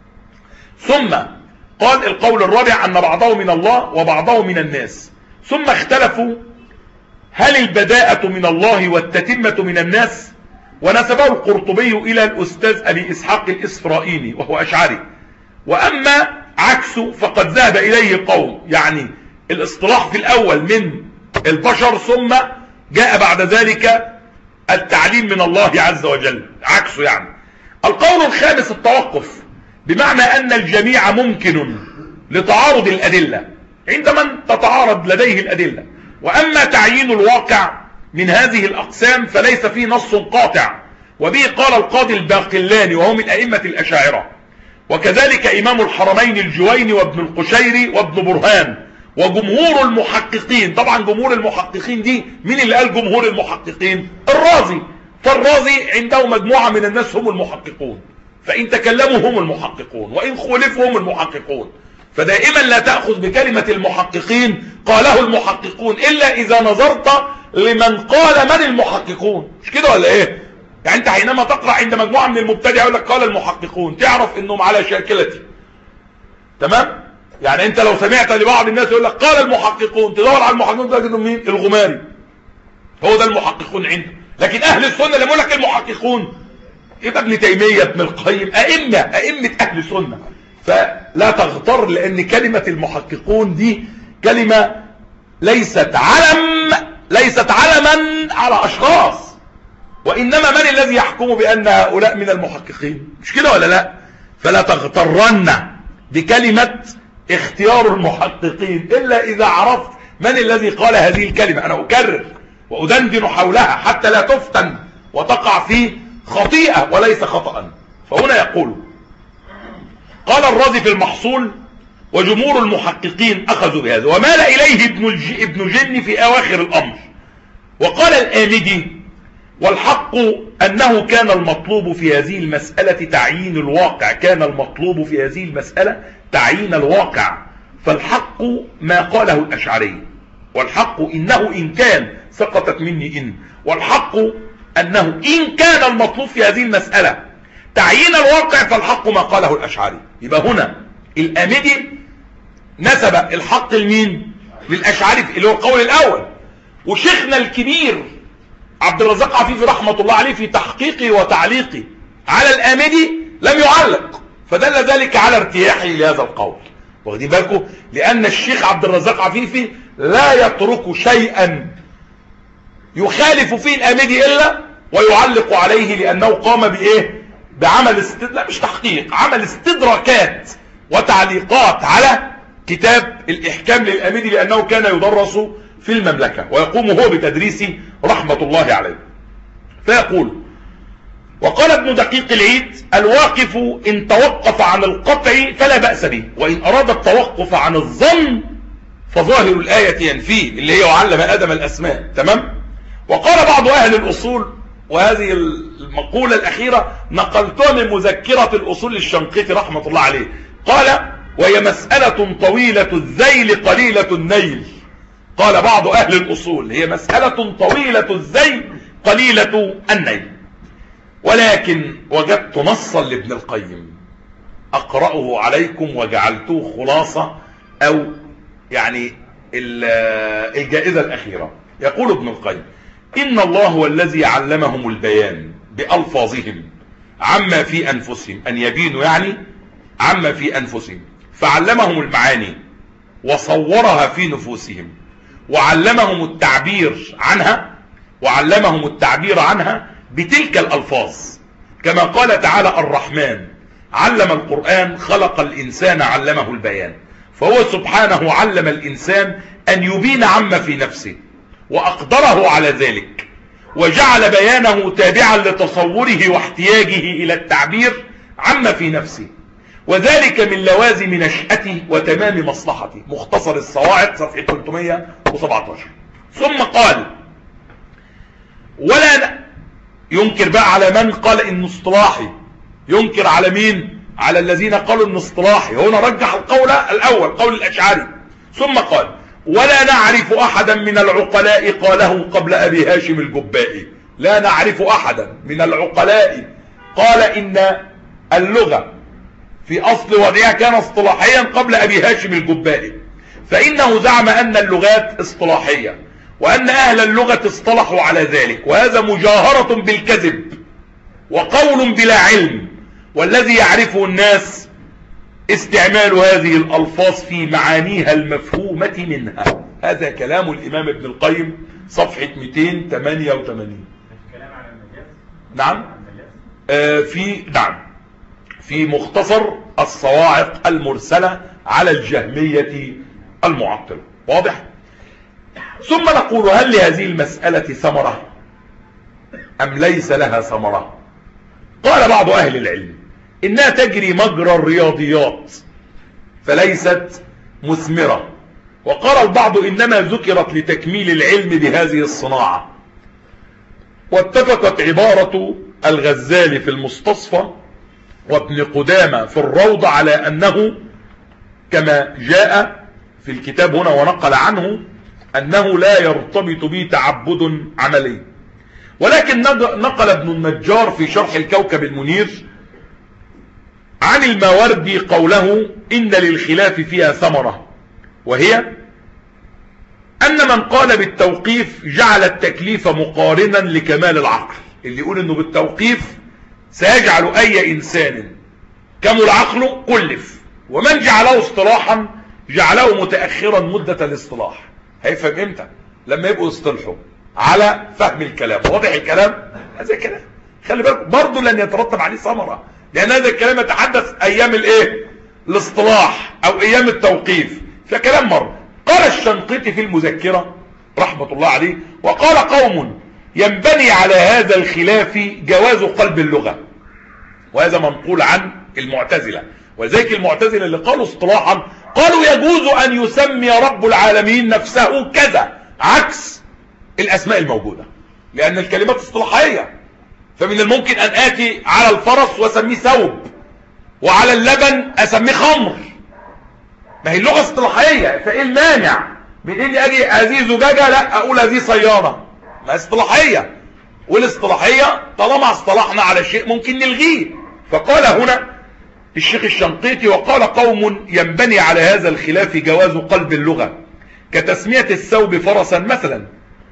ثم قال القول الرابع أن بعضه من الله وبعضه من الناس، ثم اختلفوا هل البداءة من الله والتتمة من الناس؟ ونسبه القرطبي إلى الأستاذ أبي إسحاق الإسرائيلي وهو أشعري، وأما عكسه فقد ذهب إليه قوم، يعني الاصطلاح في الأول من البشر ثم جاء بعد ذلك التعليم من الله عز وجل، عكسه يعني. القول الخامس التوقف، بمعنى أن الجميع ممكن لتعارض الأدلة عندما تتعارض لديه الأدلة، وأما تعيين الواقع من هذه الأقسام فليس فيه نص قاطع، وبه قال القاضي الباقلاني وهو من أئمة الأشاعرة، وكذلك إمام الحرمين الجويني وابن القشيري وابن برهان وجمهور المحققين. طبعا جمهور المحققين دي مين اللي قال جمهور المحققين؟ الرازي، فالرازي عنده مجموعة من الناس هم المحققون، فإن تكلموا هم المحققون وإن خلفوا هم المحققون، فدائما لا تأخذ بكلمة المحققين قاله المحققون إلا إذا نظرت لمن قال من المحققون، مش كده ولا إيه؟ يعني أنت حينما تقرأ عند مجموعة من المبتدع يقول لك قال المحققون تعرف إنهم على شاكلتي، تمام؟ يعني أنت لو سمعت لبعض الناس يقول لك قال المحققون تدور على المحققون تجد إنهم مين؟ الغماري، هو ده المحققون عنده. لكن أهل السنة اللي يقول لك المحققون يبقى ابن تيمية ابن القيم أئمة أهل السنة. فلا تغتر، لأن كلمة المحققون دي كلمة ليست علما على أشخاص، وإنما من الذي يحكم بأن هؤلاء من المحققين؟ مش كده ولا لا؟ فلا تغترن بكلمة اختيار المحققين إلا إذا عرفت من الذي قال هذه الكلمة. أنا أكرر وأدندن حولها حتى لا تفتن وتقع في خطيئة وليس خطأ. فهنا يقول: قال الرازي في المحصول: وجمهور المحققين أخذوا بهذا، ومال إليه ابن جن في أواخر الأمر. وقال الآمدي: والحق أنه كان المطلوب في هذه المسألة تعيين الواقع، كان المطلوب في هذه المسألة تعيين الواقع، فالحق ما قاله الأشعري، والحق إنه إن كان سقطت مني إن، والحق أنه إن كان المطلوب في هذه المسألة تعيين الواقع فالحق ما قاله الأشعري. يبقى هنا الآمدي نسب الحق لمين؟ للأشعري اللي هو القول الأول. وشيخنا الكبير عبد الرزاق عفيفي رحمة الله عليه في تحقيقه وتعليقه على الآمدي لم يعلق، فدل ذلك على ارتياحه لهذا القول. واخدين بالكم؟ لأن الشيخ عبد الرزاق عفيفي لا يترك شيئا يخالف فيه الآمدي إلا ويعلق عليه، لأنه قام بإيه؟ بعمل لا مش تحقيق، عمل استدراكات وتعليقات على كتاب الإحكام للآمدي، لأنه كان يدرس في المملكة ويقوم هو بتدريسه رحمة الله عليه. فيقول: وقال ابن دقيق العيد: الواقف إن توقف عن القطع فلا بأس به، وإن أراد التوقف عن الظن فظاهر الآية ينفيه، اللي هي وعلم آدم الأسماء. تمام؟ وقال بعض أهل الأصول، وهذه المقولة الأخيرة نقلتها من مذكرة الأصول للشنقيطي رحمة الله عليه، قال: وهي مسألة طويلة الذيل قليلة النيل. قال بعض أهل الأصول: هي مسألة طويلة الذيل قليلة النيل. ولكن وجدت نصا لابن القيم أقرأه عليكم وجعلته خلاصة أو يعني الجائزة الأخيرة. يقول ابن القيم: إن الله هو الذي علمهم البيان بألفاظهم عما في أنفسهم، أن يبينوا يعني عما في أنفسهم، فعلمهم المعاني وصورها في نفوسهم، وعلمهم التعبير عنها بتلك الألفاظ، كما قال تعالى: الرحمن علم القرآن خلق الإنسان علمه البيان. فهو سبحانه علم الإنسان أن يبين عما في نفسه وأقدره على ذلك، وجعل بيانه تابعا لتصوره واحتياجه إلى التعبير عما في نفسه، وذلك من لوازم نشأته وتمام مصلحته. مختصر الصواعق صفحة 317. ثم قال: ولا ينكر بقى على من قال إنه اصطلاحي، ينكر على مين؟ على الذين قالوا إنه اصطلاحي. هنا رجح القول الأول، قول الأشعري. ثم قال: ولا نعرف أحدا من العقلاء قاله قبل أبي هاشم الجبائي. لا نعرف أحدا من العقلاء قال إن اللغة في أصل وضعها كان اصطلاحيا قبل أبي هاشم الجبائي، فإنه زعم أن اللغات اصطلاحية، وأن أهل اللغة اصطلحوا على ذلك، وهذا مجاهرة بالكذب وقول بلا علم، والذي يعرفه الناس استعمال هذه الألفاظ في معانيها المفهومة منها. هذا كلام الإمام ابن القيم صفحة 288. نعم في مختصر الصواعق المرسلة على الجهمية المعطلة. واضح؟ ثم نقول: هل لهذه المسألة ثمرة أم ليس لها ثمرة؟ قال بعض أهل العلم: إنها تجري مجرى الرياضيات فليست مثمرة. وقال البعض: إنما ذكرت لتكميل العلم بهذه الصناعة. واتفقت عبارة الغزالي في المستصفى وابن قدامة في الروضة على أنه كما جاء في الكتاب هنا ونقل عنه أنه لا يرتبط به تعبد عملي. ولكن نقل ابن النجار في شرح الكوكب المنير عن الماوردي قوله: إن للخلاف فيها ثمرة، وهي أن من قال بالتوقيف جعل التكليف مقارنا لكمال العقل. اللي يقول إنه بالتوقيف سيجعل أي إنسان كمل عقله كلف، ومن جعله اصطلاحا جعله متأخرا مدة الاصطلاح. هيفهم امتى؟ لما يبقوا يصطلحوا على فهم الكلام. واضح الكلام؟ هذا الكلام خلي بالك برضه لن يترتب عليه ثمرة، لأن هذا الكلام يتحدث أيام الايه؟ الاصطلاح. او ايام التوقيف، فكلام مر. قال الشنقيطي في المذكرة رحمة الله عليه: وقال قوم ينبني على هذا الخلاف جواز قلب اللغة، وهذا منقول عن المعتزلة. ولذلك المعتزلة اللي قالوا اصطلاحا قالوا يجوز ان يسمي رب العالمين نفسه كذا عكس الاسماء الموجودة، لان الكلمات اصطلاحية. فمن الممكن ان اتي على الفرس واسميه ثوب، وعلى اللبن اسميه خمر. ما هي اللغة اصطلاحية، فايه المانع من اني اجي هذه زجاجة لا اقول هذه سيارة؟ ما اصطلاحية، والاصطلاحية طالما اصطلحنا على شيء ممكن نلغيه. فقال هنا الشيخ الشنقيطي: وقال قوم ينبني على هذا الخلاف جواز قلب اللغة كتسمية الثوب فرسا مثلا،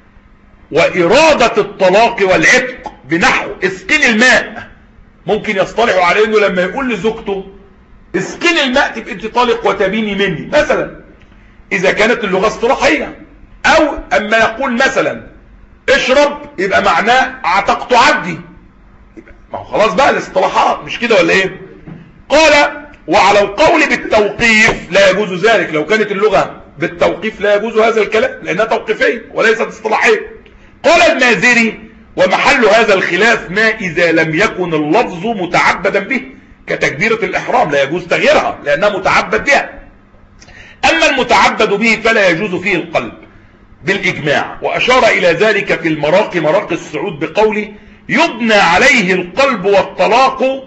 وإرادة الطلاق والعتق بنحو اسقني الماء. ممكن يصطلحوا على انه لما يقول لزوجته اسقني الماء تبقى انت طالق وتبيني مني مثلا، اذا كانت اللغة اصطلاحية. او اما يقول مثلا اشرب يبقى معناه اعتقت عبدي، ما هو خلاص بقى الاصطلاحات مش كده ولا ايه؟ قال: وعلى القول بالتوقيف لا يجوز ذلك. لو كانت اللغة بالتوقيف لا يجوز هذا الكلام لانها توقيفية وليست اصطلاحية. قال المازري: ومحل هذا الخلاف ما اذا لم يكن اللفظ متعبدا به، كتكبيرة الاحرام لا يجوز تغييرها لانها متعبد بها. اما المتعبد به فلا يجوز فيه القلب بالاجماع. واشار الى ذلك في المراقي مراقي السعود بقوله: يبنى عليه القلب والطلاق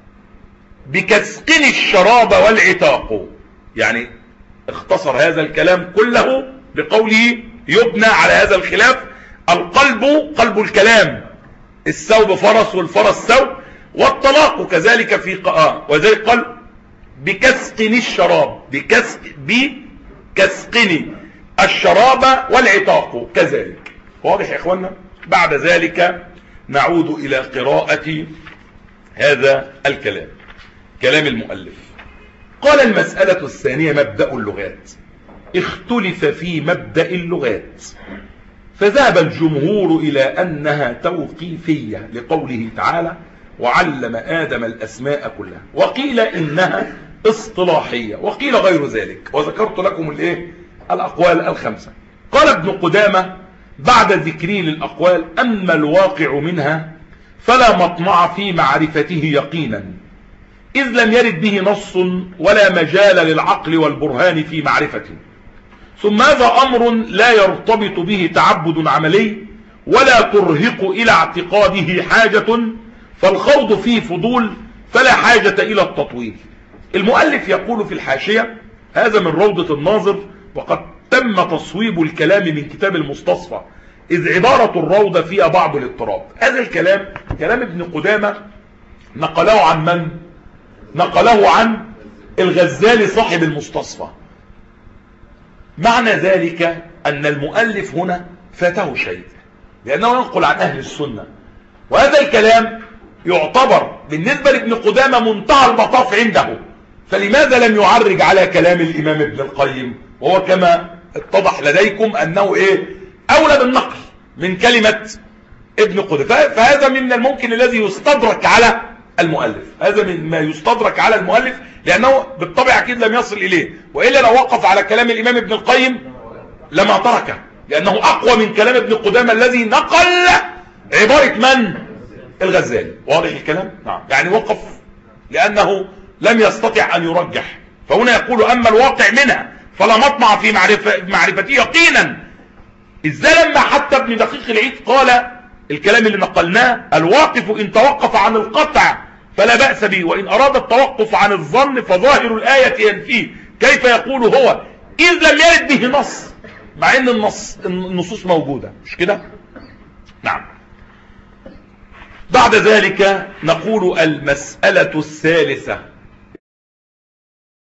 بكسقن الشراب والعتاق. يعني اختصر هذا الكلام كله بقوله يبنى على هذا الخلاف القلب قلب الكلام، الثوب فرس والفرس ثوب، والطلاق كذلك في وذلك قال بكسقن الشراب، بكسقن الشراب والعتاق كذلك. واضح يا اخوانا؟ بعد ذلك نعود الى قراءة هذا الكلام، كلام المؤلف. قال: المسألة الثانية مبدأ اللغات. اختلف في مبدأ اللغات، فذهب الجمهور إلى أنها توقيفية لقوله تعالى: وعلم آدم الأسماء كلها، وقيل إنها اصطلاحية، وقيل غير ذلك، وذكرت لكم الأقوال الخمسة. قال ابن قدامة بعد ذكره للأقوال: أما الواقع منها فلا مطمع في معرفته يقينا، إذ لم يرد به نص ولا مجال للعقل والبرهان في معرفته. ثم هذا أمر لا يرتبط به تعبد عملي ولا ترهق إلى اعتقاده حاجة، فالخوض فيه فضول فلا حاجة إلى التطويل. المؤلف يقول في الحاشية: هذا من روضة الناظر، وقد تم تصويب الكلام من كتاب المستصفى، إذ عبارة الروضة فيها بعض الاضطراب. هذا الكلام كلام ابن قدامة نقله عن من؟ نقله عن الغزالي صاحب المستصفى. معنى ذلك أن المؤلف هنا فاته شيء، لأنه ينقل عن أهل السنة، وهذا الكلام يعتبر بالنسبة لابن قدامة منتهى المطاف عنده، فلماذا لم يعرج على كلام الإمام ابن القيم، وهو كما اتضح لديكم أنه أولى بالنقل من كلمة ابن قدامة. فهذا من الممكن الذي يستدرك على المؤلف، هذا من ما يستدرك على المؤلف، لأنه بالطبع أكيد لم يصل إليه، وإلا لو وقف على كلام الإمام ابن القيم لما تركه، لأنه أقوى من كلام ابن قدامة الذي نقل عبارة من؟ الغزالي. واضح الكلام؟ نعم. يعني وقف لأنه لم يستطع أن يرجح. فهنا يقول: أما الواقع منها فلا مطمع في معرفته يقينا، إذا لما حتى ابن دقيق العيد قال الكلام اللي نقلناه: الواقف إن توقف عن القطع فلا بأس به، وإن أراد التوقف عن الظن فظاهر الآية ينفيه. كيف يقول هو إذ لم يرد به نص، مع أن النصوص موجودة، مش كده؟ نعم. بعد ذلك نقول: المسألة الثالثة